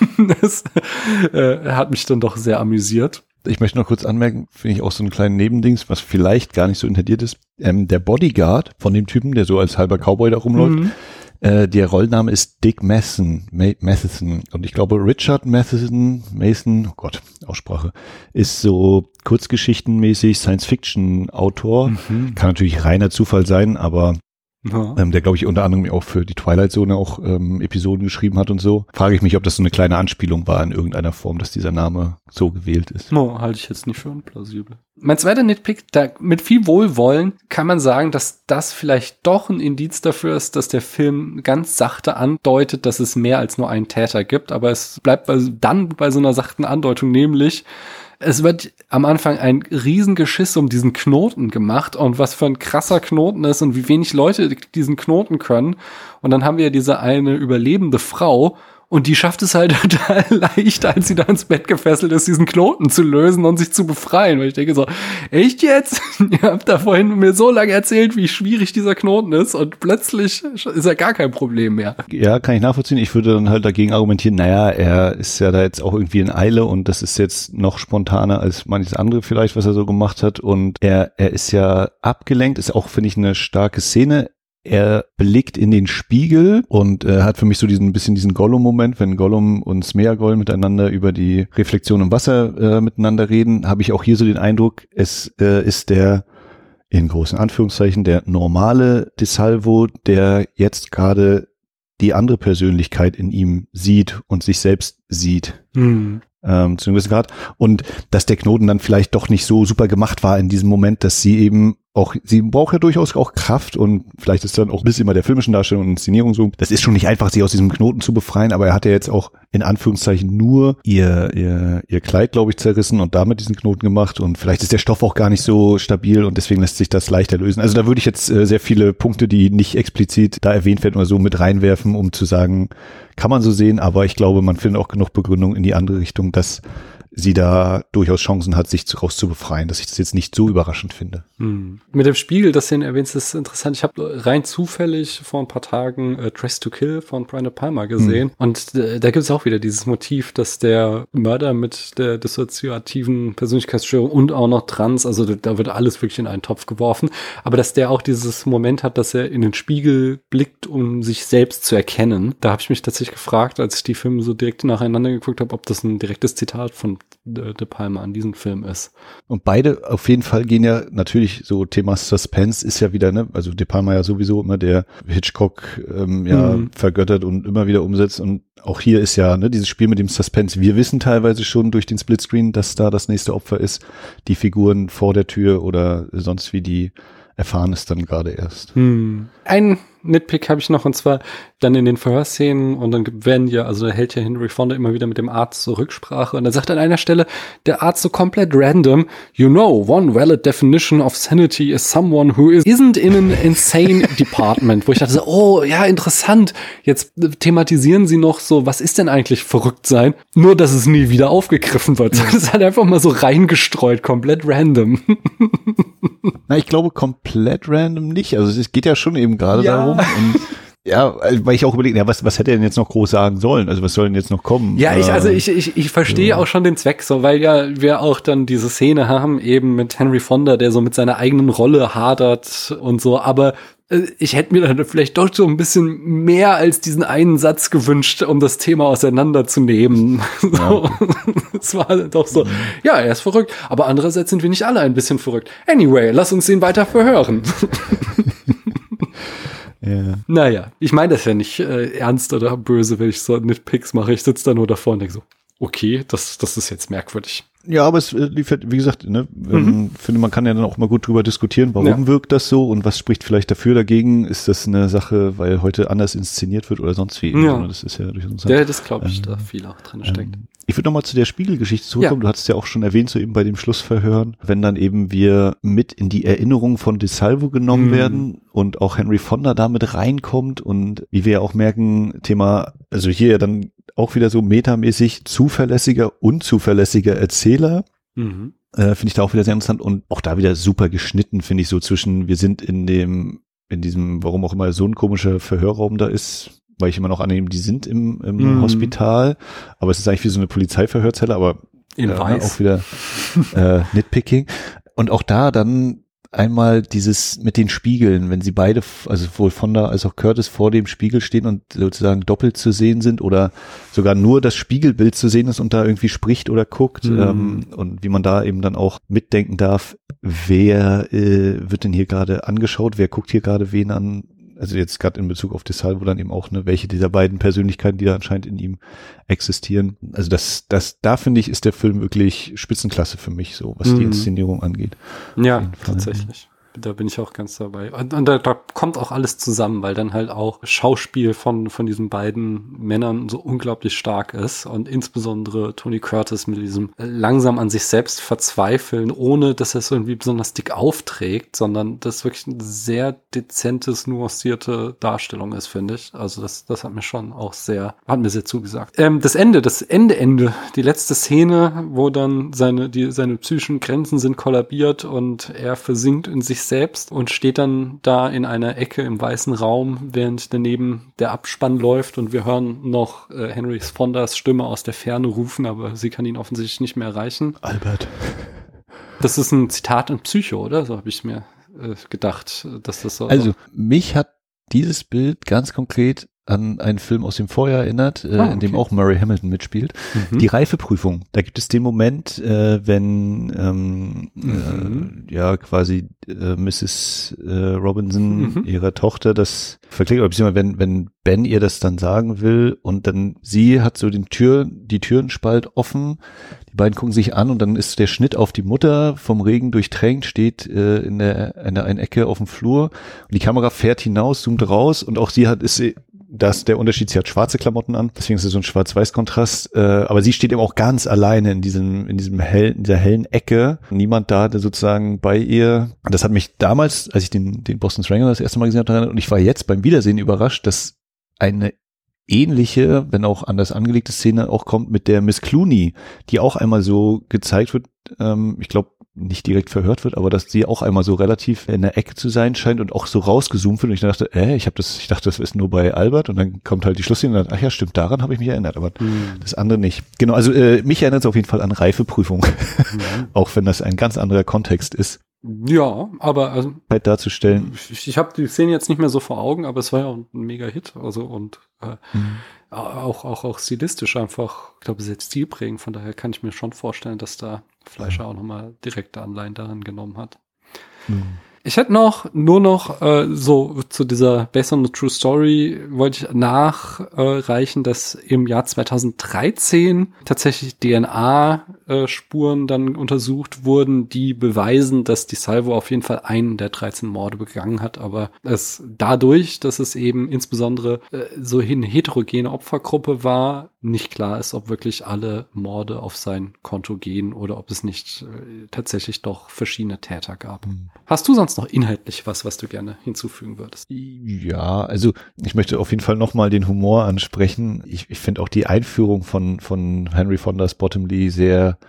Das äh, hat mich dann doch sehr amüsiert. Ich möchte noch kurz anmerken, finde ich auch so einen kleinen Nebendings, was vielleicht gar nicht so intendiert ist. Ähm, der Bodyguard von dem Typen, der so als halber Cowboy da rumläuft, mhm. äh, der Rollname ist Dick Mason, Ma- Matheson. Und ich glaube, Richard Matheson, Mason, oh Gott, Aussprache, ist so kurzgeschichtenmäßig Science-Fiction-Autor. Mhm. Kann natürlich reiner Zufall sein, aber ja. Ähm, der, glaube ich, unter anderem auch für die Twilight Zone auch ähm, Episoden geschrieben hat und so. Frage ich mich, ob das so eine kleine Anspielung war in irgendeiner Form, dass dieser Name so gewählt ist. No, halte ich jetzt nicht für unplausibel. Mein zweiter Nitpick, da mit viel Wohlwollen kann man sagen, dass das vielleicht doch ein Indiz dafür ist, dass der Film ganz sachte andeutet, dass es mehr als nur einen Täter gibt. Aber es bleibt bei, dann bei so einer sachten Andeutung, nämlich es wird am Anfang ein Riesengeschiss um diesen Knoten gemacht und was für ein krasser Knoten ist und wie wenig Leute diesen Knoten können. Und dann haben wir diese eine überlebende Frau und die schafft es halt total leicht, als sie da ins Bett gefesselt ist, diesen Knoten zu lösen und sich zu befreien. Weil ich denke so, echt jetzt? Ihr habt da vorhin mir so lange erzählt, wie schwierig dieser Knoten ist und plötzlich ist ja gar kein Problem mehr. Ja, kann ich nachvollziehen. Ich würde dann halt dagegen argumentieren, naja, er ist ja da jetzt auch irgendwie in Eile und das ist jetzt noch spontaner als manches andere vielleicht, was er so gemacht hat. Und er, er ist ja abgelenkt, ist auch, finde ich, eine starke Szene. Er blickt in den Spiegel und äh, hat für mich so diesen bisschen diesen Gollum-Moment, wenn Gollum und Smeagol miteinander über die Reflexion im Wasser äh, miteinander reden, habe ich auch hier so den Eindruck, es äh, ist der, in großen Anführungszeichen, der normale DeSalvo, der jetzt gerade die andere Persönlichkeit in ihm sieht und sich selbst sieht. Mhm. Ähm, zu einem gewissen Grad. Und dass der Knoten dann vielleicht doch nicht so super gemacht war in diesem Moment, dass sie eben auch, sie braucht ja durchaus auch Kraft und vielleicht ist dann auch ein bisschen bei der filmischen Darstellung und Inszenierung so. Das ist schon nicht einfach, sie aus diesem Knoten zu befreien, aber er hat ja jetzt auch in Anführungszeichen nur ihr, ihr, ihr Kleid, glaube ich, zerrissen und damit diesen Knoten gemacht und vielleicht ist der Stoff auch gar nicht so stabil und deswegen lässt sich das leichter lösen. Also da würde ich jetzt äh, sehr viele Punkte, die nicht explizit da erwähnt werden oder so mit reinwerfen, um zu sagen, kann man so sehen, aber ich glaube, man findet auch genug Begründung in die andere Richtung, dass sie da durchaus Chancen hat, sich raus zu befreien, dass ich das jetzt nicht so überraschend finde. Hm. Mit dem Spiegel, das du erwähnst, ist interessant. Ich habe rein zufällig vor ein paar Tagen äh, Dress to Kill von Brian De Palma gesehen. Hm. Und äh, da gibt es auch wieder dieses Motiv, dass der Mörder mit der dissoziativen Persönlichkeitsstörung und auch noch trans, also da wird alles wirklich in einen Topf geworfen, aber dass der auch dieses Moment hat, dass er in den Spiegel blickt, um sich selbst zu erkennen. Da habe ich mich tatsächlich gefragt, als ich die Filme so direkt nacheinander geguckt habe, ob das ein direktes Zitat von De, De Palma an diesem Film ist. Und beide auf jeden Fall gehen ja natürlich so Thema Suspense ist ja wieder, ne, also De Palma ja sowieso immer der Hitchcock ähm, ja mhm. vergöttert und immer wieder umsetzt und auch hier ist ja, ne, dieses Spiel mit dem Suspense. Wir wissen teilweise schon durch den Splitscreen, dass da das nächste Opfer ist. Die Figuren vor der Tür oder sonst wie, die erfahren es dann gerade erst. Hm. Ein Nitpick habe ich noch, und zwar dann in den Verhörszenen und dann werden ja, also da hält ja Henry Fonda immer wieder mit dem Arzt so Rücksprache und er sagt an einer Stelle, der Arzt so komplett random, you know, one valid definition of sanity is someone who is, isn't in an insane department, wo ich dachte so, oh, ja, interessant, jetzt thematisieren sie noch so, was ist denn eigentlich verrückt sein, nur dass es nie wieder aufgegriffen wird. Das ist halt einfach mal so reingestreut, komplett random. Na, ich glaube komplett random nicht, also es geht ja schon eben gerade ja. darum, und Ja, weil ich auch überlege, ja, was, was hätte er denn jetzt noch groß sagen sollen? Also was soll denn jetzt noch kommen? Ja, ich, also äh, ich, ich, ich verstehe ja. auch schon den Zweck so, weil ja wir auch dann diese Szene haben, eben mit Henry Fonda, der so mit seiner eigenen Rolle hadert und so, aber äh, ich hätte mir dann vielleicht doch so ein bisschen mehr als diesen einen Satz gewünscht, um das Thema auseinanderzunehmen. So. Es war doch so, ja, er ist verrückt, aber andererseits sind wir nicht alle ein bisschen verrückt. Anyway, lass uns ihn weiter verhören. Ja. Naja, ich meine das ja nicht äh, ernst oder böse, wenn ich so Nitpicks mache. Ich sitze da nur davor und denke so, okay, das, das ist jetzt merkwürdig. Ja, aber es liefert, wie gesagt, ne, mhm. ähm, finde, man kann ja dann auch mal gut drüber diskutieren, warum ja. wirkt das so und was spricht vielleicht dafür, dagegen. Ist das eine Sache, weil heute anders inszeniert wird oder sonst wie? Ja. Das ist ja durch uns. Ja, das glaube ich, ähm, da viel auch drin ähm, steckt. Ich würde nochmal zu der Spiegelgeschichte zurückkommen. Ja. Du hattest ja auch schon erwähnt, so eben bei dem Schlussverhören, wenn dann eben wir mit in die Erinnerung von DeSalvo genommen mhm. werden und auch Henry Fonda damit reinkommt und wie wir ja auch merken, Thema, also hier ja dann auch wieder so metamäßig zuverlässiger, unzuverlässiger Erzähler. Mhm. Äh, finde ich da auch wieder sehr interessant und auch da wieder super geschnitten, finde ich so zwischen, wir sind in dem, in diesem, warum auch immer so ein komischer Verhörraum da ist, weil ich immer noch annehme, die sind im, im mhm. Hospital, aber es ist eigentlich wie so eine Polizeiverhörzelle, aber in äh, weiß. Auch wieder äh, Nitpicking. Und auch da dann einmal dieses mit den Spiegeln, wenn sie beide, also sowohl Fonda als auch Curtis vor dem Spiegel stehen und sozusagen doppelt zu sehen sind oder sogar nur das Spiegelbild zu sehen ist und da irgendwie spricht oder guckt mhm. ähm, und wie man da eben dann auch mitdenken darf, wer äh, wird denn hier gerade angeschaut, wer guckt hier gerade wen an, also jetzt gerade in Bezug auf DeSalvo dann eben auch, ne, welche dieser beiden Persönlichkeiten, die da anscheinend in ihm existieren. Also das, das, da finde ich, ist der Film wirklich Spitzenklasse für mich, so was mhm. die Inszenierung angeht. Ja, tatsächlich. Da bin ich auch ganz dabei. Und, und da, da kommt auch alles zusammen, weil dann halt auch Schauspiel von, von diesen beiden Männern so unglaublich stark ist und insbesondere Tony Curtis mit diesem langsam an sich selbst verzweifeln, ohne dass er es irgendwie besonders dick aufträgt, sondern das wirklich eine sehr dezentes, nuancierte Darstellung ist, finde ich. Also das, das hat mir schon auch sehr, hat mir sehr zugesagt. Ähm, das Ende, das Ende, Ende, die letzte Szene, wo dann seine, die, seine psychischen Grenzen sind kollabiert und er versinkt in sich selbst und steht dann da in einer Ecke im weißen Raum, während daneben der Abspann läuft und wir hören noch äh, Henry Fondas Stimme aus der Ferne rufen, aber sie kann ihn offensichtlich nicht mehr erreichen. Albert. Das ist ein Zitat in Psycho, oder? So habe ich mir äh, gedacht, dass das so. Also mich hat dieses Bild ganz konkret an einen Film aus dem Vorjahr erinnert, äh, ah, okay. in dem auch Murray Hamilton mitspielt. Mhm. Die Reifeprüfung. Da gibt es den Moment, äh, wenn ähm, mhm. äh, ja quasi äh, Misses äh, Robinson mhm. ihrer Tochter das verklickt, oder beziehungsweise wenn, wenn Ben ihr das dann sagen will und dann sie hat so den Tür, die Türenspalt offen, die beiden gucken sich an und dann ist der Schnitt auf die Mutter vom Regen durchtränkt, steht äh, in der in der einen Ecke auf dem Flur und die Kamera fährt hinaus, zoomt raus und auch sie hat ist sie Das ist der Unterschied, sie hat schwarze Klamotten an, deswegen ist es so ein Schwarz-Weiß-Kontrast, äh, aber sie steht eben auch ganz alleine in diesem, in diesem hellen, in dieser hellen Ecke. Niemand da, der sozusagen bei ihr, das hat mich damals, als ich den, den Boston Strangler das erste Mal gesehen habe, und ich war jetzt beim Wiedersehen überrascht, dass eine ähnliche, wenn auch anders angelegte Szene auch kommt mit der Miss Clooney, die auch einmal so gezeigt wird, ähm, ich glaube, nicht direkt verhört wird, aber dass sie auch einmal so relativ in der Ecke zu sein scheint und auch so rausgezoomt wird und ich dachte, äh, ich habe das, ich dachte, das ist nur bei Albert und dann kommt halt die Schlussszene und dann, ach ja, stimmt, daran habe ich mich erinnert, aber mhm. das andere nicht. Genau, also äh, mich erinnert es auf jeden Fall an Reifeprüfung, mhm. auch wenn das ein ganz anderer Kontext ist. Ja, aber also halt darzustellen. Ich, ich habe die Szene jetzt nicht mehr so vor Augen, aber es war ja auch ein Mega-Hit, also und äh, mhm. auch auch auch stilistisch einfach, ich glaube, sehr stilprägend. Von daher kann ich mir schon vorstellen, dass da Fleischer auch nochmal direkte Anleihen daran genommen hat. Mhm. Ich hätte noch, nur noch äh, so zu dieser Based on a True Story wollte ich nachreichen, äh, dass im Jahr zweitausenddreizehn tatsächlich D N A-Spuren äh, dann untersucht wurden, die beweisen, dass DeSalvo auf jeden Fall einen der dreizehn Morde begangen hat, aber es dadurch, dass es eben insbesondere äh, so eine heterogene Opfergruppe war, nicht klar ist, ob wirklich alle Morde auf sein Konto gehen oder ob es nicht äh, tatsächlich doch verschiedene Täter gab. Mhm. Hast du sonst noch inhaltlich was, was du gerne hinzufügen würdest? Ja, also ich möchte auf jeden Fall nochmal den Humor ansprechen. Ich, ich finde auch die Einführung von von Henry Fonda's Bottomley sehr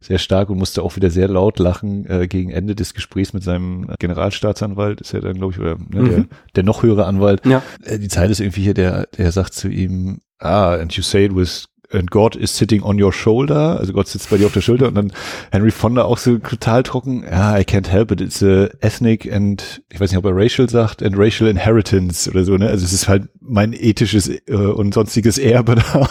sehr stark und musste auch wieder sehr laut lachen äh, gegen Ende des Gesprächs mit seinem Generalstaatsanwalt, ist ja dann, glaube ich, oder ne, Mhm. der, der noch höhere Anwalt. Ja. Äh, die Zeile ist irgendwie hier, der, der sagt zu ihm, ah, and you say it with and God is sitting on your shoulder, also Gott sitzt bei dir auf der Schulter und dann Henry Fonda auch so total trocken, ja, I can't help it, it's a ethnic and, ich weiß nicht, ob er racial sagt, and racial inheritance oder so, ne, also es ist halt mein ethisches äh, und sonstiges Erbe da.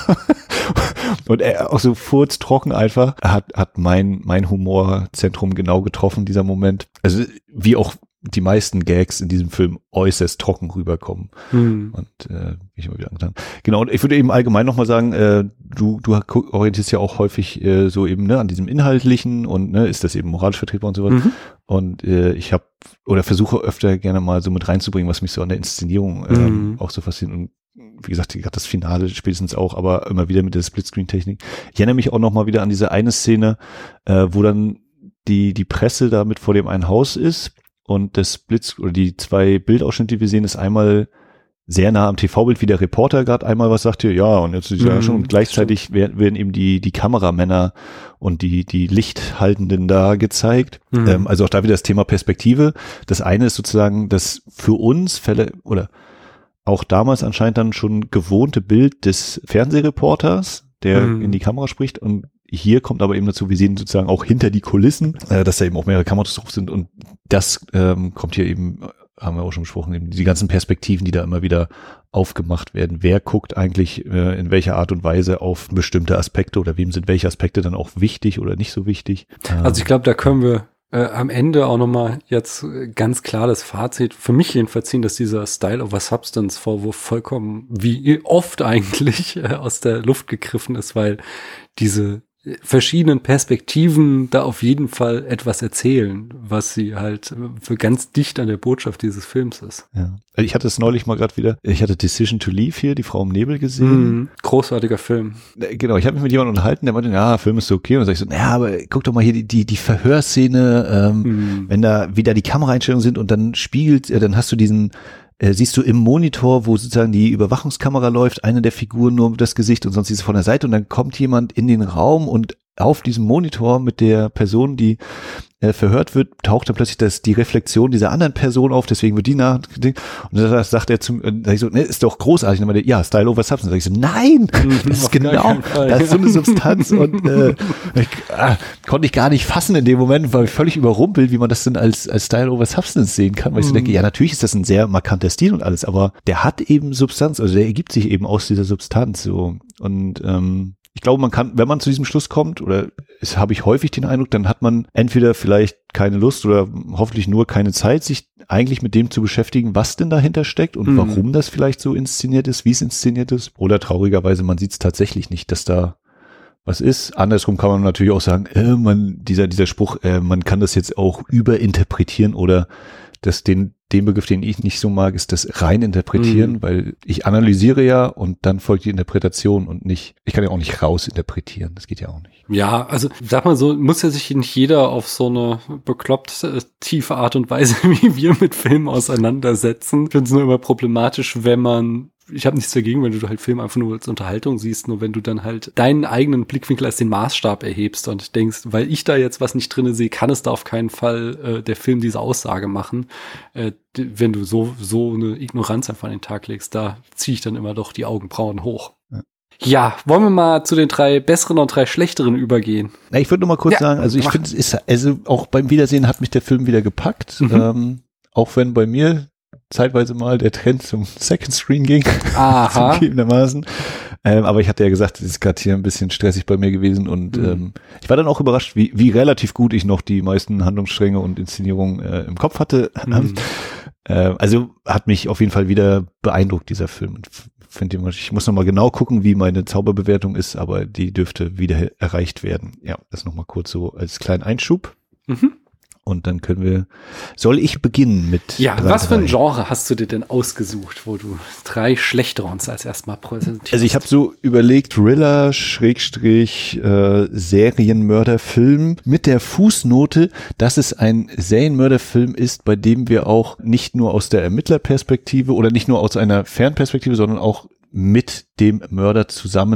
Und er auch so furztrocken einfach, hat, hat mein, mein Humorzentrum genau getroffen, dieser Moment. Also wie auch die meisten Gags in diesem Film äußerst trocken rüberkommen. Hm. Und äh, ich immer wieder angetan. Genau, und ich würde eben allgemein nochmal sagen, äh, du, du orientierst ja auch häufig äh, so eben ne, an diesem Inhaltlichen und ne, ist das eben moralisch vertretbar und so weiter. Mhm. Und äh, ich habe oder versuche öfter gerne mal so mit reinzubringen, was mich so an der Inszenierung äh, Mhm. auch so fasziniert. Und wie gesagt, gerade das Finale spätestens auch, aber immer wieder mit der Splitscreen-Technik. Ich erinnere mich auch nochmal wieder an diese eine Szene, äh, wo dann die, die Presse da mit vor dem einen Haus ist und das Blitz oder die zwei Bildausschnitte, die wir sehen, ist einmal sehr nah am T V-Bild, wie der Reporter gerade einmal was sagt hier, ja, und jetzt ist ja Mhm, schon, und gleichzeitig werden, werden eben die, die Kameramänner und die, die Lichthaltenden da gezeigt. Mhm. Ähm, also auch da wieder das Thema Perspektive. Das eine ist sozusagen das für uns Fälle oder auch damals anscheinend dann schon gewohnte Bild des Fernsehreporters, der Mhm. in die Kamera spricht, und hier kommt aber eben dazu, wir sehen sozusagen auch hinter die Kulissen, äh, dass da eben auch mehrere Kameras drauf sind, und das ähm, kommt hier eben, haben wir auch schon besprochen, eben die ganzen Perspektiven, die da immer wieder aufgemacht werden. Wer guckt eigentlich äh, in welcher Art und Weise auf bestimmte Aspekte oder wem sind welche Aspekte dann auch wichtig oder nicht so wichtig? Also ich glaube, da können wir äh, am Ende auch nochmal jetzt äh, ganz klar das Fazit für mich jedenfalls ziehen, dass dieser Style over Substance Vorwurf vollkommen, wie oft eigentlich, äh, aus der Luft gegriffen ist, weil diese verschiedenen Perspektiven da auf jeden Fall etwas erzählen, was sie halt für ganz dicht an der Botschaft dieses Films ist. Ja. Ich hatte es neulich mal gerade wieder, ich hatte Decision to Leave hier, die Frau im Nebel gesehen. Mhm. Großartiger Film. Genau, ich habe mich mit jemandem unterhalten, der meinte, ja, Film ist so okay. Und dann sag ich so, naja, aber guck doch mal hier die, die, die Verhörszene, ähm, Mhm. wenn da wieder die Kameraeinstellungen sind und dann spiegelt, äh, dann hast du diesen, äh, siehst du im Monitor, wo sozusagen die Überwachungskamera läuft, eine der Figuren nur das Gesicht und sonst ist von der Seite, und dann kommt jemand in den Raum und auf diesem Monitor mit der Person, die äh, verhört wird, taucht dann plötzlich das, die Reflexion dieser anderen Person auf, deswegen wird die nach, und das sagt er zum, äh, sag ich so, ne, ist doch großartig, und dann meinte er, ja, Style over Substance. Sag ich so, nein, das ist auf gar genau, keinen Fall. das ist so eine Substanz, und äh, ich, ah, konnte ich gar nicht fassen in dem Moment, war ich völlig überrumpelt, wie man das denn als, als Style over Substance sehen kann, weil ich so denke, ja, natürlich ist das ein sehr markanter Stil und alles, aber der hat eben Substanz, also der ergibt sich eben aus dieser Substanz, so, und ähm, ich glaube, man kann, wenn man zu diesem Schluss kommt, oder es habe ich häufig den Eindruck, dann hat man entweder vielleicht keine Lust oder hoffentlich nur keine Zeit, sich eigentlich mit dem zu beschäftigen, was denn dahinter steckt und Mhm. warum das vielleicht so inszeniert ist, wie es inszeniert ist. Oder traurigerweise, man sieht es tatsächlich nicht, dass da was ist. Andersrum kann man natürlich auch sagen, äh, man, dieser, dieser Spruch, äh, man kann das jetzt auch überinterpretieren, oder das den, den Begriff, den ich nicht so mag, ist das rein interpretieren, Mhm. weil ich analysiere ja und dann folgt die Interpretation und nicht, ich kann ja auch nicht raus interpretieren, das geht ja auch nicht. Ja, also sag mal so, muss ja sich nicht jeder auf so eine bekloppt äh, tiefe Art und Weise, wie wir mit Filmen auseinandersetzen. Ich finde es nur immer problematisch, wenn man, ich habe nichts dagegen, wenn du halt Film einfach nur als Unterhaltung siehst, nur wenn du dann halt deinen eigenen Blickwinkel als den Maßstab erhebst und denkst, weil ich da jetzt was nicht drinne sehe, kann es da auf keinen Fall äh, der Film diese Aussage machen. Äh, d- wenn du so so eine Ignoranz einfach an den Tag legst, da ziehe ich dann immer doch die Augenbrauen hoch. Ja. Ja, wollen wir mal zu den drei besseren und drei schlechteren übergehen? Na, ich würde nur mal kurz Ja, sagen, also ich mach. finde, es ist, also auch beim Wiedersehen hat mich der Film wieder gepackt, Mhm. ähm, auch wenn bei mir zeitweise mal der Trend zum Second Screen ging, Aha. zugegebenermaßen. Ähm, aber ich hatte ja gesagt, es ist gerade hier ein bisschen stressig bei mir gewesen, und Mhm. ähm, ich war dann auch überrascht, wie, wie relativ gut ich noch die meisten Handlungsstränge und Inszenierungen äh, im Kopf hatte. Mhm. Äh, also hat mich auf jeden Fall wieder beeindruckt, dieser Film. Und f- find immer, ich muss noch mal genau gucken, wie meine Zauberbewertung ist, aber die dürfte wieder erreicht werden. Ja, das noch mal kurz so als kleinen Einschub. Mhm. Und dann können wir, soll ich beginnen mit Ja, drei, was für ein drei? Genre hast du dir denn ausgesucht, wo du drei schlechtere uns als erstmal präsentierst? Also ich habe so überlegt, Thriller, Schrägstrich, äh, Serienmörderfilm mit der Fußnote, dass es ein Serienmörderfilm ist, bei dem wir auch nicht nur aus der Ermittlerperspektive oder nicht nur aus einer Fernperspektive, sondern auch mit dem Mörder zusammen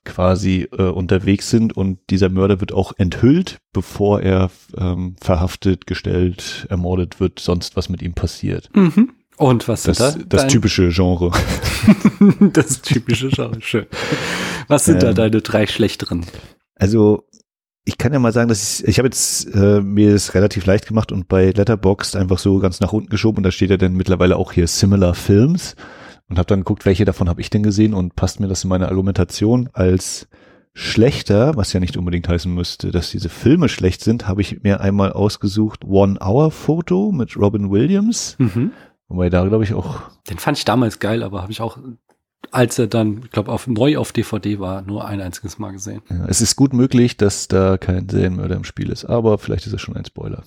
quasi äh, unterwegs sind und dieser Mörder wird auch enthüllt, bevor er ähm, verhaftet, gestellt, ermordet wird, sonst was mit ihm passiert. Mhm. Und was das, sind da? Das dein... typische Genre. Das typische Genre, schön. Was sind ähm, da deine drei schlechteren? Also ich kann ja mal sagen, dass ich, ich habe jetzt äh, mir das relativ leicht gemacht und bei Letterboxd einfach so ganz nach unten geschoben und da steht ja dann mittlerweile auch hier Similar Films und habe dann geguckt, welche davon habe ich denn gesehen und passt mir das in meine Argumentation als schlechter, was ja nicht unbedingt heißen müsste, dass diese Filme schlecht sind, habe ich mir einmal ausgesucht One Hour Photo mit Robin Williams. Mhm. Wobei da glaube ich auch... Den fand ich damals geil, aber habe ich auch, als er dann, ich glaube, auf neu auf D V D war, nur ein einziges Mal gesehen. Ja, es ist gut möglich, dass da kein Serienmörder im Spiel ist, aber vielleicht ist es schon ein Spoiler.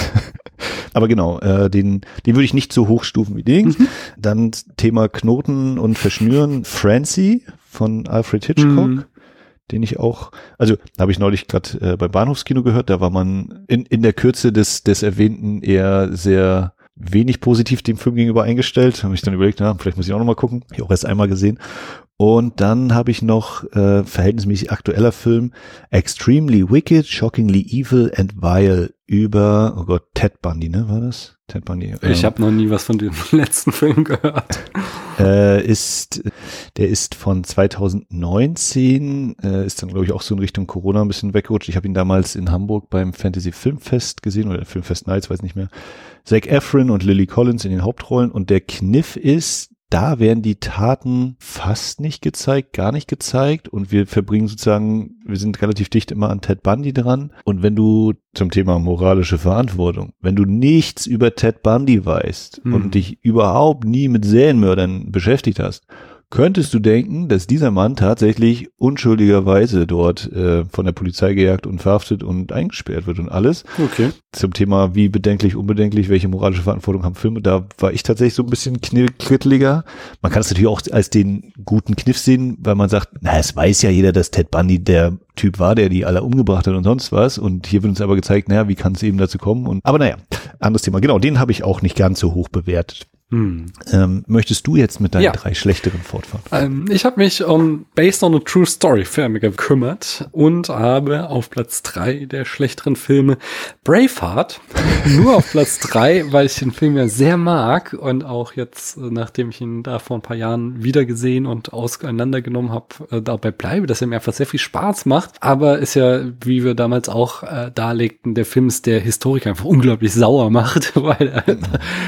Aber genau, äh, den, den würde ich nicht so hochstufen wie den. Mhm. Dann Thema Knoten und Verschnüren, Francie von Alfred Hitchcock. Mhm. Den ich auch, also habe ich neulich gerade äh, beim Bahnhofskino gehört, da war man in, in der Kürze des, des Erwähnten eher sehr wenig positiv dem Film gegenüber eingestellt. Habe ich dann überlegt, na, vielleicht muss ich auch noch mal gucken. Ich auch erst einmal gesehen. Und dann habe ich noch äh, verhältnismäßig aktueller Film Extremely Wicked, Shockingly Evil and Vile über, oh Gott, Ted Bundy, ne, war das? Ted Bundy. Ich ähm, habe noch nie was von dem letzten Film gehört. Äh, ist, der ist von zwanzig neunzehn, äh, ist dann glaube ich auch so in Richtung Corona ein bisschen weggerutscht. Ich habe ihn damals in Hamburg beim Fantasy Filmfest gesehen oder Filmfest Nights, weiß nicht mehr. Zac Efron und Lily Collins in den Hauptrollen und der Kniff ist, da werden die Taten fast nicht gezeigt, gar nicht gezeigt und wir verbringen sozusagen, wir sind relativ dicht immer an Ted Bundy dran und wenn du zum Thema moralische Verantwortung, wenn du nichts über Ted Bundy weißt hm. und dich überhaupt nie mit Serienmördern beschäftigt hast, könntest du denken, dass dieser Mann tatsächlich unschuldigerweise dort äh, von der Polizei gejagt und verhaftet und eingesperrt wird und alles. Okay. Zum Thema wie bedenklich, unbedenklich, welche moralische Verantwortung haben Filme, da war ich tatsächlich so ein bisschen kritteliger. Man kann es natürlich auch als den guten Kniff sehen, weil man sagt, na, es weiß ja jeder, dass Ted Bundy der Typ war, der die alle umgebracht hat und sonst was. Und hier wird uns aber gezeigt, naja, wie kann es eben dazu kommen? Und aber naja, anderes Thema. Genau, den habe ich auch nicht ganz so hoch bewertet. Hm. Ähm, möchtest du jetzt mit deinen ja. drei schlechteren fortfahren? Ähm, ich habe mich um Based on a True Story Filme gekümmert und habe auf Platz drei der schlechteren Filme Braveheart. Nur auf Platz drei, weil ich den Film ja sehr mag und auch jetzt, nachdem ich ihn da vor ein paar Jahren wieder gesehen und auseinandergenommen habe, äh, dabei bleibe, dass er mir einfach sehr viel Spaß macht. Aber ist ja, wie wir damals auch äh, darlegten, der Film ist der Historiker einfach unglaublich sauer macht, weil er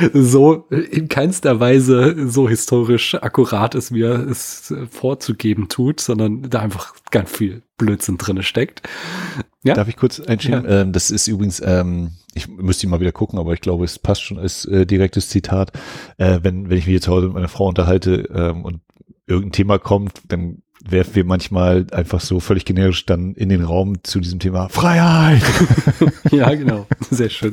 so in keinster Weise so historisch akkurat ist, wie er es vorzugeben tut, sondern da einfach ganz viel Blödsinn drinne steckt. Ja? Darf ich kurz einschieben? Ja. Ähm, das ist übrigens, ähm, ich müsste ihn mal wieder gucken, aber ich glaube, es passt schon als äh, direktes Zitat. Äh, wenn, wenn ich mich jetzt heute mit meiner Frau unterhalte ähm, und irgendein Thema kommt, dann werfen wir manchmal einfach so völlig generisch dann in den Raum zu diesem Thema Freiheit. Ja, genau. Sehr schön.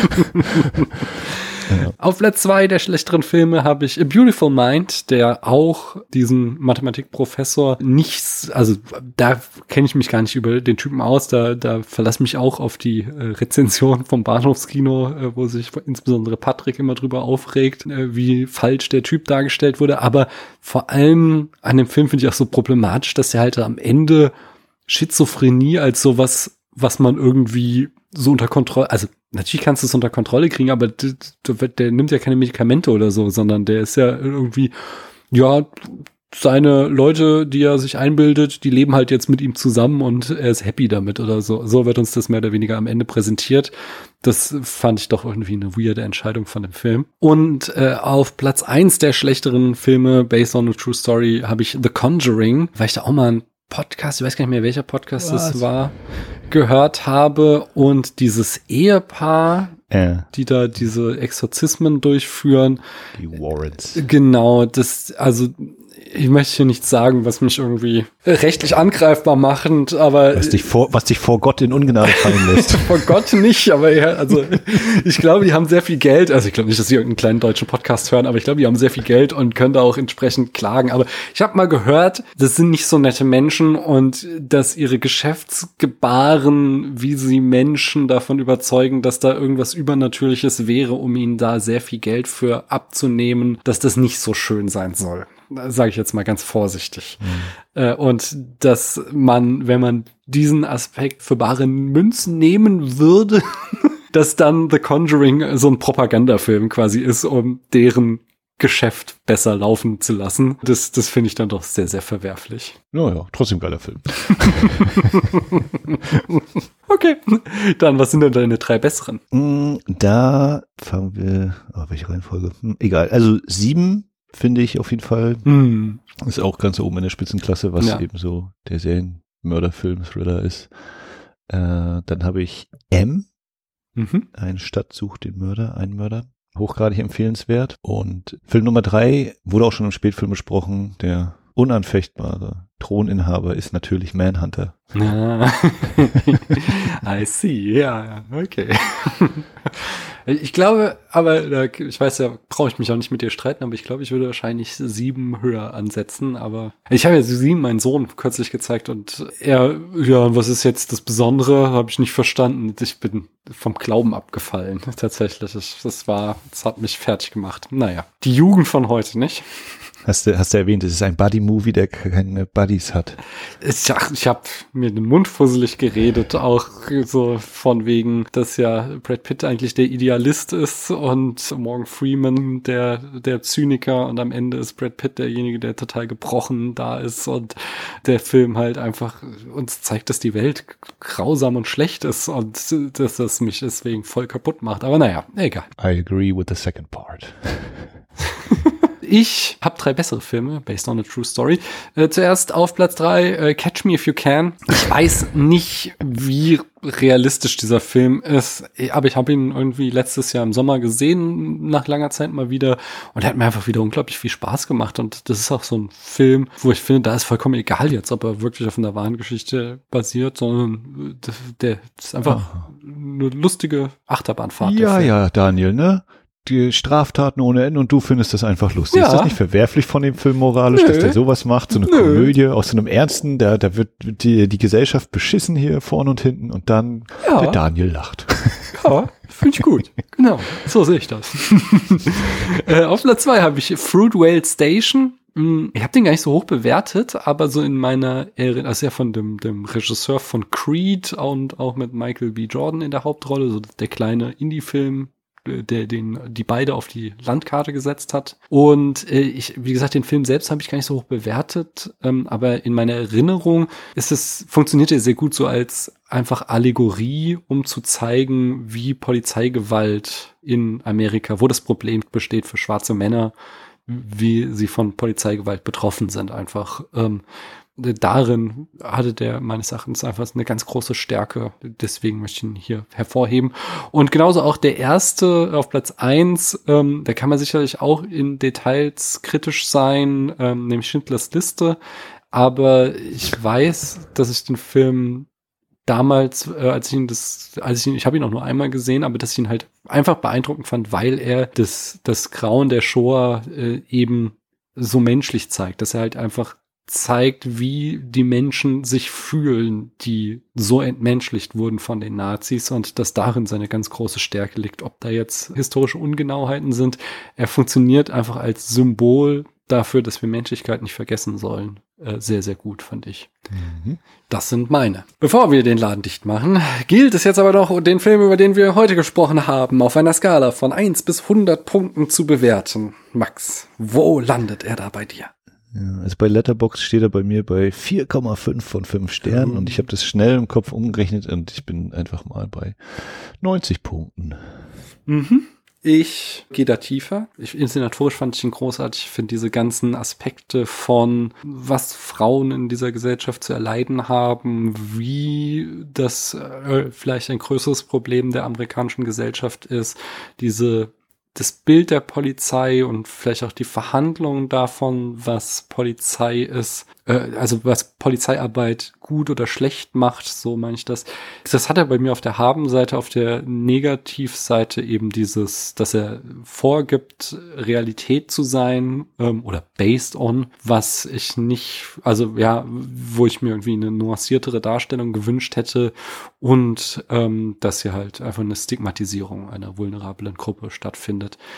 Ja. Auf Platz zwei der schlechteren Filme habe ich A Beautiful Mind, der auch diesen Mathematikprofessor nichts, also da kenne ich mich gar nicht über den Typen aus, da da verlasse mich auch auf die äh, Rezension vom Bahnhofskino, äh, wo sich insbesondere Patrick immer drüber aufregt, äh, wie falsch der Typ dargestellt wurde, aber vor allem an dem Film finde ich auch so problematisch, dass er halt am Ende Schizophrenie als sowas, was man irgendwie so unter Kontrolle, also natürlich kannst du es unter Kontrolle kriegen, aber der, der nimmt ja keine Medikamente oder so, sondern der ist ja irgendwie, ja, seine Leute, die er sich einbildet, die leben halt jetzt mit ihm zusammen und er ist happy damit oder so. So wird uns das mehr oder weniger am Ende präsentiert. Das fand ich doch irgendwie eine weirde Entscheidung von dem Film. Und äh, auf Platz eins der schlechteren Filme, based on a true story, habe ich The Conjuring, weil ich da auch mal ein Podcast, ich weiß gar nicht mehr, welcher Podcast Was? das war, gehört habe und dieses Ehepaar, äh. die da diese Exorzismen durchführen. Die Warrens. Genau, das, also ich möchte hier nichts sagen, was mich irgendwie rechtlich angreifbar machend, aber was dich vor, was dich vor Gott in Ungnade fallen lässt. Vor Gott nicht, aber ja, also ich glaube, die haben sehr viel Geld, also ich glaube nicht, dass sie irgendeinen kleinen deutschen Podcast hören, aber ich glaube, die haben sehr viel Geld und können da auch entsprechend klagen, aber ich habe mal gehört, das sind nicht so nette Menschen und dass ihre Geschäftsgebaren, wie sie Menschen davon überzeugen, dass da irgendwas Übernatürliches wäre, um ihnen da sehr viel Geld für abzunehmen, dass das nicht so schön sein soll. sage ich jetzt mal ganz vorsichtig. Mhm. Äh, und dass man, wenn man diesen Aspekt für bare Münzen nehmen würde, dass dann The Conjuring so ein Propagandafilm quasi ist, um deren Geschäft besser laufen zu lassen. Das, das finde ich dann doch sehr, sehr verwerflich. Ja, ja, trotzdem geiler Film. Okay, dann was sind denn deine drei besseren? Da fangen wir, oh, welche Reihenfolge? Hm, egal, also sieben finde ich auf jeden Fall. Hm. Ist auch ganz oben in der Spitzenklasse, was ja. eben so der Serienmörderfilm-Thriller ist. Äh, dann habe ich M. Mhm. Eine Stadt sucht den Mörder, einen Mörder. Hochgradig empfehlenswert. Und Film Nummer drei wurde auch schon im Spätfilm besprochen. Der unanfechtbare Throninhaber ist natürlich Manhunter. Ah. I see, ja, okay. Ich glaube, aber ich weiß ja, brauche ich mich auch nicht mit dir streiten, aber ich glaube, ich würde wahrscheinlich sieben höher ansetzen. Aber ich habe ja sieben meinen Sohn kürzlich gezeigt und er, ja, was ist jetzt das Besondere? Habe ich nicht verstanden. Ich bin vom Glauben abgefallen. Tatsächlich, das, das war, das hat mich fertig gemacht. Naja, die Jugend von heute, nicht? Hast du, hast du erwähnt, es ist ein Buddy-Movie, der keine Buddies hat. Ich, ich habe mir den Mund fusselig geredet, auch so von wegen, dass ja Brad Pitt eigentlich der Idealist ist und Morgan Freeman der der Zyniker und am Ende ist Brad Pitt derjenige, der total gebrochen da ist und der Film halt einfach uns zeigt, dass die Welt grausam und schlecht ist und dass das mich deswegen voll kaputt macht. Aber naja, egal. I agree with the second part. Ich habe drei bessere Filme, based on a true story. Äh, zuerst auf Platz drei, äh, Catch Me If You Can. Ich weiß nicht, wie realistisch dieser Film ist, aber ich habe ihn irgendwie letztes Jahr im Sommer gesehen, nach langer Zeit mal wieder. Und er hat mir einfach wieder unglaublich viel Spaß gemacht. Und das ist auch so ein Film, wo ich finde, da ist vollkommen egal jetzt, ob er wirklich auf einer wahren Geschichte basiert, sondern der, der ist einfach Aha. eine lustige Achterbahnfahrt. Ja, ja, Daniel, ne? Die Straftaten ohne Ende und du findest das einfach lustig. Ja. Ist das nicht verwerflich von dem Film moralisch, Nö. dass der sowas macht? So eine Nö. Komödie aus so einem Ernsten, da, da wird die, die Gesellschaft beschissen hier vorne und hinten und dann ja. der Daniel lacht. Ja, finde ich gut. Genau, so sehe ich das. äh, auf Platz zwei habe ich Fruit Whale Station. Ich habe den gar nicht so hoch bewertet, aber so in meiner Erinnerung, also ja von dem, dem Regisseur von Creed und auch mit Michael B. Jordan in der Hauptrolle, so der kleine Indie-Film, der den die beide auf die Landkarte gesetzt hat. Und äh, ich, wie gesagt, den Film selbst habe ich gar nicht so hoch bewertet, ähm, aber in meiner Erinnerung ist es, funktioniert er sehr gut so als einfach Allegorie, um zu zeigen, wie Polizeigewalt in Amerika, wo das Problem besteht für schwarze Männer, wie sie von Polizeigewalt betroffen sind einfach. Ähm, Darin hatte der meines Erachtens einfach eine ganz große Stärke. Deswegen möchte ich ihn hier hervorheben. Und genauso auch der erste auf Platz eins, ähm, da kann man sicherlich auch in Details kritisch sein, ähm, nämlich Schindlers Liste. Aber ich weiß, dass ich den Film damals, äh, als ich ihn das, als ich ihn, ich habe ihn auch nur einmal gesehen, aber dass ich ihn halt einfach beeindruckend fand, weil er das, das Grauen der Shoah äh, eben so menschlich zeigt, dass er halt einfach zeigt, wie die Menschen sich fühlen, die so entmenschlicht wurden von den Nazis und dass darin seine ganz große Stärke liegt. Ob da jetzt historische Ungenauheiten sind, er funktioniert einfach als Symbol dafür, dass wir Menschlichkeit nicht vergessen sollen. Äh, sehr, sehr gut, fand ich. Mhm. Das sind meine. Bevor wir den Laden dicht machen, gilt es jetzt aber noch, den Film, über den wir heute gesprochen haben, auf einer Skala von eins bis hundert Punkten zu bewerten. Max, wo landet er da bei dir? Ja, also bei Letterboxd steht er bei mir bei vier Komma fünf von fünf Sternen mhm. und ich habe das schnell im Kopf umgerechnet und ich bin einfach mal bei neunzig Punkten. Mhm. Ich gehe da tiefer. Ich, inszenatorisch fand ich ihn großartig. Ich finde diese ganzen Aspekte von, was Frauen in dieser Gesellschaft zu erleiden haben, wie das äh, vielleicht ein größeres Problem der amerikanischen Gesellschaft ist, diese das Bild der Polizei und vielleicht auch die Verhandlungen davon, was Polizei ist, äh, also was Polizeiarbeit gut oder schlecht macht, so meine ich das. Das hat er bei mir auf der Habenseite, auf der Negativseite eben dieses, dass er vorgibt, Realität zu sein ähm, oder based on, was ich nicht, also ja, wo ich mir irgendwie eine nuanciertere Darstellung gewünscht hätte und ähm, dass hier halt einfach eine Stigmatisierung einer vulnerablen Gruppe stattfindet.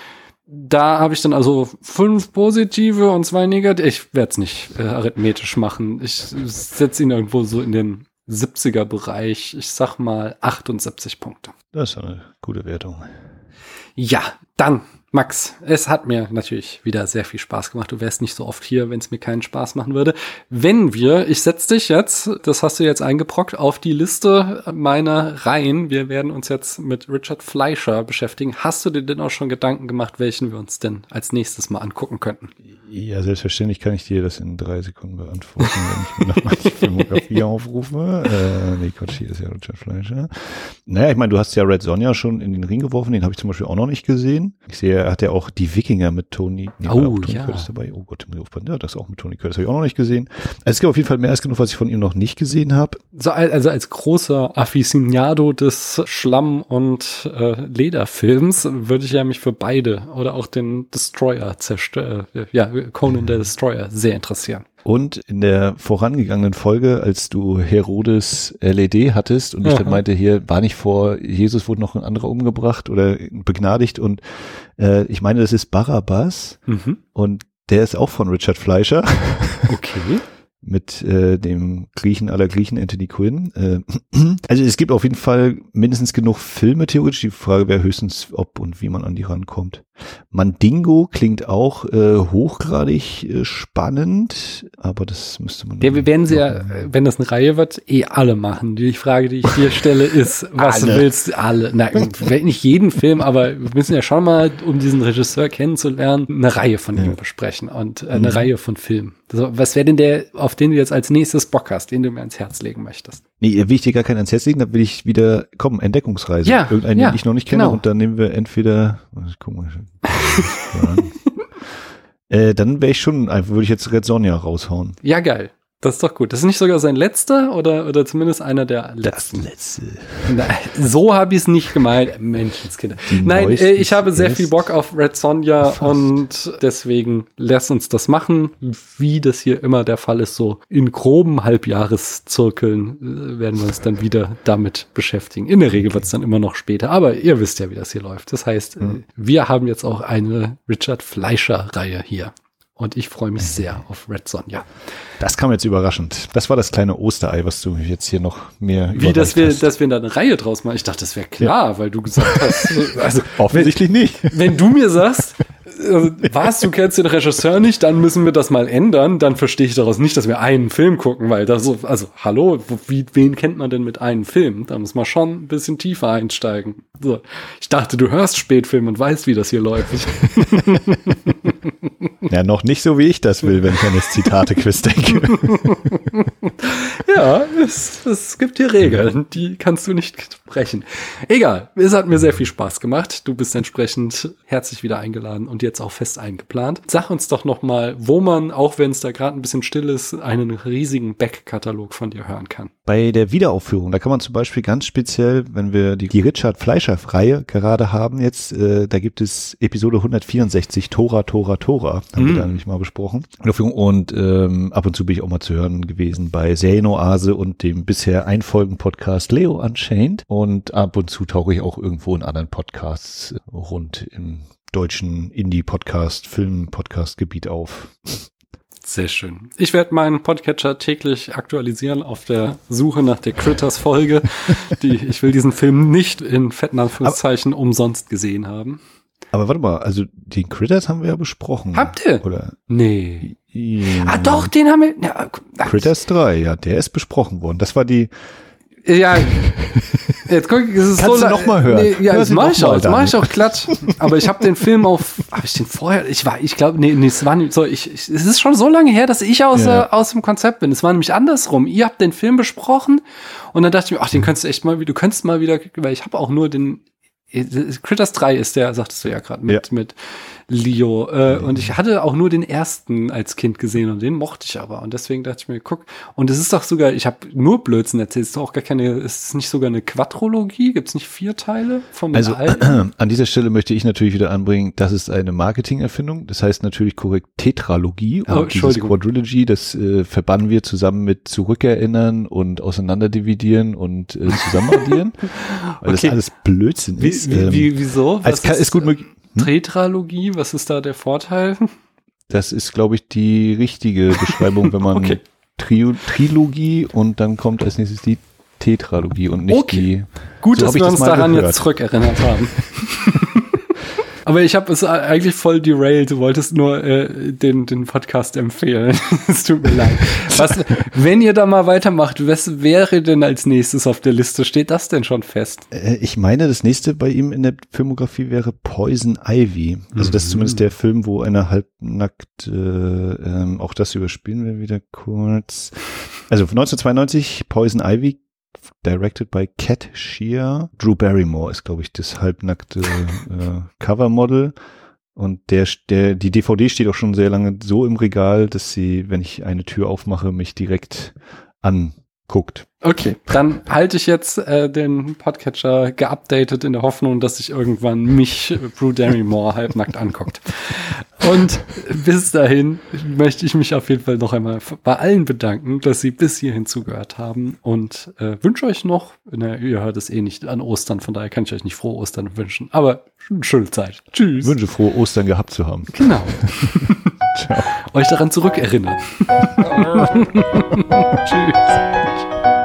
Da habe ich dann also fünf positive und zwei negative. Ich werde es nicht äh, arithmetisch machen. Ich setze ihn irgendwo so in den siebziger-Bereich. Ich sag mal achtundsiebzig Punkte. Das ist eine gute Wertung. Ja, dann, Max, es hat mir natürlich wieder sehr viel Spaß gemacht. Du wärst nicht so oft hier, wenn es mir keinen Spaß machen würde. Wenn wir, ich setze dich jetzt, das hast du jetzt eingebrockt, auf die Liste meiner Reihen. Wir werden uns jetzt mit Richard Fleischer beschäftigen. Hast du dir denn auch schon Gedanken gemacht, welchen wir uns denn als nächstes mal angucken könnten? Ja, selbstverständlich kann ich dir das in drei Sekunden beantworten, wenn ich mir nochmal die Filmografie aufrufe. Äh, nee, Quatsch, hier ist ja Richard Fleischer. Naja, ich meine, du hast ja Red Sonja schon in den Ring geworfen, den habe ich zum Beispiel auch noch nicht gesehen. Ich sehe, er hat ja auch die Wikinger mit Tony, nee, oh, Tony ja. Curtis dabei. Oh Gott, ja, das auch mit Tony Curtis habe ich auch noch nicht gesehen. Also es gibt auf jeden Fall mehr als genug, was ich von ihm noch nicht gesehen habe. So, also als großer Aficionado des Schlamm- und äh, Lederfilms würde ich ja mich für beide oder auch den Destroyer zerstören, äh, ja, Conan der Destroyer sehr interessieren. Und in der vorangegangenen Folge, als du Herodes L E D hattest und ich Aha. dann meinte, hier war nicht vor Jesus wurde noch ein anderer umgebracht oder begnadigt und äh, ich meine, das ist Barabbas Mhm. und der ist auch von Richard Fleischer. Okay. Mit äh, dem Griechen aller Griechen, Anthony Quinn. Äh, also es gibt auf jeden Fall mindestens genug Filme theoretisch. Die Frage wäre höchstens, ob und wie man an die rankommt. Mandingo klingt auch äh, hochgradig äh, spannend, aber das müsste man... Ja, wir werden sie ja, wenn das eine Reihe wird, eh alle machen. Die Frage, die ich dir stelle, ist, was Alle. willst du alle? Nein, nicht jeden Film, aber wir müssen ja schon mal, um diesen Regisseur kennenzulernen, eine Reihe von ihm besprechen und äh, eine Mhm. Reihe von Filmen. Also, was wäre denn der, auf den du jetzt als nächstes Bock hast, den du mir ans Herz legen möchtest? Nee, will ich dir gar keinen ans Herz legen, dann will ich wieder, komm, Entdeckungsreise. Ja, Irgendeinen, ja, den ich noch nicht kenne genau. und dann nehmen wir entweder, guck mal, ja. äh, dann wäre ich schon, einfach würde ich jetzt Red Sonja raushauen. Ja, geil. Das ist doch gut. Das ist nicht sogar sein letzter oder, oder zumindest einer der letzten. letzte. Nein, so habe ich es nicht gemeint. Menschenskinder. Die Nein, neuesten äh, ich habe sehr Best- viel Bock auf Red Sonja Fast. und deswegen lass uns das machen. Wie das hier immer der Fall ist, so in groben Halbjahreszirkeln äh, werden wir uns dann wieder damit beschäftigen. In der Regel wird es dann immer noch später, aber ihr wisst ja, wie das hier läuft. Das heißt, Mhm. äh, wir haben jetzt auch eine Richard Fleischer-Reihe hier. Und ich freue mich sehr auf Red Sonja. Das kam jetzt überraschend. Das war das kleine Osterei, was du jetzt hier noch mehr Wie, dass überreicht wir, hast. dass wir da eine Reihe draus machen. Ich dachte, das wäre klar, weil du gesagt hast, also, Offensichtlich nicht. wenn du mir sagst, äh, was, du kennst den Regisseur nicht, dann müssen wir das mal ändern, dann verstehe ich daraus nicht, dass wir einen Film gucken, weil das so, also, hallo, wie, wen kennt man denn mit einem Film? Da muss man schon ein bisschen tiefer einsteigen. So. Ich dachte, du hörst Spätfilm und weißt, wie das hier läuft. Ja, noch nicht so, wie ich das will, wenn ich an das Zitate-Quiz denke. Ja, es, es gibt hier Regeln, die kannst du nicht brechen. Egal, es hat mir sehr viel Spaß gemacht. Du bist entsprechend herzlich wieder eingeladen und jetzt auch fest eingeplant. Sag uns doch noch mal, wo man, auch wenn es da gerade ein bisschen still ist, einen riesigen Back-Katalog von dir hören kann. Bei der Wiederaufführung, da kann man zum Beispiel ganz speziell, wenn wir die, die Richard Fleischer-Reihe gerade haben jetzt, äh, da gibt es Episode hundertvierundsechzig, Tora, Tora, Tora, haben Mm. wir da nämlich mal besprochen. Und ähm, ab und zu bin ich auch mal zu hören gewesen bei Serienoase und dem bisher Einfolgen-Podcast Leo Unchained. Und ab und zu tauche ich auch irgendwo in anderen Podcasts rund im deutschen Indie-Podcast, Film-Podcast-Gebiet auf. Sehr schön. Ich werde meinen Podcatcher täglich aktualisieren auf der Suche nach der Critters-Folge. Die, ich will diesen Film nicht in fetten Anführungszeichen umsonst gesehen haben. Aber warte mal, also den Critters haben wir ja besprochen. Habt ihr? Oder? Nee. Ja. Ah, doch, den haben wir. Ja, Critters drei, ja, der ist besprochen worden. Das war die. ja jetzt guck, es ist Kannst so du noch mal hören? Nee, ja, Hör das sie mach noch ich mal, auch, das mach ich Daniel. auch glatt. Aber ich habe den Film auf, habe ich den vorher, ich war, ich glaube, nee, nee, es war nicht so, ich, ich, es ist schon so lange her, dass ich aus, Ja. äh, aus dem Konzept bin. Es war nämlich andersrum. Ihr habt den Film besprochen und dann dachte ich mir, ach, den könntest du echt mal, du könntest mal wieder, weil ich habe auch nur den, Critters drei ist der, sagtest du ja gerade, mit, Ja. mit Leo. Äh, und ich hatte auch nur den ersten als Kind gesehen und den mochte ich aber. Und deswegen dachte ich mir, guck, und es ist doch sogar, ich habe nur Blödsinn erzählt, es ist doch auch gar keine, ist es nicht sogar eine Quadrologie? Gibt es nicht vier Teile vom Also alten? an dieser Stelle möchte ich natürlich wieder anbringen, das ist eine Marketingerfindung. Das heißt natürlich korrekt Tetralogie. Oh, Und dieses Entschuldigung. Quadrilogy, das äh, verbannen wir zusammen mit Zurückerinnern und Auseinanderdividieren und äh, Zusammenaddieren. Weil Okay. das alles Blödsinn Wie, ist. wie, Ähm, wie, wieso? als Was kann, ist gut möglich. Tetralogie, was ist da der Vorteil? Das ist, glaube ich, die richtige Beschreibung, wenn man okay. Tri- Trilogie und dann kommt als nächstes die Tetralogie und nicht okay. die. Gut, so dass wir uns daran gehört. jetzt zurückerinnert haben. Aber ich habe es eigentlich voll derailed. Du wolltest nur äh, den, den Podcast empfehlen. Es tut mir leid. Was, wenn ihr da mal weitermacht, was wäre denn als nächstes auf der Liste? Steht das denn schon fest? Äh, ich meine, das nächste bei ihm in der Filmografie wäre Poison Ivy. Also das ist zumindest der Film, wo eine halbnackt, äh, ähm, auch das überspielen wir wieder kurz. Also neunzehnhundertzweiundneunzig, Poison Ivy, directed by Cat Shear. Drew Barrymore ist, glaube ich, das halbnackte äh, Covermodel. Und der, der, die D V D steht auch schon sehr lange so im Regal, dass sie, wenn ich eine Tür aufmache, mich direkt anguckt. Okay, dann halte ich jetzt äh, den Podcatcher geupdatet in der Hoffnung, dass sich irgendwann mich äh, Drew Barrymore halbnackt anguckt. Und bis dahin möchte ich mich auf jeden Fall noch einmal bei allen bedanken, dass Sie bis hierhin zugehört haben und äh, wünsche euch noch, na, ihr hört es eh nicht an Ostern, von daher kann ich euch nicht frohe Ostern wünschen, aber eine schöne Zeit. Tschüss. Ich wünsche frohe Ostern gehabt zu haben. Genau. Ciao. Euch daran zurückerinnern. Tschüss.